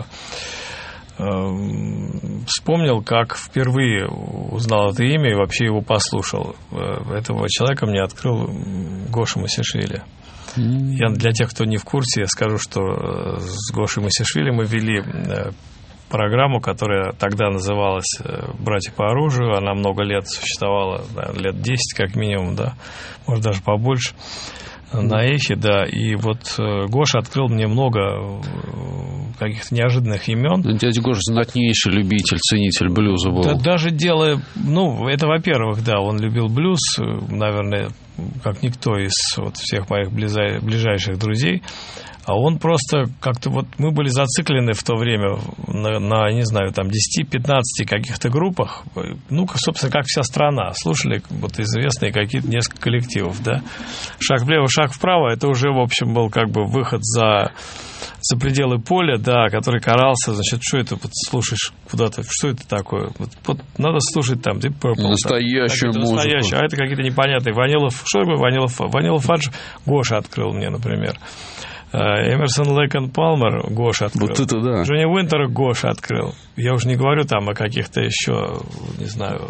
Вспомнил, как впервые узнал это имя и вообще его послушал. Этого человека мне открыл Гоша Масишвили. Я для тех, кто не в курсе, я скажу, что с Гошей Масишвили мы вели программу, которая тогда называлась «Братья по оружию». Она много лет существовала, да, лет десять как минимум, да, может даже побольше, на эхе, да. И вот Гоша открыл мне много каких-то неожиданных имен. Дядя Гоша знатнейший любитель, ценитель блюза был. Да, даже делая, ну, это, во-первых, да, он любил блюз, наверное, как никто из вот всех моих близа... ближайших друзей. А он просто как-то вот мы были зациклены в то время на, на не знаю, там десять-пятнадцать каких-то группах. Ну, собственно, как вся страна. Слушали вот известные какие-то несколько коллективов, да. Шаг влево, шаг вправо, это уже, в общем, был как бы выход за, за пределы поля, да, который карался. Значит, что это, вот слушаешь куда-то, что это такое? Вот, вот надо слушать там Deep Purple. Настоящую там, музыку. Настоящую, а это какие-то непонятные. Ванила, что такое Ванила, Ванила Фадж? Гоша открыл мне, например. Эмерсон, Лейк энд Палмер Гоша открыл. Вот это да. Джонни Уинтер Гоша открыл. Я уже не говорю там о каких-то еще, не знаю,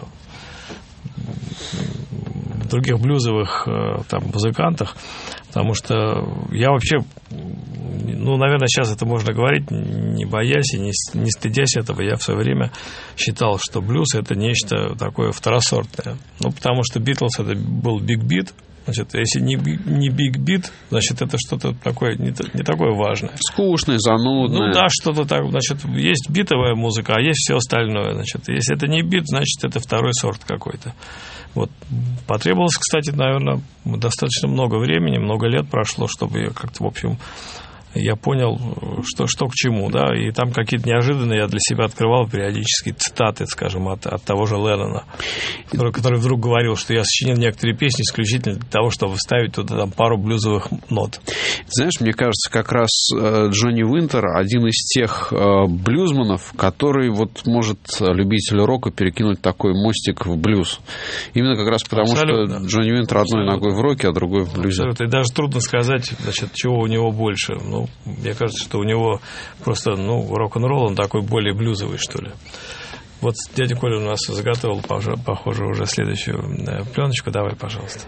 других блюзовых там музыкантах, потому что я вообще, ну, наверное, сейчас это можно говорить, не боясь и не, не стыдясь этого. Я в свое время считал, что блюз — это нечто такое второсортное. Ну, потому что Битлз — это был биг-бит. Значит, если не, не биг бит, значит, это что-то такое, не, не такое важное. Скучное, занудное. Ну да, что-то так, значит, есть битовая музыка, а есть все остальное. Значит, если это не бит, значит, это второй сорт какой-то. Вот. Потребовалось, кстати, наверное, достаточно много времени, много лет прошло, чтобы я как-то, в общем, я понял, что, что к чему, да, и там какие-то неожиданные я для себя открывал периодически цитаты, скажем, от, от того же Леннона, который, который вдруг говорил, что я сочинил некоторые песни исключительно для того, чтобы вставить туда там пару блюзовых нот. Знаешь, мне кажется, как раз Джонни Уинтер один из тех блюзманов, который вот может любителю рока перекинуть такой мостик в блюз. Именно как раз потому, Абсолютно. Что Джонни Уинтер одной Абсолютно. Ногой в роке, а другой в блюзе. Абсолютно. И даже трудно сказать, значит, чего у него больше. Ну, мне кажется, что у него просто, ну, рок-н-ролл, он такой более блюзовый, что ли. Вот дядя Коля у нас заготовил, похоже, уже следующую пленочку. Давай, пожалуйста.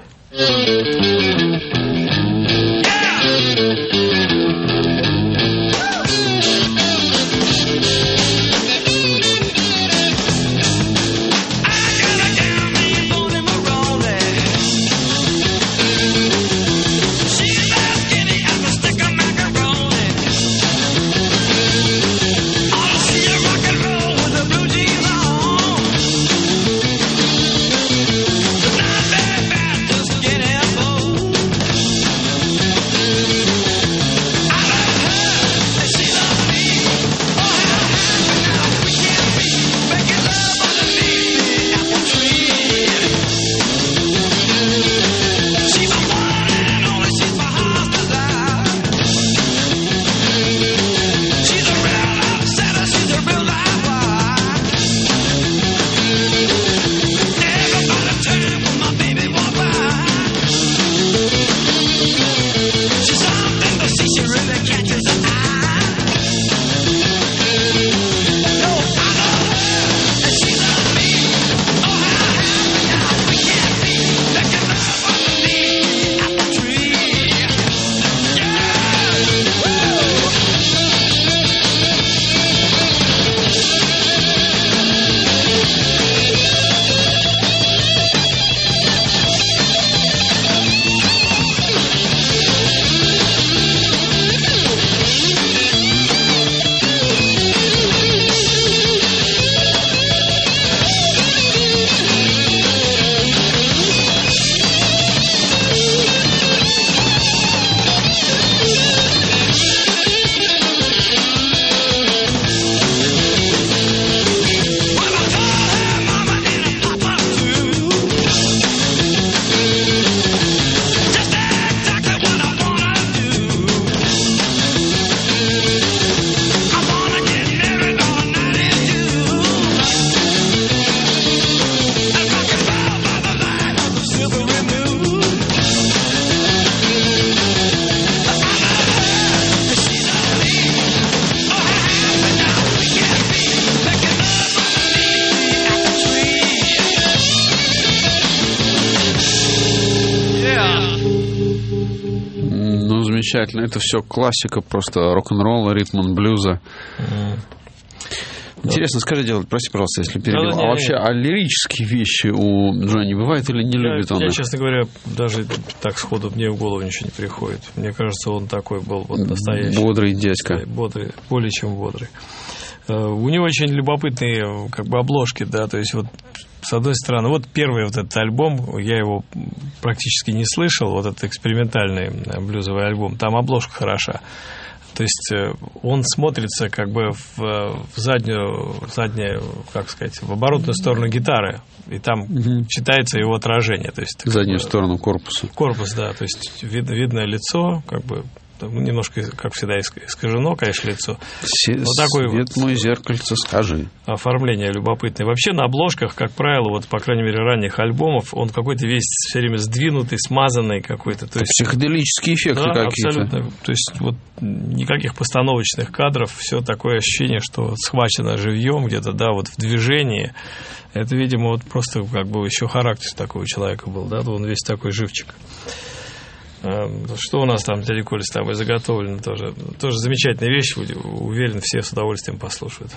замечательно. Это все классика, просто рок-н-ролла, ритм-н-блюза. Mm. Интересно, скажи, делать, прости, пожалуйста, если перебил. Да, а вообще, а лирические вещи у Джонни бывают или не я, любит он я, их? Честно говоря, даже так сходу мне в голову ничего не приходит. Мне кажется, он такой был вот настоящий. Бодрый дядька. Бодрый, более чем бодрый. У него очень любопытные как бы обложки, да, то есть вот с одной стороны, вот первый вот этот альбом, я его практически не слышал, вот этот экспериментальный блюзовый альбом, там обложка хороша. То есть он смотрится как бы в, в заднюю, в заднюю, как сказать, в оборотную сторону гитары, и там угу. читается его отражение. То есть, в заднюю сторону корпуса. Корпус, да, то есть вид, видно лицо, как бы, немножко, как всегда, искажено, конечно, лицо. Се- вот такое свет вот мой зеркальце, скажи. Оформление любопытное. Вообще на обложках, как правило, вот, по крайней мере, ранних альбомов, он какой-то весь все время сдвинутый, смазанный какой-то. То есть, психоделические эффекты да, какие-то. Абсолютно. То есть вот никаких постановочных кадров, все такое ощущение, что схвачено живьем где-то, да, вот в движении. Это, видимо, вот просто как бы еще характер такого человека был, да, он весь такой живчик. Что у нас там, дядя Коля, с тобой заготовлено тоже? Тоже замечательная вещь, уверен, все с удовольствием послушают.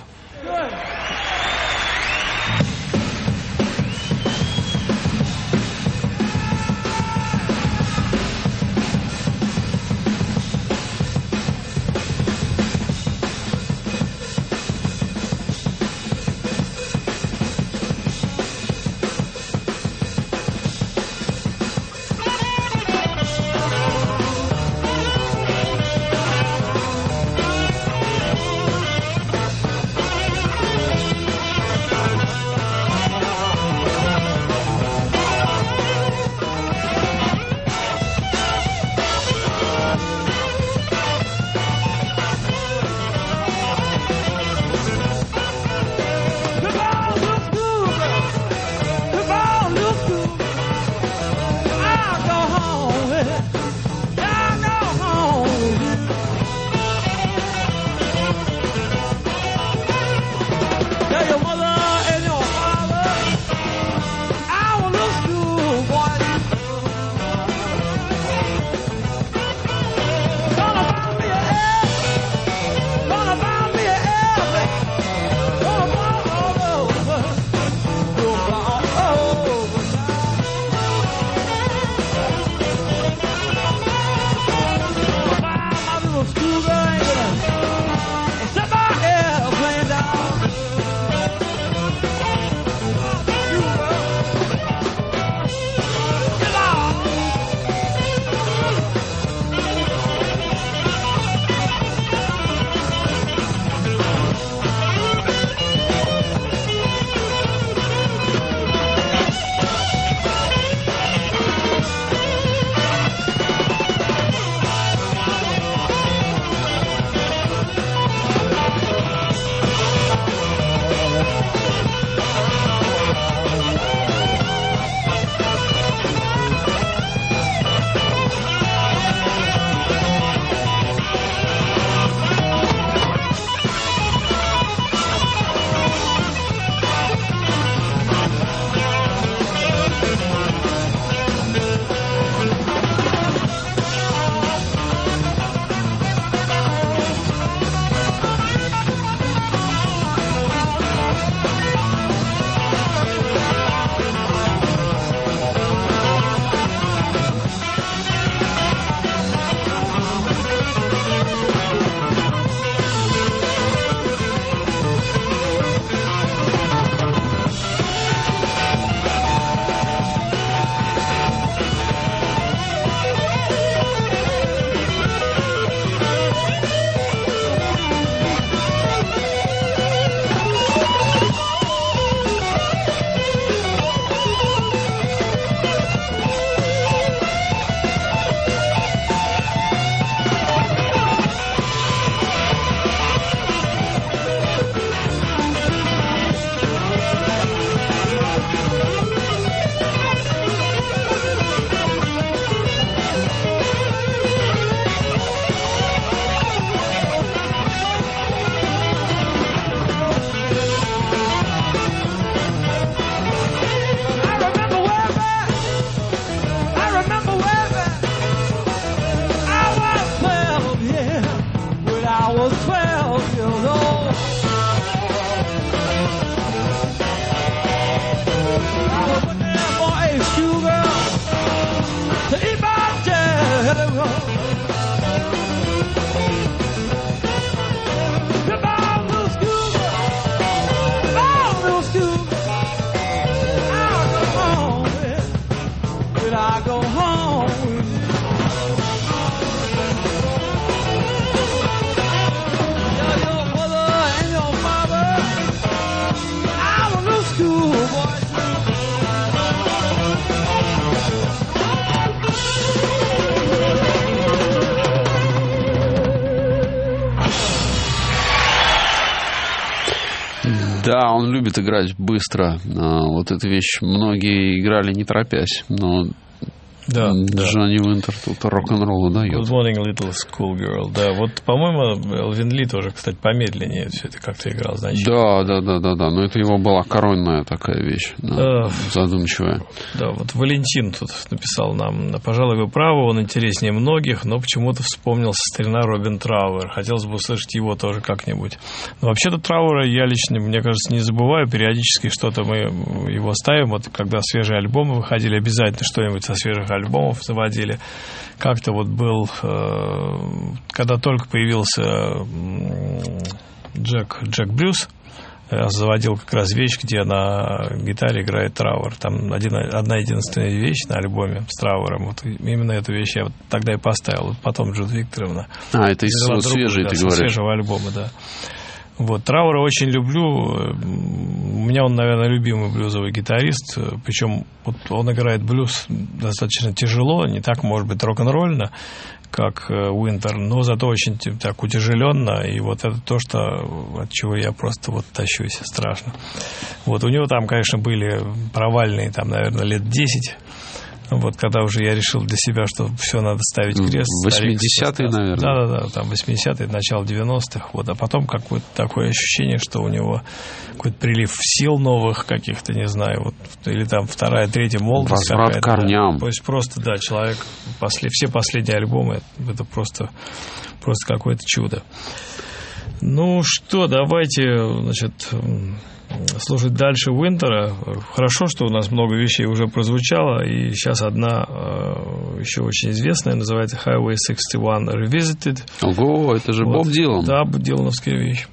он любит играть быстро. Вот эту вещь многие играли не торопясь, но да, Джонни да. Уинтер тут рок-н-ролл дает. Good morning, little schoolgirl. Да, вот, по-моему, Элвин Ли тоже, кстати, помедленнее все это как-то играл, значит. Да, да, да, да, да. Но это его была коронная такая вещь, да, задумчивая. Да, вот Валентин тут написал нам: пожалуй, вы правы, он интереснее многих, но почему-то вспомнился старина Робин Трауэр. Хотелось бы услышать его тоже как-нибудь. Но вообще-то Трауэра я лично, мне кажется, не забываю. Периодически что-то мы его ставим. Вот когда свежие альбомы выходили, обязательно что-нибудь со свежих альбомов заводили. Как-то вот был, когда только появился Джек, Джек Брюс, я заводил как раз вещь, где на гитаре играет Трауэр. Там один, одна единственная вещь на альбоме с Трауэром. Вот именно эту вещь я вот тогда и поставил. Вот потом Джуд Викторовна. А, это из свежей, ты говоришь. Свежего альбома, да. Вот, Трауэра очень люблю. У меня он, наверное, любимый блюзовый гитарист. Причем вот он играет блюз достаточно тяжело, не так, может быть, рок-н-ролльно, как Уинтер, но зато очень так утяжеленно. И вот это то, что, от чего я просто вот тащусь страшно. Вот, у него там, конечно, были провальные, там, наверное, лет десять. Вот когда уже я решил для себя, что все, надо ставить крест. восьмидесятые, наверное. Да-да-да, там восьмидесятые, начало девяностых. Вот, а потом какое-то такое ощущение, что у него какой-то прилив сил новых каких-то, не знаю, вот, или там вторая, третья молодость. Возврат к корням. Да. То есть просто, да, человек, после, все последние альбомы, это просто, просто какое-то чудо. Ну что, давайте, значит, слушать дальше Уинтера. Хорошо, что у нас много вещей уже прозвучало, и сейчас одна э, еще очень известная, называется Highway шестьдесят один Revisited. Ого, это же вот. Боб Дилан. Да, дилановская вещь.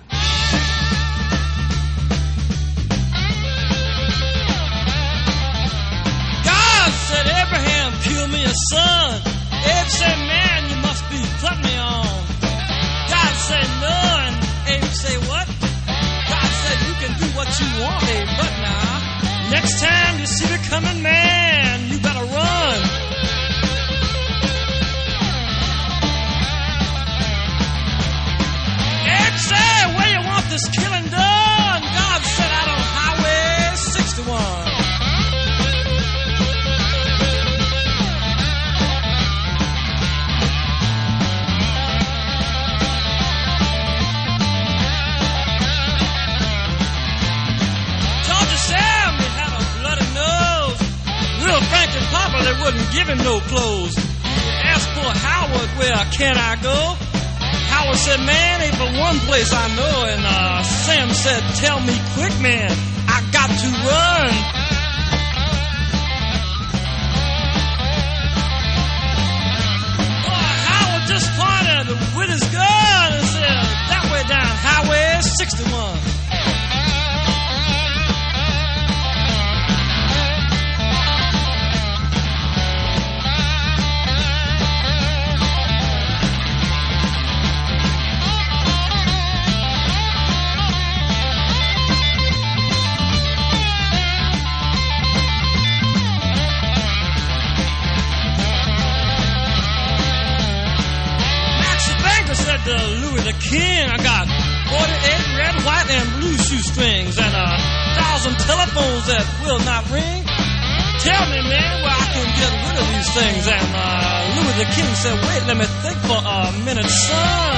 God said, Abraham, kill me a son. Abe said, man, you must be putting me on. God said, no, and Abe said, what? You can do what you want, Abe, but now, next time you see the coming man, you better run. Abe said, where you want this killing done? God said, out on Highway sixty-one. Frank and Papa, they wouldn't give him no clothes. Asked poor Howard, where can I go? Howard said, man, ain't but one place I know. And uh, Sam said, tell me quick, man, I got to run. Boy, Howard just pointed with his gun and said, that way down Highway sixty-one. To Louis the King, I got forty-eight red, white, and blue shoestrings and a thousand telephones that will not ring. Tell me, man, where I can get rid of these things. And uh, Louis the King said, wait, let me think for a minute, son.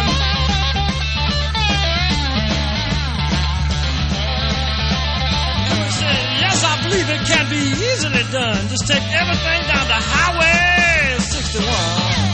Louis said, yes, I believe it can be easily done. Just take everything down to Highway sixty-one.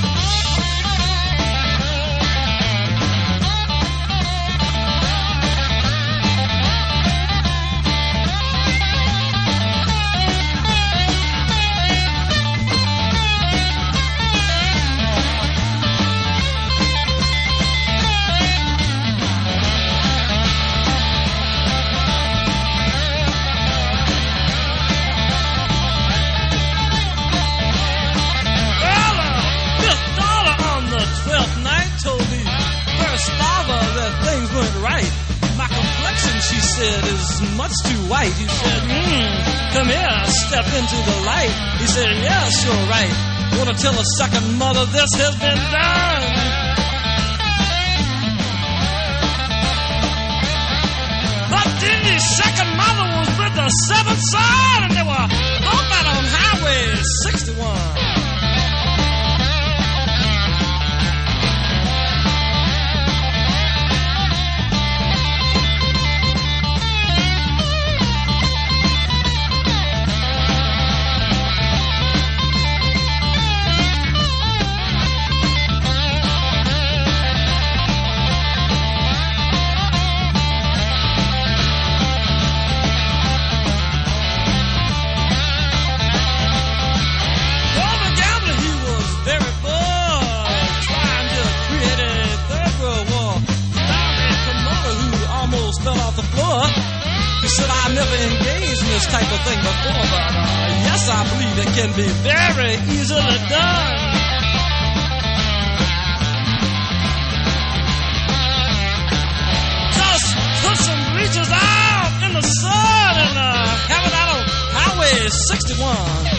She said, is much too white. He said, hmm, come here, step into the light. He said, yes, you're right. Wanna tell a second mother this has been done? But Cindy's second mother was with the seventh son, and they were both out on Highway sixty-one. This type of thing before, but uh, yes, I believe it can be very easily done. Just put some bleachers out in the sun and uh, have it out on Highway sixty-one.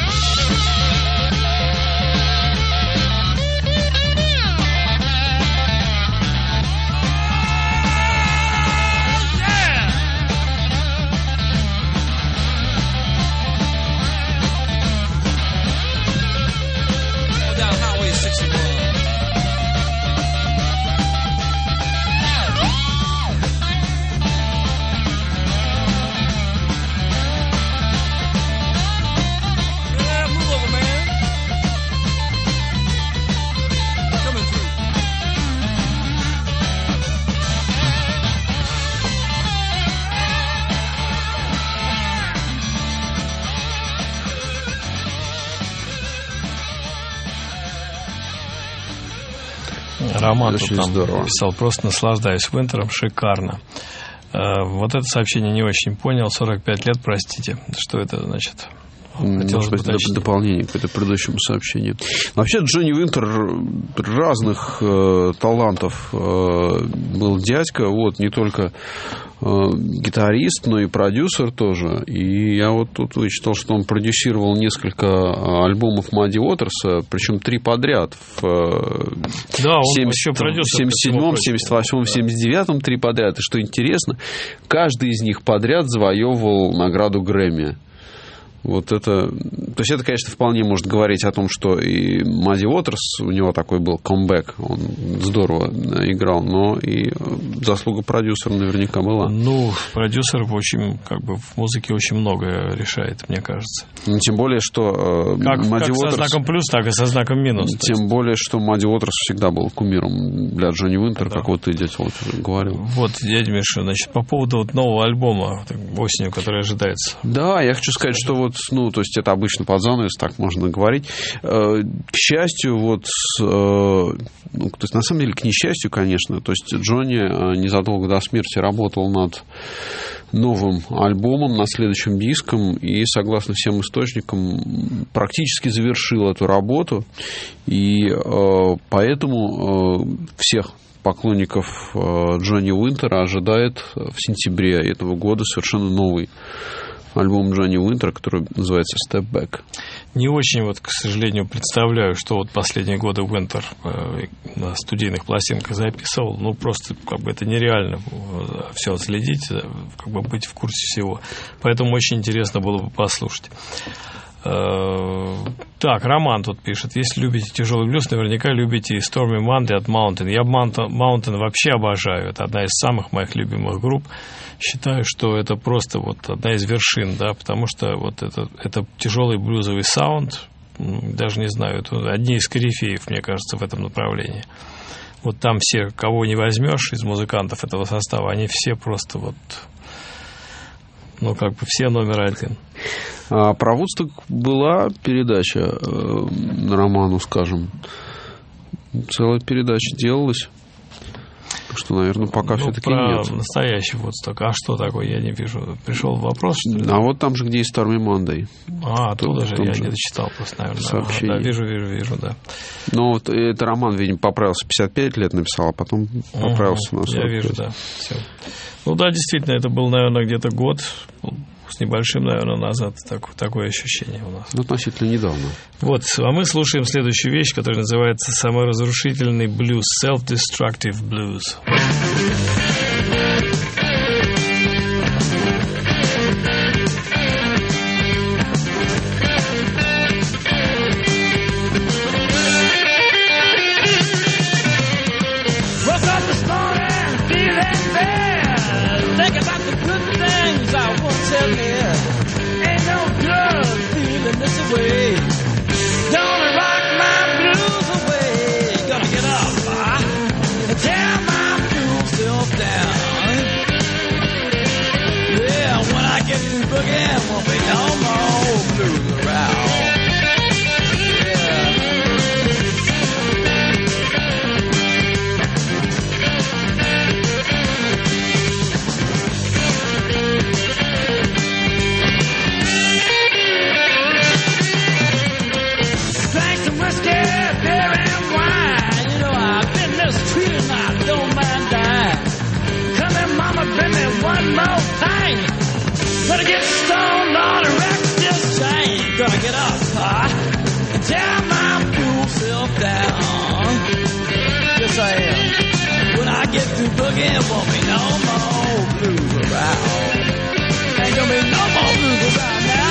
Роман тут там писал: просто наслаждаюсь Винтером, шикарно. Вот это сообщение не очень понял. сорок пять лет, простите. Что это значит? Может быть, это дополнение к этому предыдущему сообщению. Вообще, Джонни Уинтер разных э, талантов э, был дядька. Вот, не только э, гитарист, но и продюсер тоже. И я вот тут вычитал, что он продюсировал несколько альбомов Мадди Уотерса, причем три подряд. В да, он еще продюсер. семьдесят седьмом, семьдесят восьмом, семьдесят девятом три подряд. И что интересно, каждый из них подряд завоевывал награду Грэмми. Вот это... То есть это, конечно, вполне может говорить о том, что и Мадди Уотерс, у него такой был камбэк, он здорово играл, но и заслуга продюсера наверняка была. Ну, продюсер очень, как бы, в музыке очень многое решает, мне кажется. Ну, тем более, что как, Мадди как Уотерс... со знаком плюс, так и со знаком минус. Тем есть... более, что Мадди Уотерс всегда был кумиром для Джонни Уинтера, да. Как вот ты, дядя Володь, уже говорил. Вот, дядя Миша, значит, по поводу вот нового альбома осенью, который ожидается. Да, я хочу сказать, что вот ну, то есть это обычно под занавес, так можно говорить. К счастью, вот, ну, то есть на самом деле, к несчастью, конечно, то есть Джонни незадолго до смерти работал над новым альбомом, над следующим диском, и, согласно всем источникам, практически завершил эту работу, и поэтому всех поклонников Джонни Уинтера ожидает в сентябре этого года совершенно новый альбом Джонни Уинтера, который называется «Step Back». Не очень, вот, к сожалению, представляю, что вот последние годы Уинтер э, на студийных пластинках записывал. Ну, просто как бы это нереально все отследить, как бы быть в курсе всего. Поэтому очень интересно было бы послушать. Так, Роман тут пишет: если любите тяжелый блюз, наверняка любите и Stormy Monday от Mountain. Я Mountain вообще обожаю. Это одна из самых моих любимых групп. Считаю, что это просто вот одна из вершин, да, потому что вот это, это тяжелый блюзовый саунд, даже не знаю, это одни из корифеев, мне кажется, в этом направлении. Вот там все, кого не возьмешь из музыкантов этого состава, они все просто вот, ну, как бы все номер один. А про Вудсток была передача э, Роману, скажем. Целая передача делалась. Так что, наверное, пока ну, все-таки про нет. Настоящий Вудсток. А что такое, я не вижу. Пришел вопрос, что ли? А вот там же, где и Stormy Monday. А, оттуда же я не дочитал просто, наверное. Сообщение. Да, вижу, вижу, вижу, да. Ну, вот это Роман, видимо, поправился, пятьдесят пять лет написал, а потом поправился угу, на сорок пять. Я вижу, да. Все. Ну да, действительно, это был, наверное, где-то год с небольшим, наверное, назад. Так, такое ощущение у нас. Ну, относительно недавно. Вот, а мы слушаем следующую вещь, которая называется «Саморазрушительный блюз», «Self-Destructive Blues». tell me ain't no good feeling this way. Gonna rock my blues away. Gonna get up uh, and tear my blues self down. Yeah, when I get through boogie, won't be no more blues around. One more thing, gonna get stoned on a wreck this thing. Gonna get up uh, and tear my fool self down. Yes, I am. When I get through boogie, won't be no more blues around. Ain't gonna be no more blues around now.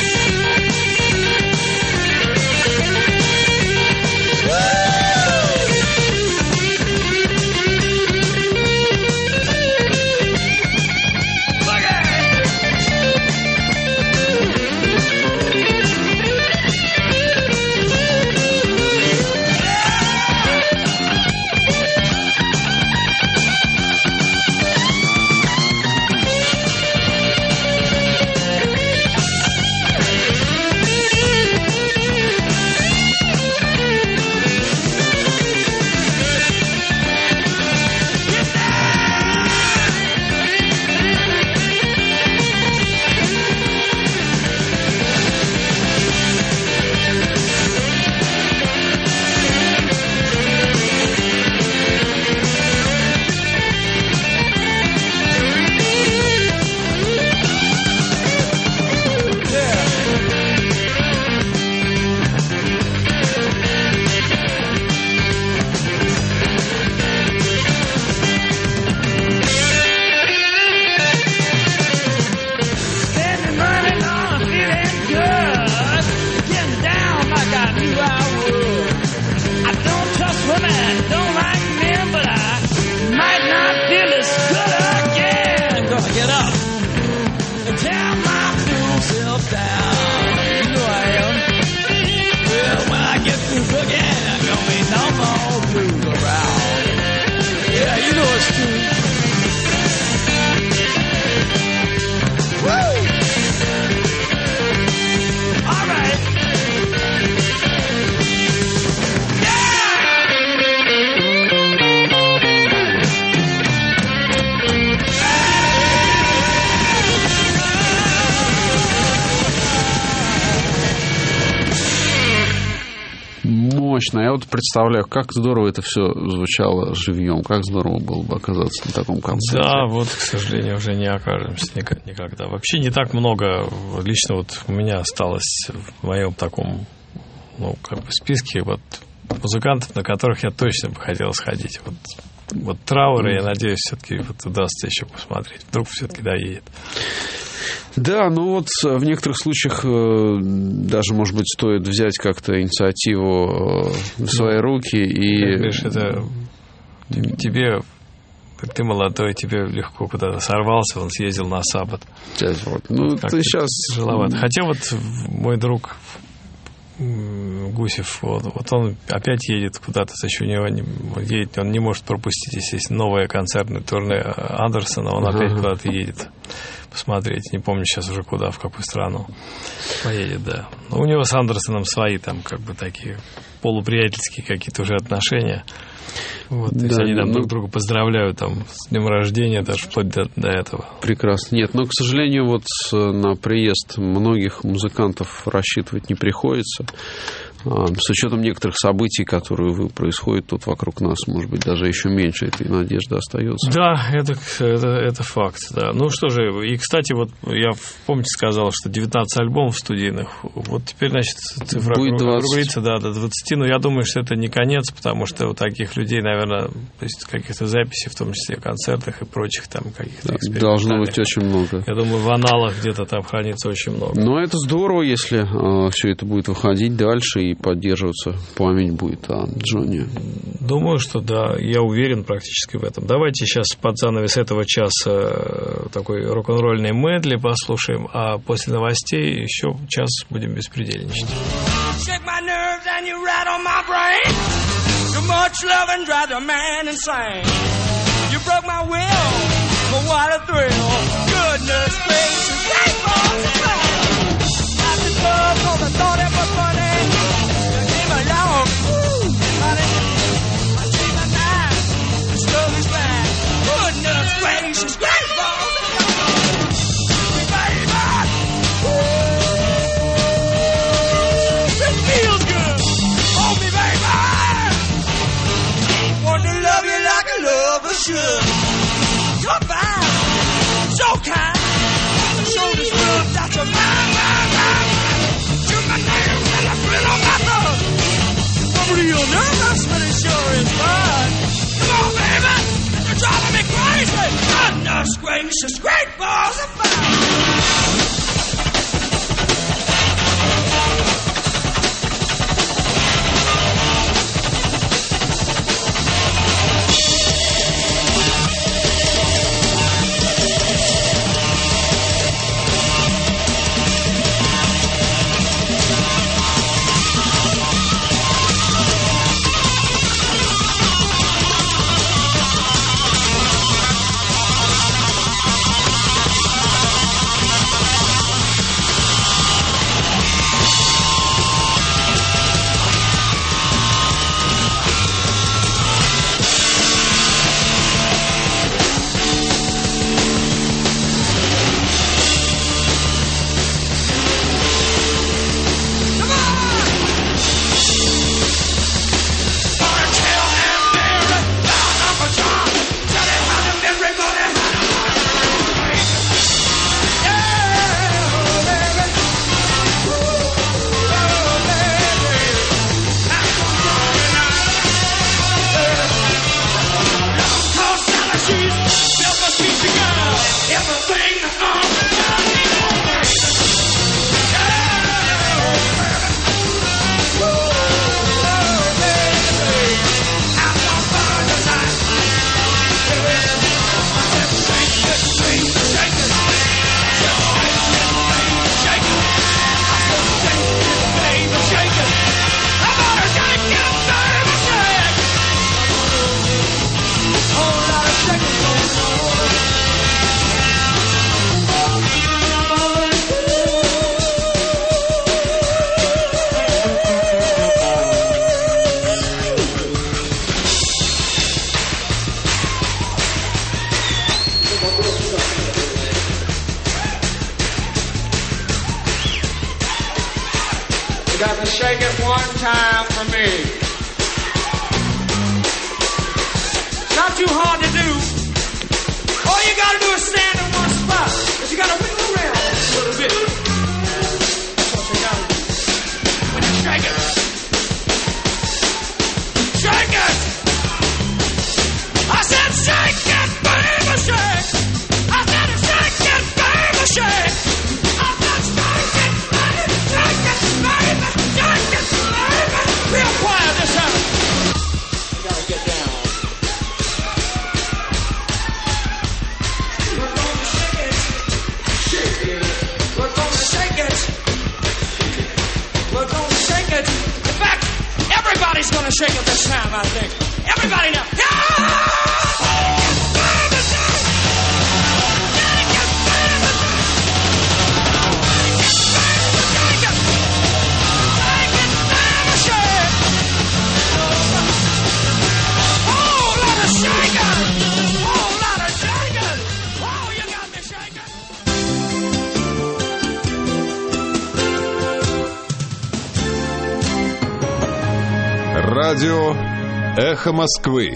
Я вот представляю, как здорово это все звучало живьем, как здорово было бы оказаться на таком концерте. Да, вот, к сожалению, уже не окажемся никогда. Вообще не так много, лично вот у меня осталось в моем таком, ну, как бы списке вот музыкантов, на которых я точно бы хотел сходить. Вот, вот Трауэр, я надеюсь, все-таки вот удастся еще посмотреть. Вдруг все-таки доедет. Да, ну вот в некоторых случаях даже, может быть, стоит взять как-то инициативу в свои руки и... Видишь, это тебе, ты молодой, тебе легко куда-то сорвался, он съездил на Саббат. Вот. Ну, вот ты сейчас... Тяжеловато. Хотя вот мой друг Гусев, вот, вот он опять едет куда-то, еще у него не, едет, он не может пропустить, естественно, новое концертное турне Андерсона, он опять uh-huh. куда-то едет посмотреть, не помню сейчас уже куда, в какую страну поедет, да. Но у него с Андерсоном свои там как бы такие полуприятельские какие-то уже отношения. Вот, то есть да, они там ну, друг друга поздравляют там, с днем рождения, даже вплоть до, до этого. Прекрасно. Нет, но, к сожалению, вот на приезд многих музыкантов рассчитывать не приходится. С учетом некоторых событий, которые происходят тут вокруг нас, может быть, даже еще меньше этой надежды остается. Да, это, это, это факт, да. Ну что же, и, кстати, вот я, помните, сказал, что девятнадцать альбомов студийных, вот теперь, значит, цифра округлится, да, до двадцати, но я думаю, что это не конец, потому что у таких людей, наверное, то есть каких-то записей, в том числе концертах и прочих там каких-то да, экспериментальных. Должно быть очень много. Я думаю, в аналах где-то там хранится очень много. Но это здорово, если э, все это будет выходить дальше и и поддерживаться память будет о Джонни. Думаю, что да, я уверен практически в этом. Давайте сейчас под занавес этого часа такой рок-н-ролльный медли послушаем, а после новостей еще час будем беспредельничать. Gracious, great balls of baby. It feels good. Hold me, baby. Want to love you like a lover should. You're fine, so kind. The shoulders rub that you're mine, mine, mine. Shoot my nails and I feel on my thumb. I'm real nervous, but it sure is fun. Come on, baby. You're driving me crazy. Goodness gracious, great balls of fire. got to shake it one time for me. It's not too hard to do. All you got to do is stand in one spot. But you got to wiggle around a little bit. That's what you got to do. When you shake it. Shake it! I said shake it, baby, shake! I said shake it, baby, shake! I said shake it, baby, shake it, baby, shake it, baby! Real quiet this time. You gotta get down. We're gonna shake it. Shake it. We're gonna shake it. We're gonna shake it. In fact, everybody's gonna shake it this time, I think. Everybody now. Yeah! Радио «Эхо Москвы».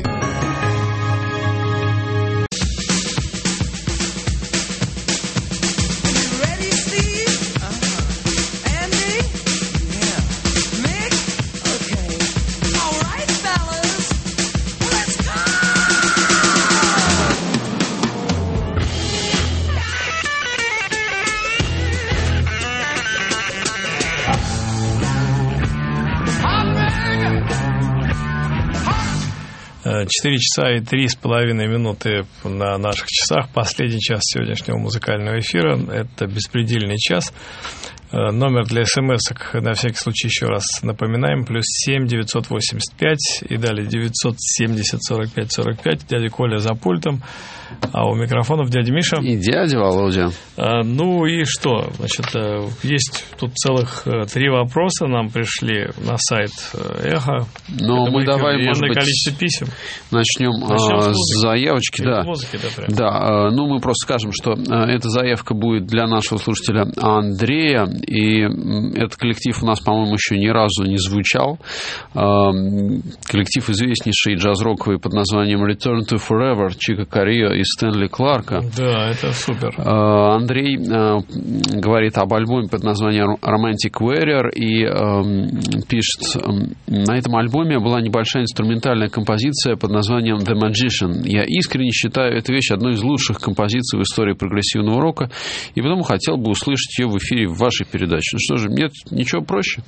Четыре часа и три с половиной минуты на наших часах. Последний час сегодняшнего музыкального эфира. Это беспредельный час. Номер для смс-ок, на всякий случай еще раз напоминаем, плюс семь девятьсот восемьдесят пять и далее девятьсот семьдесят сорок пять сорок пять. Дядя Коля за пультом, а у микрофонов дядя Миша. И дядя Володя. А, ну и что? Значит, есть тут целых три вопроса нам пришли на сайт Эхо. Но мы давай, может быть, количество писем. Начнем, начнем а, с заявочки. Да. Музыки, да, да, а, ну мы просто скажем, что а, эта заявка будет для нашего слушателя Андрея. И этот коллектив у нас, по-моему, еще ни разу не звучал. Коллектив известнейший джаз-роковый под названием Return to Forever Чика Корио и Стэнли Кларка. Да, это супер. Андрей говорит об альбоме под названием Romantic Warrior и пишет: на этом альбоме была небольшая инструментальная композиция под названием The Magician. Я искренне считаю эту вещь одной из лучших композиций в истории прогрессивного рока, и потому хотел бы услышать ее в эфире в вашей передачи. Ну что же, нет ничего проще.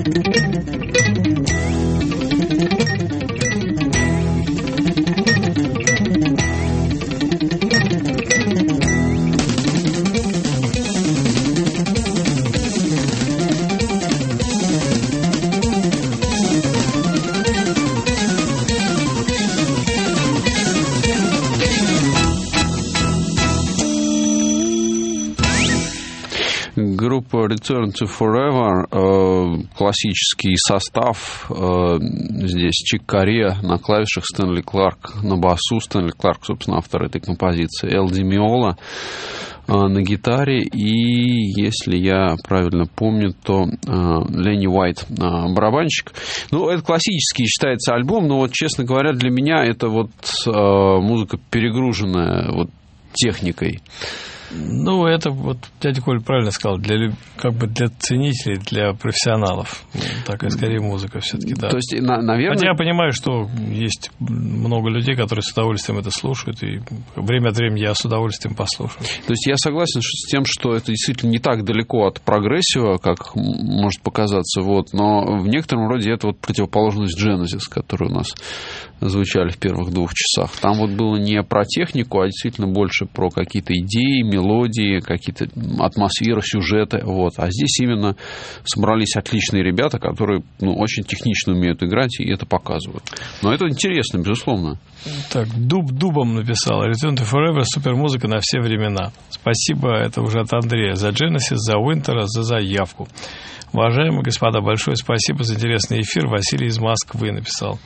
Группа Return to Forever, э, классический состав, э, здесь Чик Коrea на клавишах, Стэнли Кларк на басу, Стэнли Кларк, собственно, автор этой композиции, Эл Ди Миола э, на гитаре и, если я правильно помню, то э, Ленни Уайт, э, барабанщик. Ну, это классический считается альбом, но вот, честно говоря, для меня это вот э, музыка, перегруженная вот техникой. Ну, это вот дядя Коль правильно сказал, для, как бы для ценителей, для профессионалов. Такая, скорее, музыка все-таки, да. То есть, на, наверное... Хотя я понимаю, что есть много людей, которые с удовольствием это слушают, и время от времени я с удовольствием послушаю. То есть, я согласен с тем, что это действительно не так далеко от прогрессива, как может показаться, вот, но в некотором роде это вот противоположность Genesis, которые у нас звучали в первых двух часах. Там вот было не про технику, а действительно больше про какие-то идеи, мелодии, какие-то атмосферы, сюжеты. Вот. А здесь именно собрались отличные ребята, которые ну, очень технично умеют играть, и это показывают. Но это интересно, безусловно. Так, Дуб Дубом написал Return to Forever, супермузыка на все времена. Спасибо, это уже от Андрея, за Genesis, за Уинтера, за заявку. Уважаемые господа, большое спасибо за интересный эфир. Василий из Москвы написал.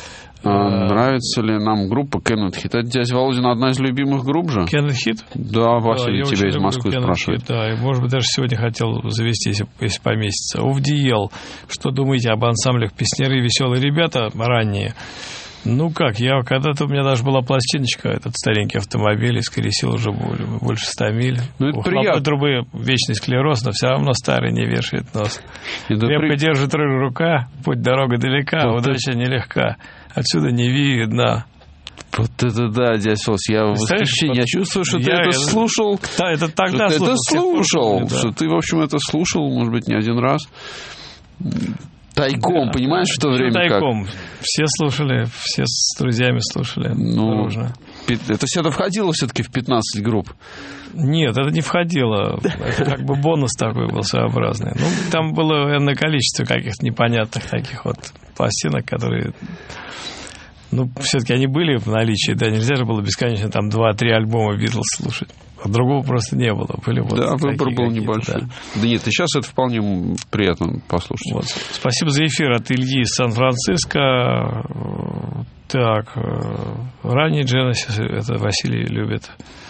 А, нравится ли нам группа Кеннет Хит? Это дядя Володин одна из любимых групп же? Кеннет Хит? Да, Василий, да, тебя из Москвы спрашивает. Hit, да, и, может быть, даже сегодня хотел завести, если, если поместится. Увдиел. Что думаете об ансамблях «Песняры» и «Веселые ребята» ранние? Ну как, я когда-то у меня даже была пластиночка, этот старенький автомобиль, исколесил уже больше ста миль. Ну, это приятно. Трубы, вечный склероз, но все равно старый не вешает нос. Это крепко при... держит рука, путь дорога далека, вот удача это... нелегка. Отсюда не видно. Вот это да, дядя Филос, я в восхищении. Я чувствую, что я ты это, это слушал. Да, это тогда что слушал. Ты это слушал. Помню, да. Что ты, в общем, это слушал, может быть, не один раз. Тайком, да, понимаешь, да, в то время тайком. Как? Все слушали, все с друзьями слушали. Ну, это все это входило все-таки в пятнадцать групп? Нет, это не входило. Это как бы бонус такой был своеобразный. Ну, там было энное количество каких-то непонятных таких вот пластинок, которые... Ну, все-таки они были в наличии, да, нельзя же было бесконечно там два-три альбома Битлз слушать. А другого просто не было. Были вот да, выбор был небольшой. Да. да нет, и сейчас это вполне приятно послушать. Вот. Спасибо за эфир от Ильи из Сан-Франциско. Так, ранний Genesis, это Василий любит.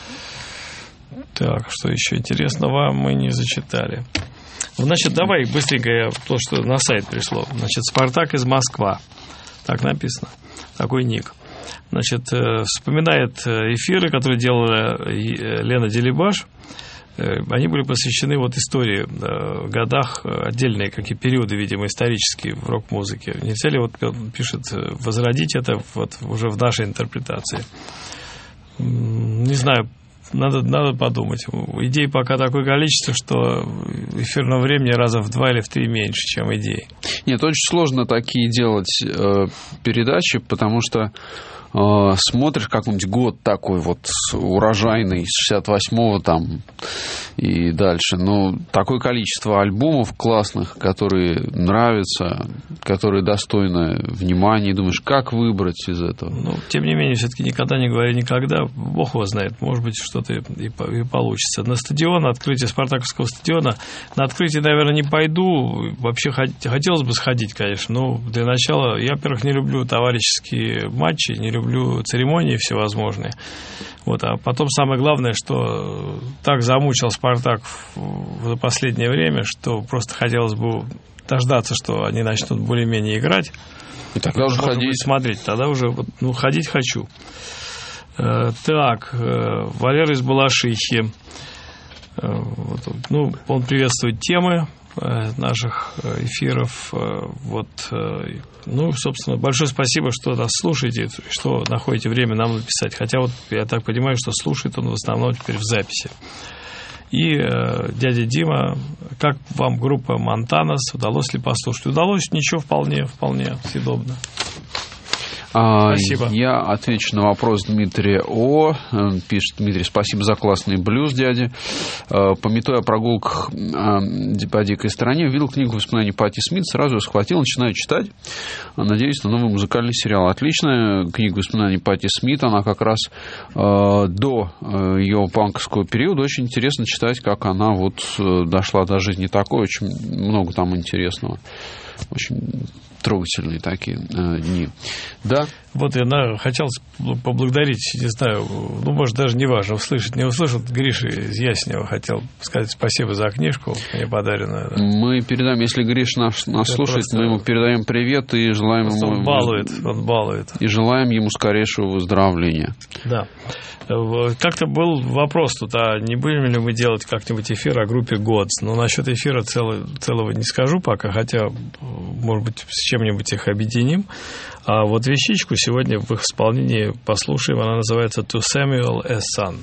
Так, что еще интересного мы не зачитали. Значит, давай быстренько я то, что на сайт пришло. Значит, «Спартак» из Москва. Так написано. Такой ник. Значит, вспоминает эфиры, которые делала Лена Делибаш. Они были посвящены вот истории, годах, отдельные какие периоды, видимо, исторические в рок-музыке. Нельзя ли, вот пишет, возродить это вот уже в нашей интерпретации? Не знаю, надо, надо подумать. Идей пока такое количество, что эфирного времени раза в два или в три меньше, чем идей. Нет, очень сложно такие делать э, передачи, потому что э, смотришь какой-нибудь год такой вот урожайный, с шестьдесят восьмого там и дальше. Но такое количество альбомов классных, которые нравятся, которые достойны внимания. И думаешь, как выбрать из этого? Ну, тем не менее, все-таки никогда не говори никогда. Бог его знает, может быть, что-то и, и получится. На стадион, открытие Спартаковского стадиона. На открытие, наверное, не пойду. Вообще хотелось бы сходить, конечно. Но для начала, я, во-первых, не люблю товарищеские матчи, не люблю церемонии всевозможные. Вот, а потом самое главное, что так замучил «Спартак» за последнее время, что просто хотелось бы дождаться, что они начнут более-менее играть. И тогда уже ходить. Смотреть. Тогда уже, ну, ходить хочу. Так, Валера из Балашихи. Ну, он приветствует темы наших эфиров. Вот, ну, собственно, большое спасибо, что нас слушаете, что находите время нам написать. Хотя вот я так понимаю, что слушает он в основном теперь в записи. И э, дядя Дима, как вам группа Монтанос? Удалось ли послушать? Удалось? Ничего, вполне, вполне съедобно. Спасибо. Я отвечу на вопрос Дмитрия О. Пишет Дмитрий: спасибо за классный блюз, дядя. Памятуя о прогулках по дикой стране, увидел книгу воспоминаний Патти Смит, сразу ее схватил, начинаю читать. Надеюсь на новый музыкальный сериал. Отличная книга воспоминаний Патти Смит. Она как раз до ее панковского периода. Очень интересно читать, как она вот дошла до жизни такой. Очень много там интересного. Очень трогательные такие э, дни. Да. Вот я на, хотел поблагодарить, не знаю, ну, может, даже не важно, услышать, не услышал, Гриша из Яснева хотел сказать спасибо за книжку, мне подаренную. Да. Мы передаем, если Гриша нас, нас слушает, просто... мы ему передаем привет и желаем просто ему... Он балует, он балует. И желаем ему скорейшего выздоровления. Да. Как-то был вопрос тут, а не будем ли мы делать как-нибудь эфир о группе Годс? Но насчет эфира целого, целого не скажу пока, хотя, может быть, с чем-нибудь их объединим. А вот вещичку сегодня в их исполнении послушаем. Она называется «To Samuel a Son».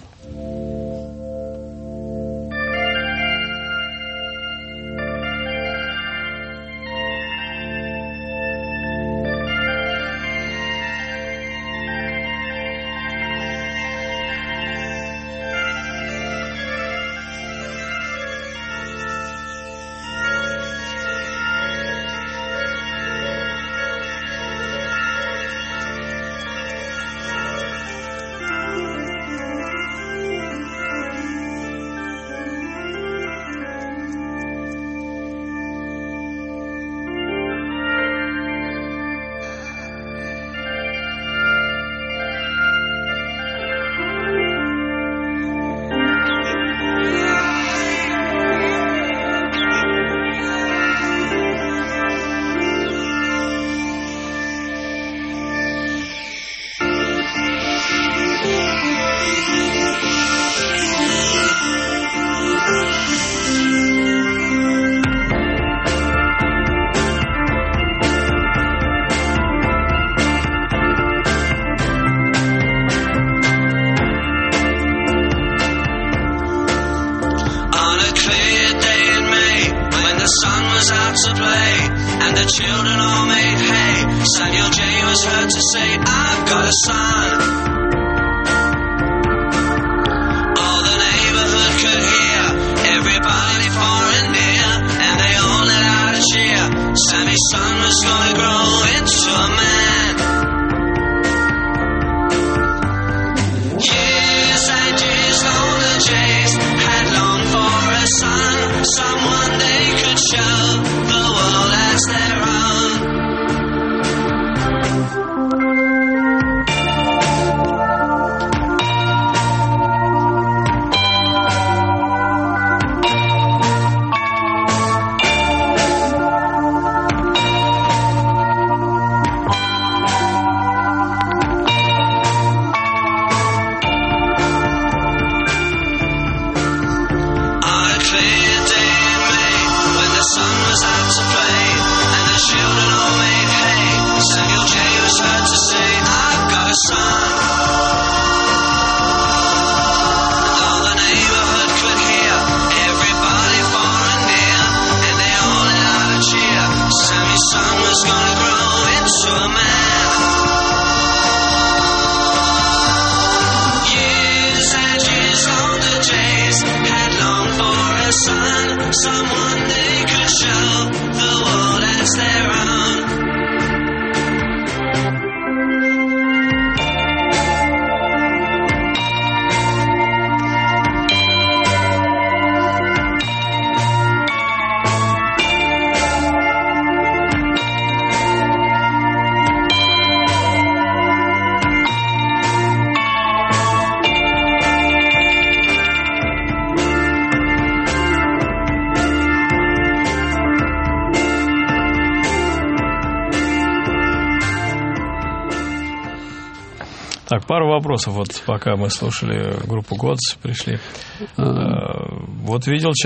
Так, пару вопросов, вот пока мы слушали группу Годс, пришли. А-а-а. Вот видел человек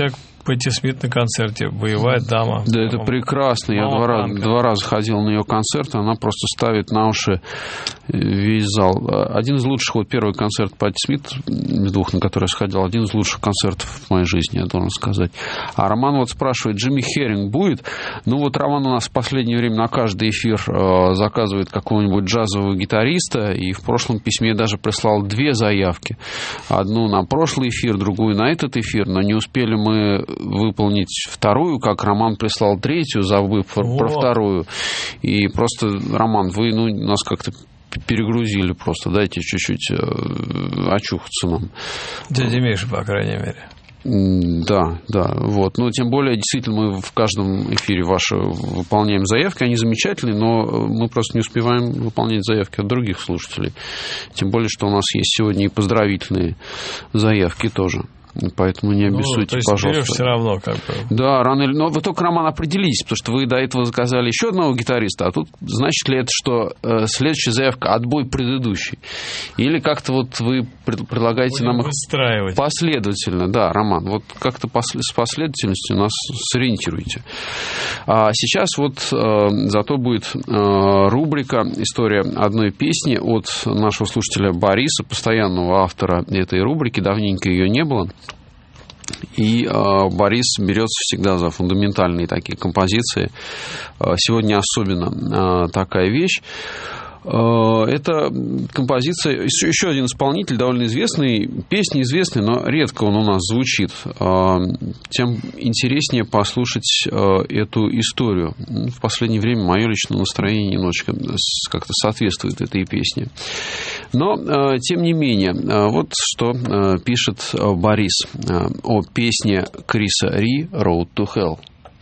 Пэтти Смит на концерте, боевая дама. Да, это прекрасно. Я два раза, два раза ходил на ее концерт, она просто ставит на уши весь зал. Один из лучших, вот первый концерт Пэтти Смит, из двух, на который я сходил, один из лучших концертов в моей жизни, я должен сказать. А Роман вот спрашивает, Джимми Херринг будет? Ну вот Роман у нас в последнее время на каждый эфир заказывает какого-нибудь джазового гитариста, и в прошлом письме даже прислал две заявки. Одну на прошлый эфир, другую на этот эфир, но не успели мы выполнить вторую, как Роман прислал третью, забыв про, про вторую. И просто, Роман, вы ну, нас как-то перегрузили просто. Дайте чуть-чуть э, очухаться нам. Дядя Миша, по крайней мере. Да, да, вот. Но тем более, действительно, мы в каждом эфире ваши выполняем заявки, они замечательные, но мы просто не успеваем выполнять заявки от других слушателей. Тем более, что у нас есть сегодня и поздравительные заявки тоже. Поэтому не обессудьте, ну, то есть пожалуйста. Все равно как бы. Да, рано или... Но вы только, Роман, определитесь, потому что вы до этого заказали еще одного гитариста, а тут значит ли это, что э, следующая заявка отбой предыдущей? Или как-то вот вы пред... предлагаете Будем нам их выстраивать последовательно? Да, Роман, вот как-то пос... с последовательностью нас сориентируйте. А сейчас вот э, зато будет э, рубрика «История одной песни» от нашего слушателя Бориса, постоянного автора этой рубрики. Давненько ее не было. И э, Борис берется всегда за фундаментальные такие композиции. Э, сегодня особенно э, такая вещь. Э, это композиция, еще, еще один исполнитель, довольно известный, песня известная, но редко он у нас звучит. Э, тем интереснее послушать э, эту историю. В последнее время мое личное настроение немножечко как-то соответствует этой песне. Но, э, тем не менее, э, вот что э, пишет Борис э, о песне Криса Ри «Road to Hell».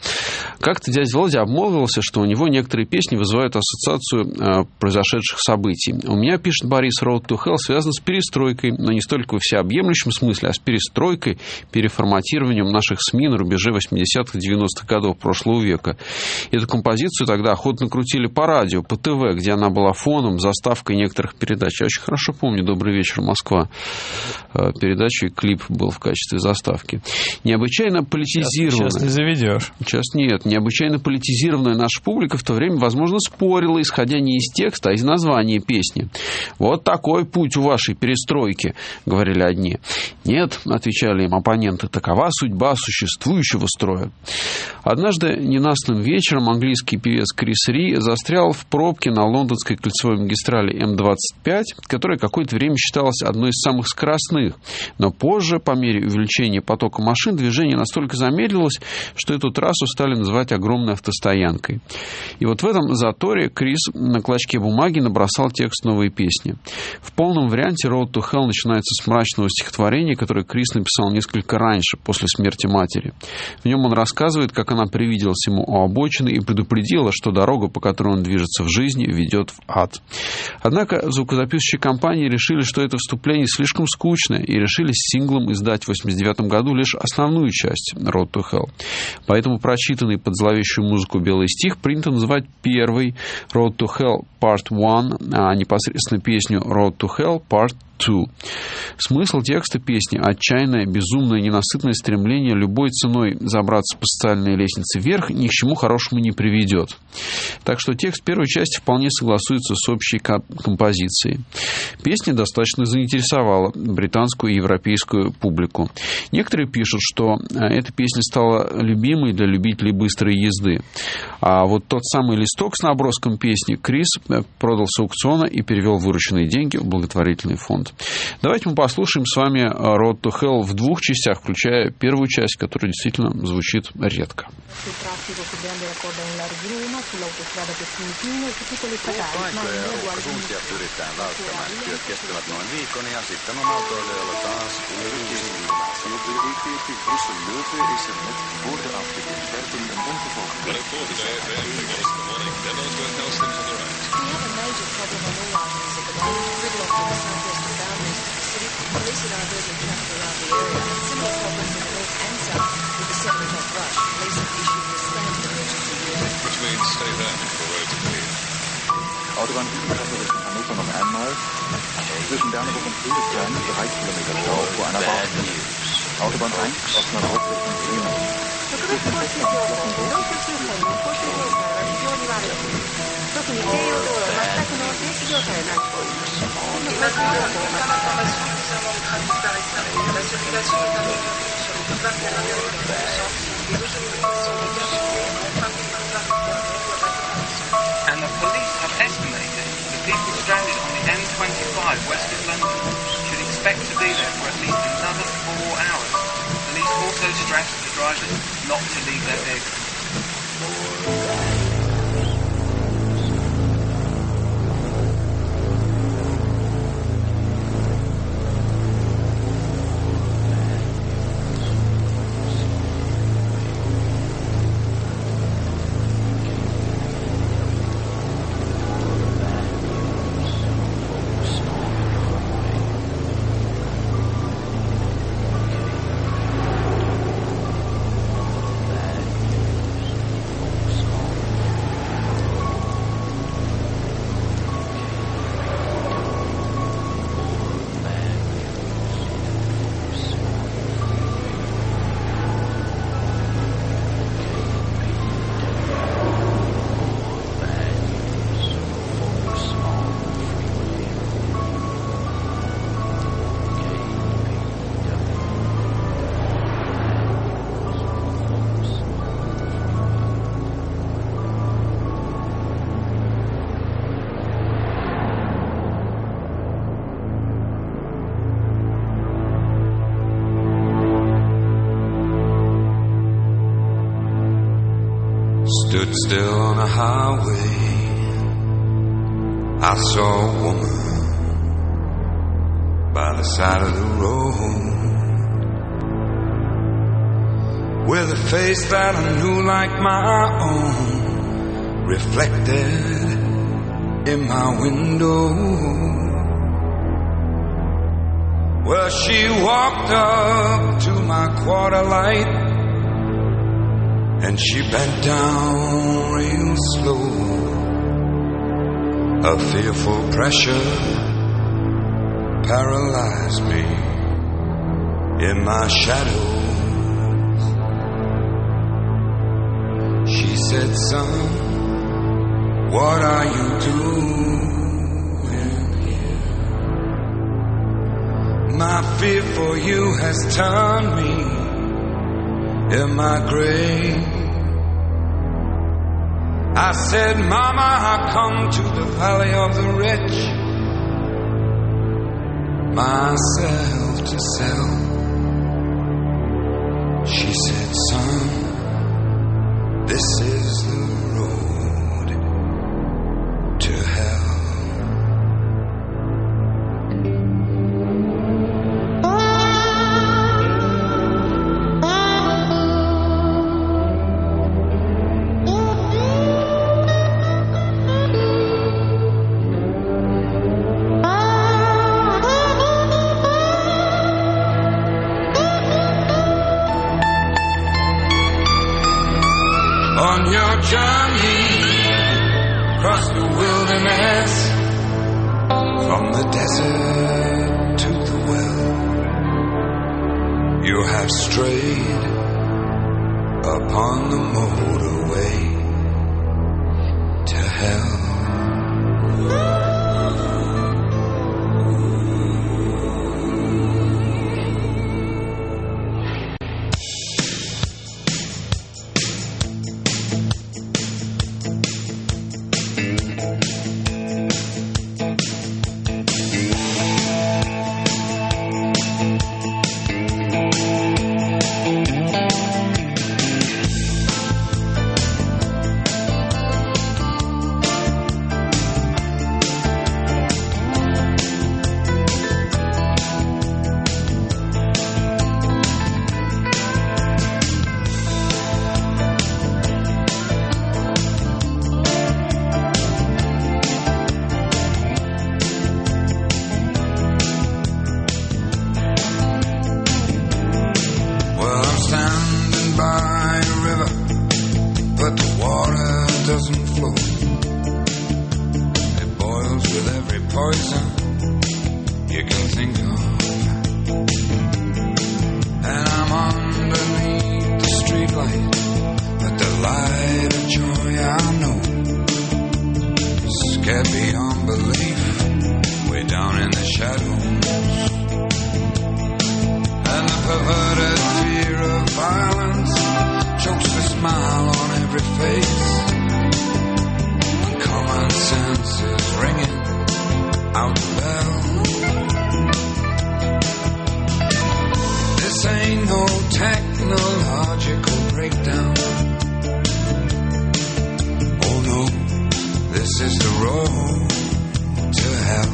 Как-то дядя Володя обмолвился, что у него некоторые песни вызывают ассоциацию э, произошедших событий. У меня, пишет Борис, «Road to Hell» связан с перестройкой, но не столько во всеобъемлющем смысле, а с перестройкой, переформатированием наших СМИ на рубеже восьмидесятых-девяностых годов прошлого века. Эту композицию тогда охотно крутили по радио, по ТВ, где она была фоном, заставкой некоторых передач. Я очень хорошо помню «Добрый вечер, Москва». Э, передачу и клип был в качестве заставки. Необычайно политизированная. Сейчас, сейчас не заведешь. Сейчас нет. Необычайно политизированная наша публика в то время, возможно, спорила, исходя не из текста, а из названия песни. «Вот такой путь у вашей перестройки», — говорили одни. «Нет», — отвечали им оппоненты, — «такова судьба существующего строя». Однажды ненастным вечером английский певец Крис Ри застрял в пробке на лондонской кольцевой магистрали Эм двадцать пять, которая какое-то время считалась одной из самых скоростных. Но позже, по мере увеличения потока машин, движение настолько замедлилось, что эту трассу стали называть огромной автостоянкой. И вот в этом заторе Крис на клочке бумаги набросал текст новой песни. В полном варианте «Road to Hell» начинается с мрачного стихотворения, которое Крис написал несколько раньше, после смерти матери. В нем он рассказывает, как она привиделась ему у обочины и предупредила, что дорога, по которой он движется в жизни, ведет в ад. Однако звукозаписывающие компании решили, что это вступление слишком скучное, и решили с синглом издать в восемьдесят девятом году лишь основную часть «Road to Hell». Поэтому прочитанный под зловещую музыку белый стих принято называть первой «Road to Hell Part один», а непосредственно песню «Road to Hell Part два». Смысл текста песни – отчаянное, безумное, ненасытное стремление любой ценой забраться по социальной лестнице вверх ни к чему хорошему не приведет. Так что текст первой части вполне согласуется с общей композицией. Песня достаточно заинтересовала британскую и европейскую публику. Некоторые пишут, что эта песня стала любимой для любителей быстрой езды. А вот тот самый листок с наброском песни Крис продал с аукциона и перевел вырученные деньги в благотворительный фонд. Давайте мы послушаем с вами «Road to Hell» в двух частях, включая первую часть, которая действительно звучит редко. Police and others in traffic around the area. Similar problems in the north and south with the seven o'clock rush. Police have issued a standard emergency warning. Which means stay there for road to clear. Autobahnstraße Richtung Hannover noch einmal. Zwischen Bernburg und Friedrichshain drei Kilometer Stau vor einer Baustelle. Autobahn eins, Osnabrück Richtung Bremen. 特別交通情報、道路周辺の交通状態は非常に悪く、特に京葉道路全くの停止状態になっております。今の交通情報をまたま And the police have estimated that people stranded on the M twenty-five west of London should expect to be there for at least another four hours. Police also stress to drivers not to leave their vehicles. Stood still on a highway, I saw a woman by the side of the road, with a face that I knew like my own, reflected in my window. Well, she walked up to my quarter light, and she bent down real slow. A fearful pressure paralyzed me in my shadows. She said, son, what are you doing here? My fear for you has turned me in my grave. I said, Mama, I come to the valley of the rich, myself to sell. She said, son, this is the road to hell. On your journey across the wilderness, from the desert to the well, you have strayed upon the motorway to hell. and I'm underneath the streetlight. But the light of joy I know, scared beyond belief, way down in the shadows. And the perverted fear of violence chokes the smile on every face. And common sense is ringing out the bell. This ain't no technological breakdown. Oh no, this is the road to hell.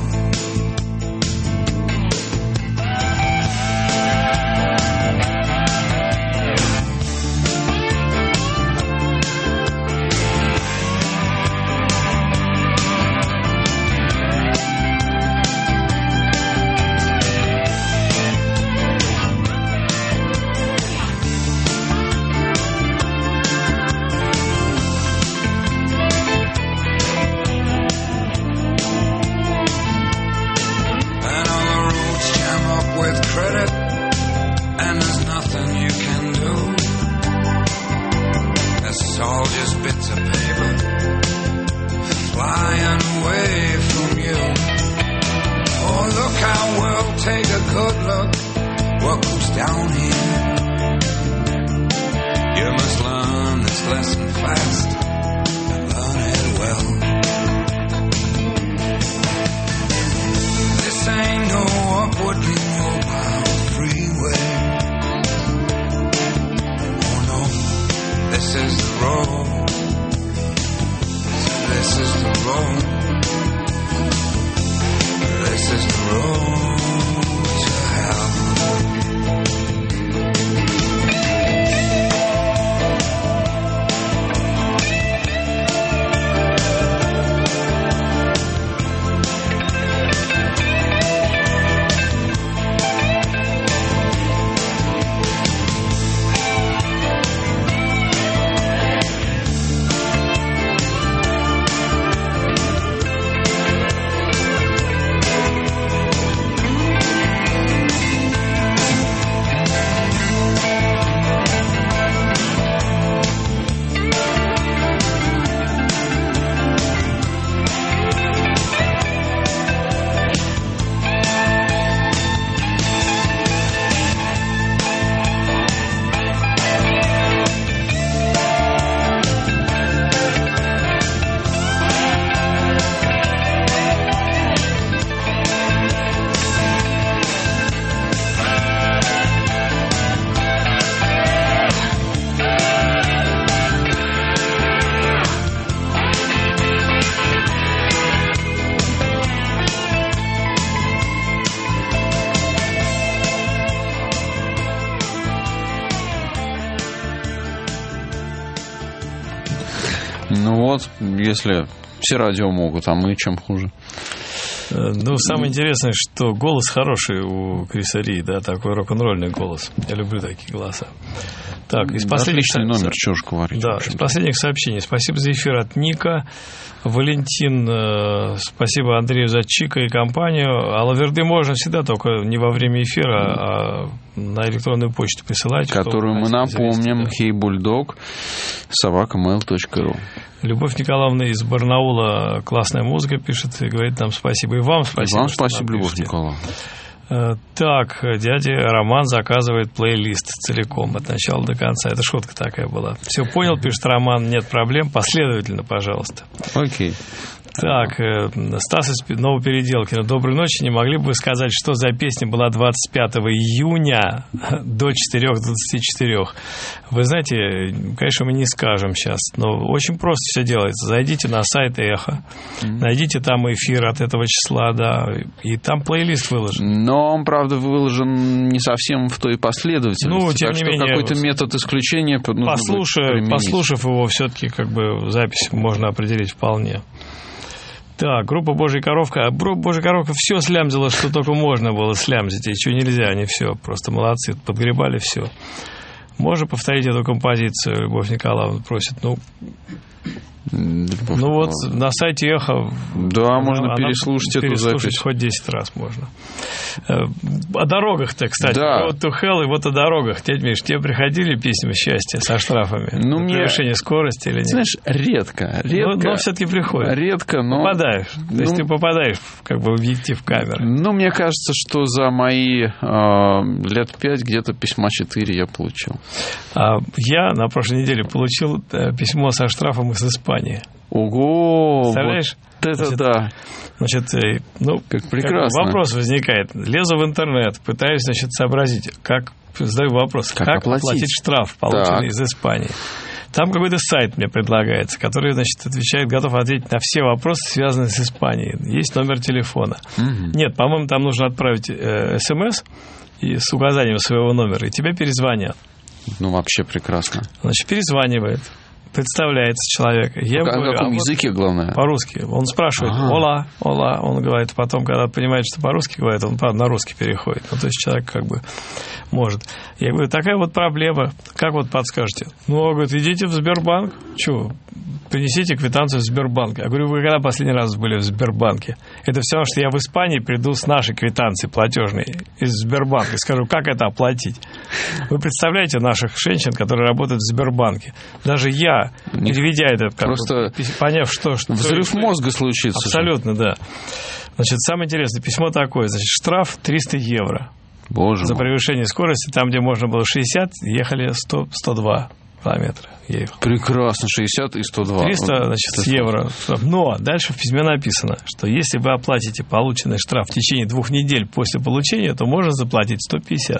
Если все радио могут, а мы чем хуже? Ну, самое интересное, что голос хороший у Криса Ри, да, такой рок-н-ролльный голос. Я люблю такие голоса. Так, из последних... Отличный номер, чего же говорить. Да, из последних сообщений. Спасибо за эфир от Ника. Валентин, э, спасибо Андрею за Чика и компанию. А лаверды можно всегда, только не во время эфира, а на электронную почту присылать. Которую мы напомним, хейбульдог собака мейл точка ру. Любовь Николаевна из Барнаула классная музыка пишет и говорит нам спасибо. И вам спасибо. И вам спасибо, Любовь Николаевна. Так, дядя Роман заказывает плейлист целиком от начала до конца. Это шутка такая была. Все понял, пишет Роман, нет проблем. Последовательно, пожалуйста. Окей. Так, Стас из Новопеределкина. Доброй ночи. Не могли бы вы сказать, что за песня была двадцать пятого июня до четырех двадцати четырёх? Вы знаете, конечно, мы не скажем сейчас, но очень просто все делается. Зайдите на сайт Эхо, mm-hmm. найдите там эфир от этого числа, да, и там плейлист выложен. Но он, правда, выложен не совсем в той последовательности. Ну, тем так не что менее, какой-то метод исключения нужно послушав, послушав его, все-таки как бы запись можно определить вполне. Так, группа «Божья коровка». Группа «Божья коровка» все слямзила, что только можно было слямзить, и что нельзя, они все, просто молодцы, подгребали все. Можно повторить эту композицию, Любовь Николаевна просит. Ну, Ну вот на сайте Эхо. Да, можно переслушать эту запись. Хоть десять раз можно. О дорогах-то, кстати. Да. Вот to hell, и вот о дорогах. Дядь Миш, тебе приходили письма счастья со штрафами? Ну, мне... Превышение скорости или нет? Знаешь, редко. редко но, но все-таки приходит. Редко, но... Попадаешь. Ну, то есть ты попадаешь как бы в объектив камеры. Ну, мне кажется, что за мои э, лет пять где-то письма четыре я получил. А я на прошлой неделе получил письмо со штрафом из Испании. Ого! Представляешь? Вот это значит, да. Значит, ну, как прекрасно. Как вопрос возникает. Лезу в интернет, пытаюсь, значит, сообразить, как, задаю вопрос, как, как оплатить? оплатить штраф, полученный так. из Испании. Там какой-то сайт мне предлагается, который, значит, отвечает, готов ответить на все вопросы, связанные с Испанией. Есть номер телефона. Угу. Нет, по-моему, там нужно отправить э, смс и с указанием своего номера, и тебе перезвонят. Ну, вообще прекрасно. Значит, перезванивает. Представляется человек. Я на говорю, каком а языке, вот главное? По-русски. Он спрашивает, ага. ола, ола. Он говорит, потом, когда понимает, что по-русски говорит, он, правда, на русский переходит. Ну, то есть человек как бы может. Я говорю, такая вот проблема. Как вот подскажете? Ну, он говорит, идите в Сбербанк. Чего? Принесите квитанцию в Сбербанк. Я говорю, вы когда последний раз были в Сбербанке? Это все равно, что я в Испании приду с нашей квитанцией платежной из Сбербанка и скажу, как это оплатить. Вы представляете наших женщин, которые работают в Сбербанке? Даже я, переведя это, как просто бы, поняв, что... что взрыв что, мозга случится. Абсолютно, да. Значит, самое интересное, письмо такое. Значит, штраф триста евро. Боже за мой. превышение скорости. Там, где можно было шестьдесят, ехали сто, сто два километра. Ехал. Прекрасно, шестьдесят и сто два. триста, значит, с евро. Но дальше в письме написано, что если вы оплатите полученный штраф в течение двух недель после получения, то можно заплатить сто пятьдесят.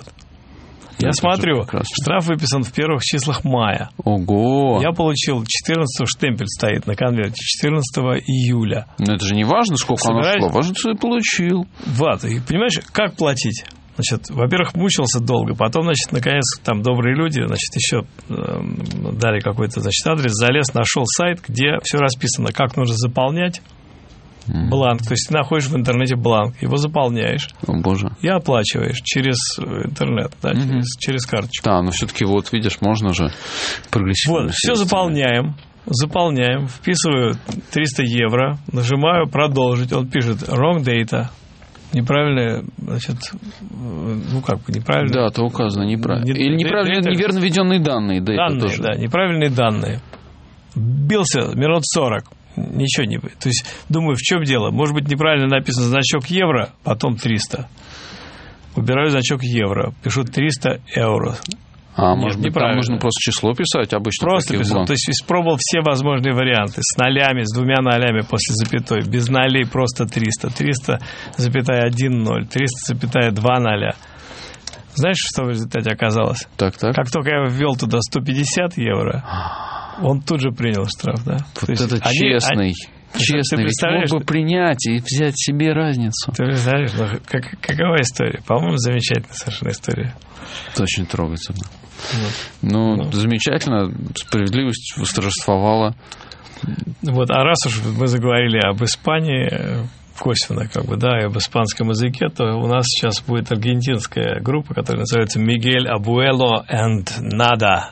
Я это смотрю, штраф выписан в первых числах мая. Ого! Я получил четырнадцатого, штемпель стоит на конверте, четырнадцатого июля. Но это же не важно, сколько Собираюсь... оно шло, важно, что я получил. Вот, и понимаешь, как платить? Значит, во-первых, мучился долго, потом, значит, наконец, там добрые люди, значит, еще э, дали какой-то, значит, адрес, залез, нашел сайт, где все расписано, как нужно заполнять mm. бланк. То есть ты находишь в интернете бланк, его заполняешь. О, боже. И оплачиваешь через интернет, да, mm-hmm. через, через карточку. Да, но все-таки вот, видишь, можно же прогрессивно. Вот, все заполняем. Заполняем, вписываю триста евро, нажимаю «Продолжить», он пишет «Wrong data». Неправильно, значит, ну как бы неправильно. Да, то указано неправильно. Не, Или неправильно, это, неверно введенные данные. Да, данные, это тоже. Да, неправильные данные. Бился минут сорок, ничего не... То есть, думаю, в чем дело? Может быть, неправильно написан значок евро, потом триста. Убираю значок евро, пишу триста евро. А, Нет, может быть, там нужно просто число писать обычно? Просто писал. То есть испробовал все возможные варианты. С нолями, с двумя нолями после запятой. Без нолей просто триста. триста, один ноль. триста, два ноля. Знаешь, что в результате оказалось? Так, так. Как только я ввел туда сто пятьдесят евро, он тут же принял штраф, да? Вот То это они, честный. Они, Честно, ведь мог бы принять и взять себе разницу. Ты представляешь, ну, как, какова история? По-моему, замечательная совершенно история. Это очень трогательно. Вот. Ну, ну, замечательно, справедливость восторжествовала. Вот, а раз уж мы заговорили об Испании, косвенно, как бы, да, и об испанском языке, то у нас сейчас будет аргентинская группа, которая называется Miguel Abuelo and Nada.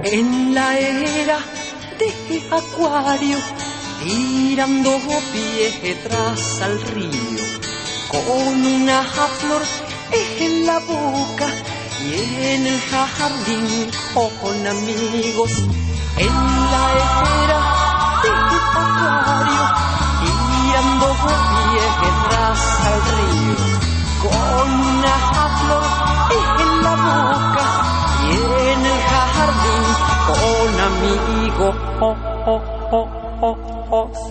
en la era de Acuario, tirando piedras al río, con una flor en la boca y en el jardín con amigos. En la era de Acuario, tirando piedras al río, con una flor en la boca y en el jardín con amigos. Oh, oh, oh, oh, oh.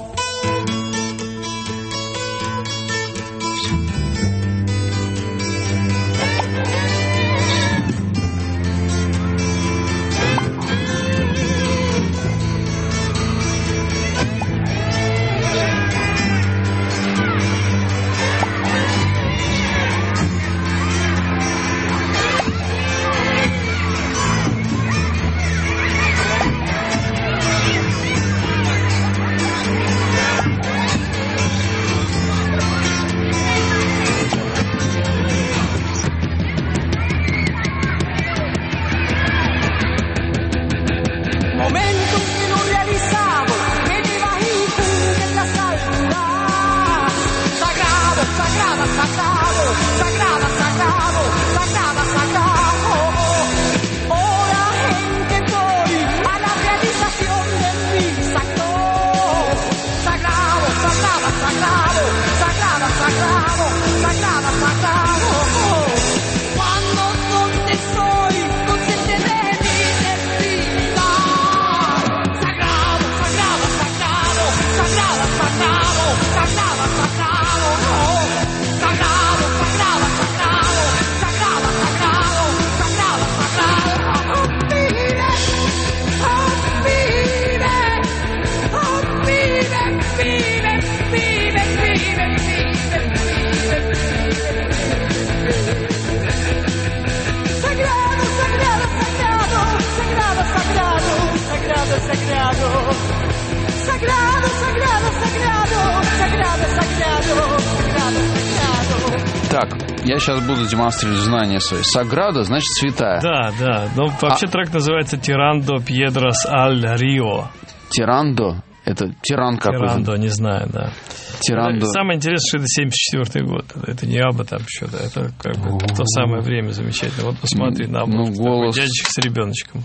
Я сейчас буду демонстрировать знания свои. Саграда значит святая. Да, да. Но вообще а... трек называется «Tirando Piedras al Rio». «Тирандо»? Это тиран какой-то? «Тирандо», не знаю, да. «Тирандо». Самое интересное, что это семьдесят четвёртый год. Это не Абба там что-то. Это как бы то самое время замечательное. Вот посмотри на Аббу. Ну, голос... Дядечка с ребеночком.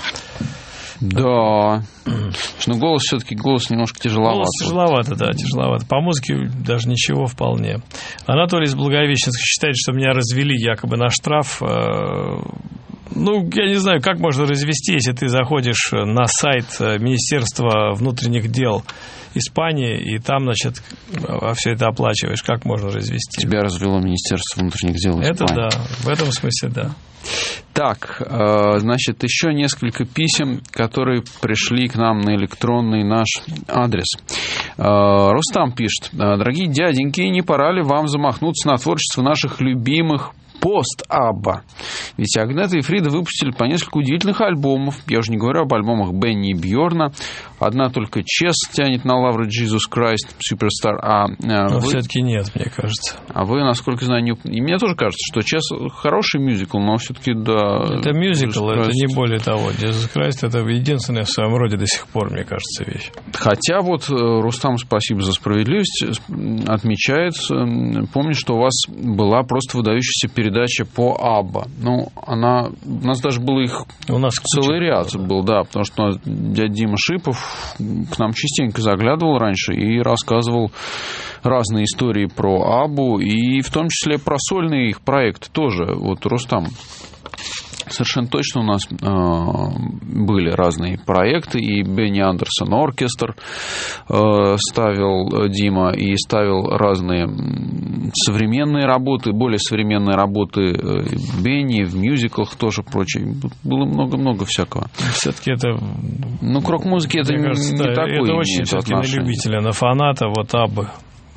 Да. Но голос все-таки голос немножко тяжеловато. Голос тяжеловато, да, тяжеловато. По музыке даже ничего вполне. Анатолий из Благовещенска считает, что меня развели якобы на штраф. Ну, я не знаю, как можно развести, если ты заходишь на сайт Министерства внутренних дел Испании, и там, значит, все это оплачиваешь. Как можно развести? Тебя развело Министерство внутренних дел Испании. Это да, в этом смысле да. Так, значит, еще несколько писем, которые пришли к нам на электронный наш адрес. Рустам пишет: дорогие дяденьки, не пора ли вам замахнуться на творчество наших любимых пост-Абба? Ведь Агнета и Фрида выпустили по несколько удивительных альбомов. Я уже не говорю об альбомах Бенни и Бьорна. Одна только Чес тянет на лавры Jesus Christ Superstar. А, но вы... все-таки нет, мне кажется. А вы, насколько знаю, не... И мне тоже кажется, что Чес хороший мюзикл, но все-таки да... Это мюзикл, это не более того. Jesus Christ — это единственная в своем роде до сих пор, мне кажется, вещь. Хотя вот Рустам, спасибо за справедливость, отмечает, помню, что у вас была просто выдающаяся передача по Абба. Ну, она... У нас даже был их у нас целый ряд был, да, потому что дядя Дима Шипов к нам частенько заглядывал раньше и рассказывал разные истории про Аббу, и в том числе про сольные их проекты тоже. Вот Рустам, совершенно точно у нас э, были разные проекты, и Бенни Андерсон оркестр э, ставил Дима, и ставил разные современные работы, более современные работы Бенни, в мюзиклах тоже прочее. Было много-много всякого. Все-таки это... Ну, к рок-музыке это кажется, не да, такое. Это очень все-таки на любителя, на фаната, вот Аббы.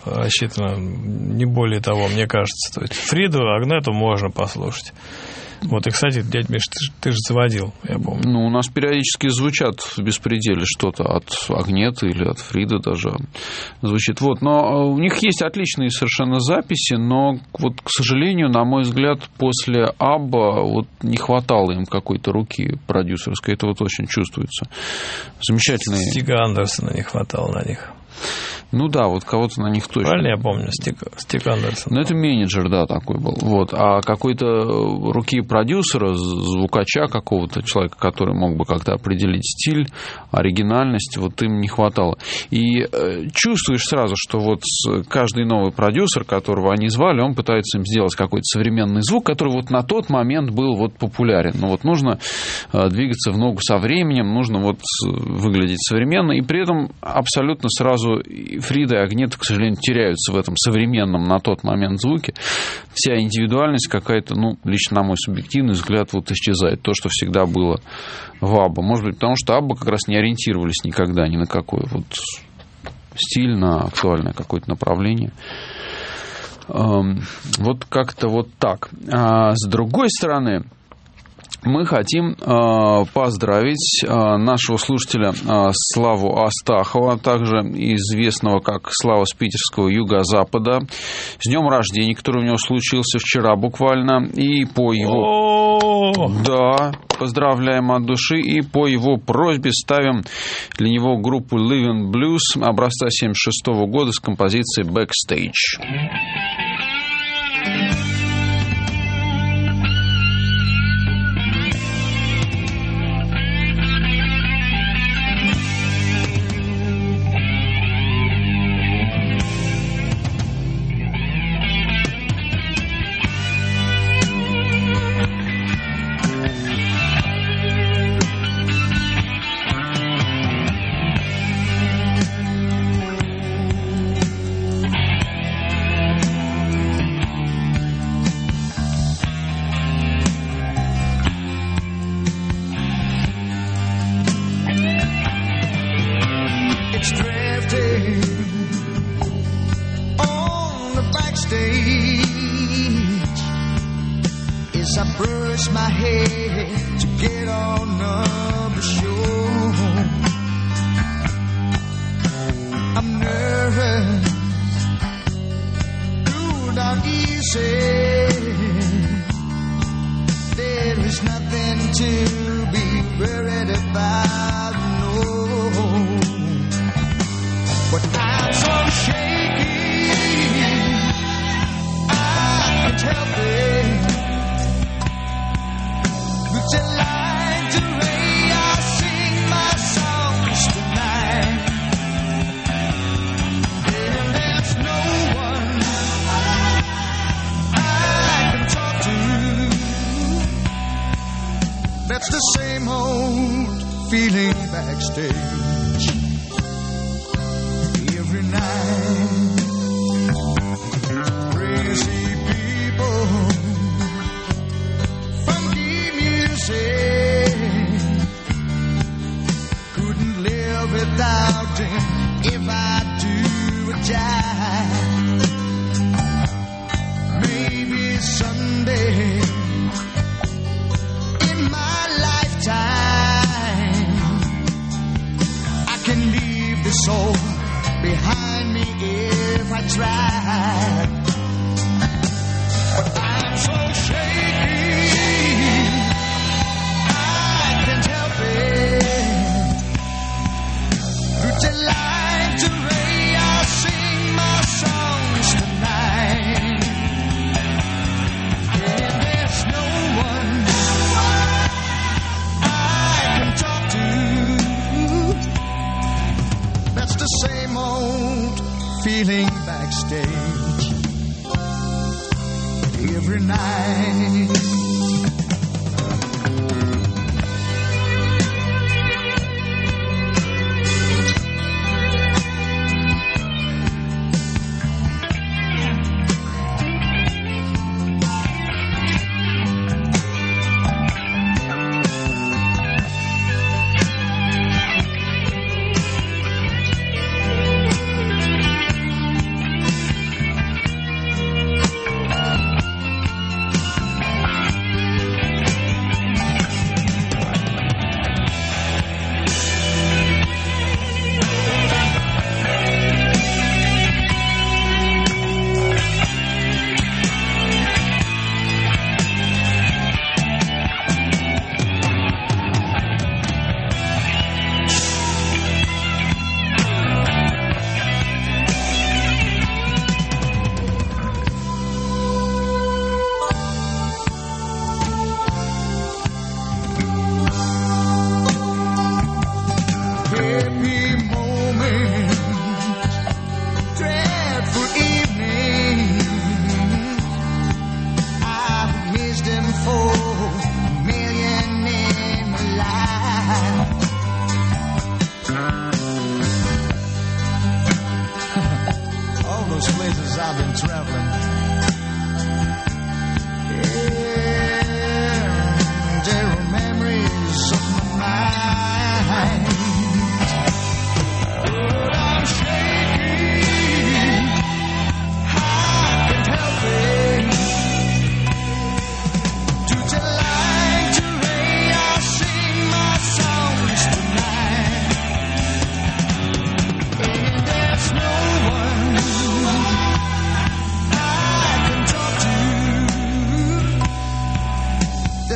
рассчитано, не более того, мне кажется. То есть Фриду Агнету можно послушать. Вот, и, кстати, дядь Миш, ты, ты же заводил, я помню. Ну, у нас периодически звучат в беспределе что-то от Агнеты или от Фриды даже звучит. Вот, но у них есть отличные совершенно записи, но, вот, к сожалению, на мой взгляд, после Абба вот не хватало им какой-то руки продюсерской. Это вот очень чувствуется. Замечательные... Стига Андерсона не хватало на них. Ну да, вот кого-то на них точно. Правильно я помню, Стик, Стик Андерсон. Ну, это менеджер, да, такой был. Вот. А какой-то руки продюсера, звукача какого-то человека, который мог бы как-то определить стиль, оригинальность, вот им не хватало. И э, чувствуешь сразу, что вот каждый новый продюсер, которого они звали, он пытается им сделать какой-то современный звук, который вот на тот момент был вот популярен. Но вот нужно э, двигаться в ногу со временем, нужно вот выглядеть современно, и при этом абсолютно сразу Фрида и Агнета, к сожалению, теряются в этом современном на тот момент звуке. Вся индивидуальность какая-то, ну, лично на мой субъективный взгляд, вот исчезает. То, что всегда было в Абба. Может быть, потому что Абба как раз не ориентировались никогда ни на какой вот стиль, на актуальное какое-то направление. Вот как-то вот так. А с другой стороны, мы хотим э, поздравить э, нашего слушателя э, Славу Астахова, также известного как Слава с питерского юго-запада, с днем рождения, который у него случился вчера буквально, и по его... Да, поздравляем от души, и по его просьбе ставим для него группу Living Blues образца семьдесят шестого года с композицией Backstage.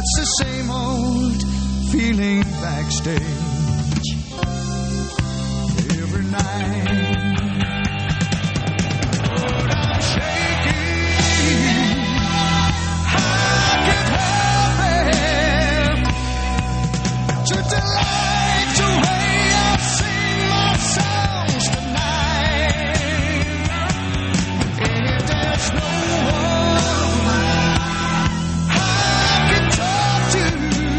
That's the same old feeling backstage every night. But I'm shaking, I can't help it, to delight the way I sing my songs tonight. And if there's no one I can talk to,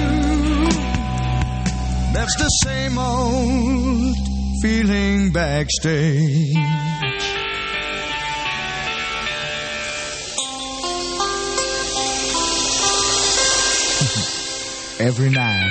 that's the same old feeling backstage. Every night.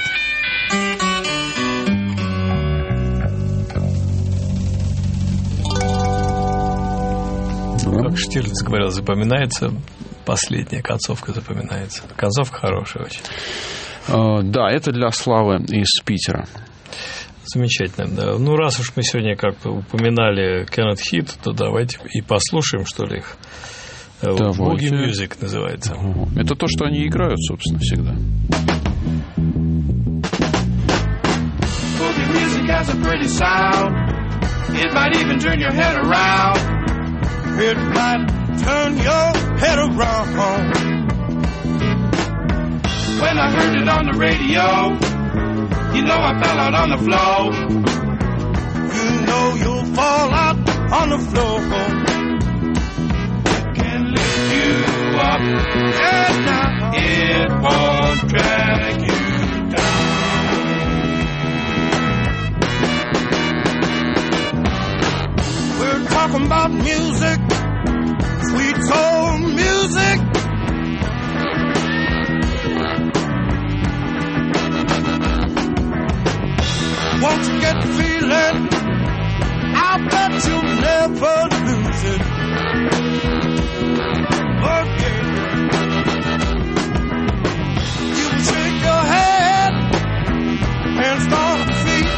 Как Штирлиц говорил, запоминается последняя концовка, запоминается. Концовка хорошая очень. Uh, да, это для Славы из Питера. Замечательно. Да. Ну, раз уж мы сегодня как-то упоминали Kenneth Heat, то давайте и послушаем, что ли, их. Boogie Music называется. Uh-huh. Это то, что они играют, собственно, всегда. Boogie music has a pretty sound. It might even turn your head around. It might turn your head around. When I heard it on the radio, you know I fell out on the floor. You know you'll fall out on the floor. It can lift you up, and now it won't drag you down. We're talking about music, sweet soul music. Won't you get the feeling? I bet you'll never lose it. Okay. You can shake your head and stomp your feet.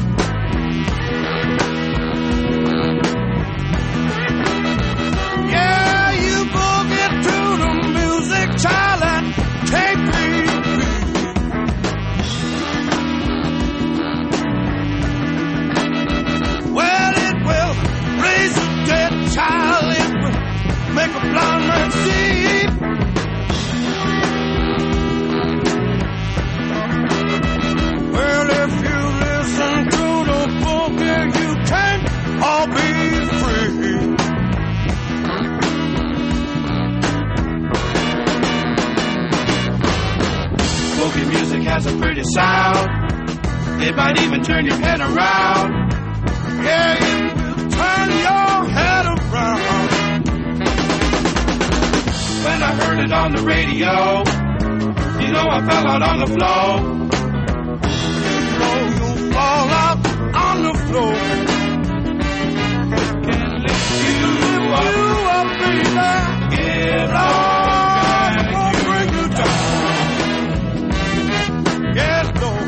Yeah, you boogie to the music, child, that can't be. Child, it will make a blind man see. Well, if you listen to the boogie, you can't all be free. Boogie music has a pretty sound. It might even turn your head around. Yeah, it will turn your head around. When I heard it on the radio, you know I fell out on the floor. You know you'll fall out on the floor. Can't lift you up, you up, baby. Get on, won't bring you down. Yes, Lord.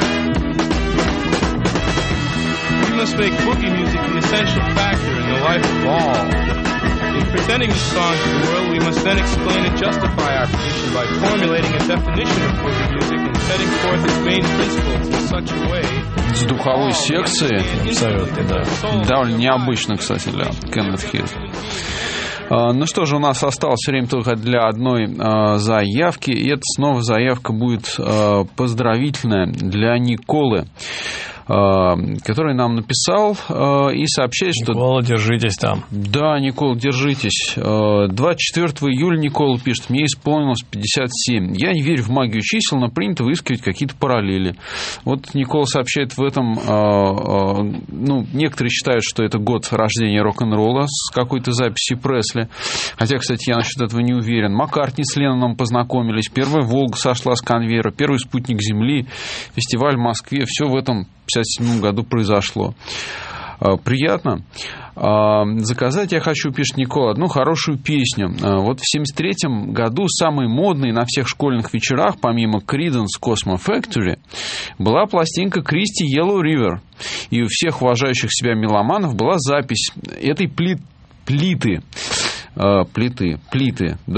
We must make boogie music an essential factor in the life of all. In presenting the song to the world, we must then explain and justify our position by formulating a definition of boogie music and setting forth its main principles in such a way. С духовой секции. Абсолютно, да. Довольно необычно, кстати, для Kenneth Heat. Ну что же, у нас осталось время только для одной э, заявки, и это снова заявка будет э, поздравительная для Николы, который нам написал и сообщает, что... Никола, держитесь там. Да, Никола, держитесь. двадцать четвёртого июля Никола пишет: мне исполнилось пятьдесят семь. Я не верю в магию чисел, но принято выискивать какие-то параллели. Вот Никола сообщает в этом... Ну, некоторые считают, что это год рождения рок-н-ролла с какой-то записи Пресли. Хотя, кстати, я насчет этого не уверен. Маккартни с Ленноном познакомились. Первая «Волга» сошла с конвейера. Первый спутник Земли. Фестиваль в Москве. Все в этом в пятьдесят седьмом году произошло. Приятно. Заказать я хочу, пишет Никола, одну хорошую песню. Вот в семьдесят третьем году самой модной на всех школьных вечерах, помимо Creedence Cosmo Factory, была пластинка Кристи Yellow River. И у всех уважающих себя меломанов была запись этой плит, плиты. Плиты, плиты, да.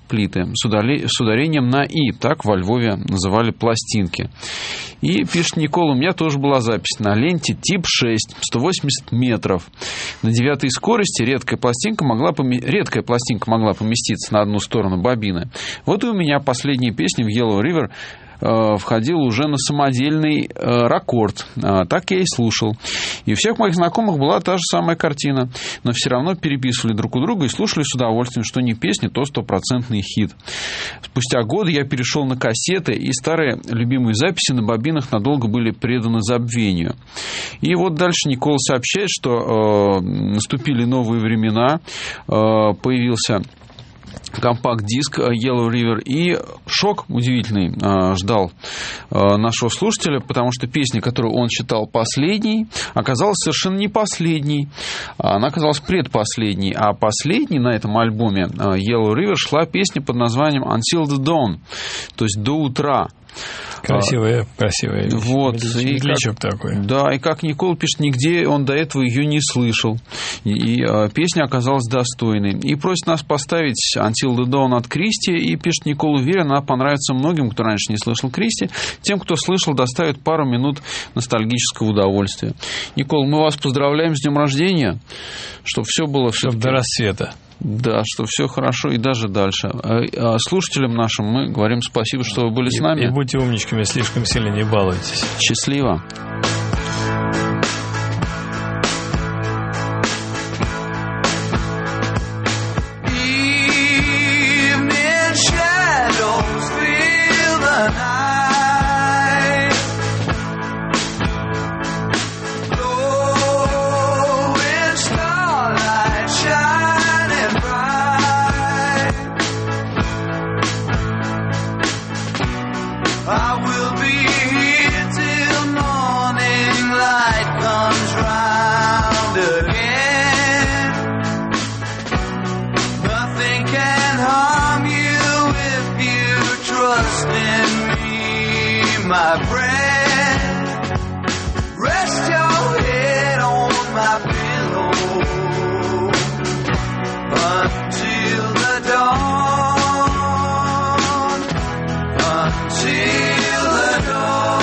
плиты с, удали... с ударением на «и». Так во Львове называли пластинки. И, пишет Никола, у меня тоже была запись на ленте тип шесть, сто восемьдесят метров. На девятой скорости редкая пластинка могла, поме... редкая пластинка могла поместиться на одну сторону бобины. Вот и у меня последняя песня в Yellow River входил уже на самодельный рекорд. Так я и слушал. И у всех моих знакомых была та же самая картина. Но все равно переписывали друг у друга и слушали с удовольствием, что не песня, то стопроцентный хит. Спустя годы я перешел на кассеты, и старые любимые записи на бобинах надолго были преданы забвению. И вот дальше Никола сообщает, что э, наступили новые времена, э, появился компакт-диск Yellow River, и шок удивительный э, ждал э, нашего слушателя, потому что песня, которую он считал последней, оказалась совершенно не последней. Она оказалась предпоследней, а последней на этом альбоме э, Yellow River шла песня под названием Until the Dawn, то есть до утра. Красивая, красивая. Вот. Медлячок такой. Да, и как Никола пишет, нигде он до этого ее не слышал. И, и а, песня оказалась достойной. И просит нас поставить Until the Dawn от Кристи. И пишет Никола, уверен, она понравится многим, кто раньше не слышал Кристи. Тем, кто слышал, доставит пару минут ностальгического удовольствия. Никола, мы вас поздравляем с днем рождения. Чтобы все было... Чтобы до рассвета. Да, что все хорошо и даже дальше. А слушателям нашим мы говорим спасибо, что вы были и, с нами. И будьте умничками, слишком сильно не балуйтесь. Счастливо. My friend, rest your head on my pillow until the dawn, until the dawn.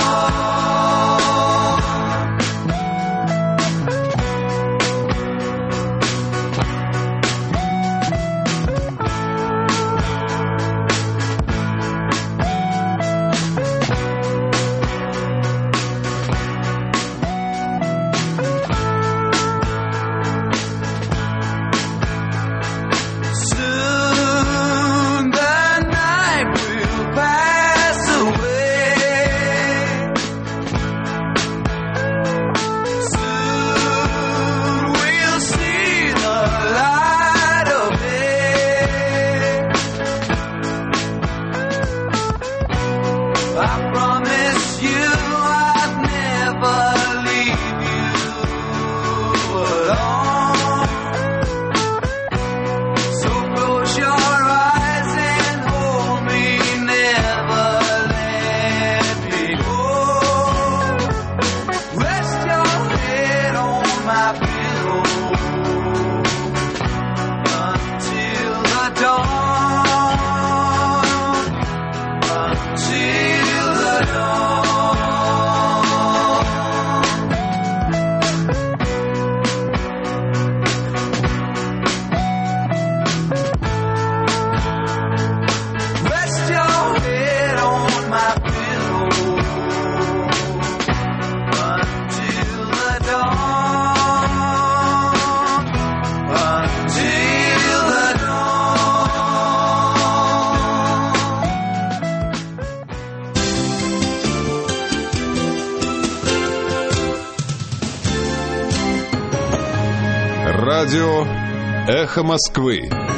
Радио «Эхо Москвы».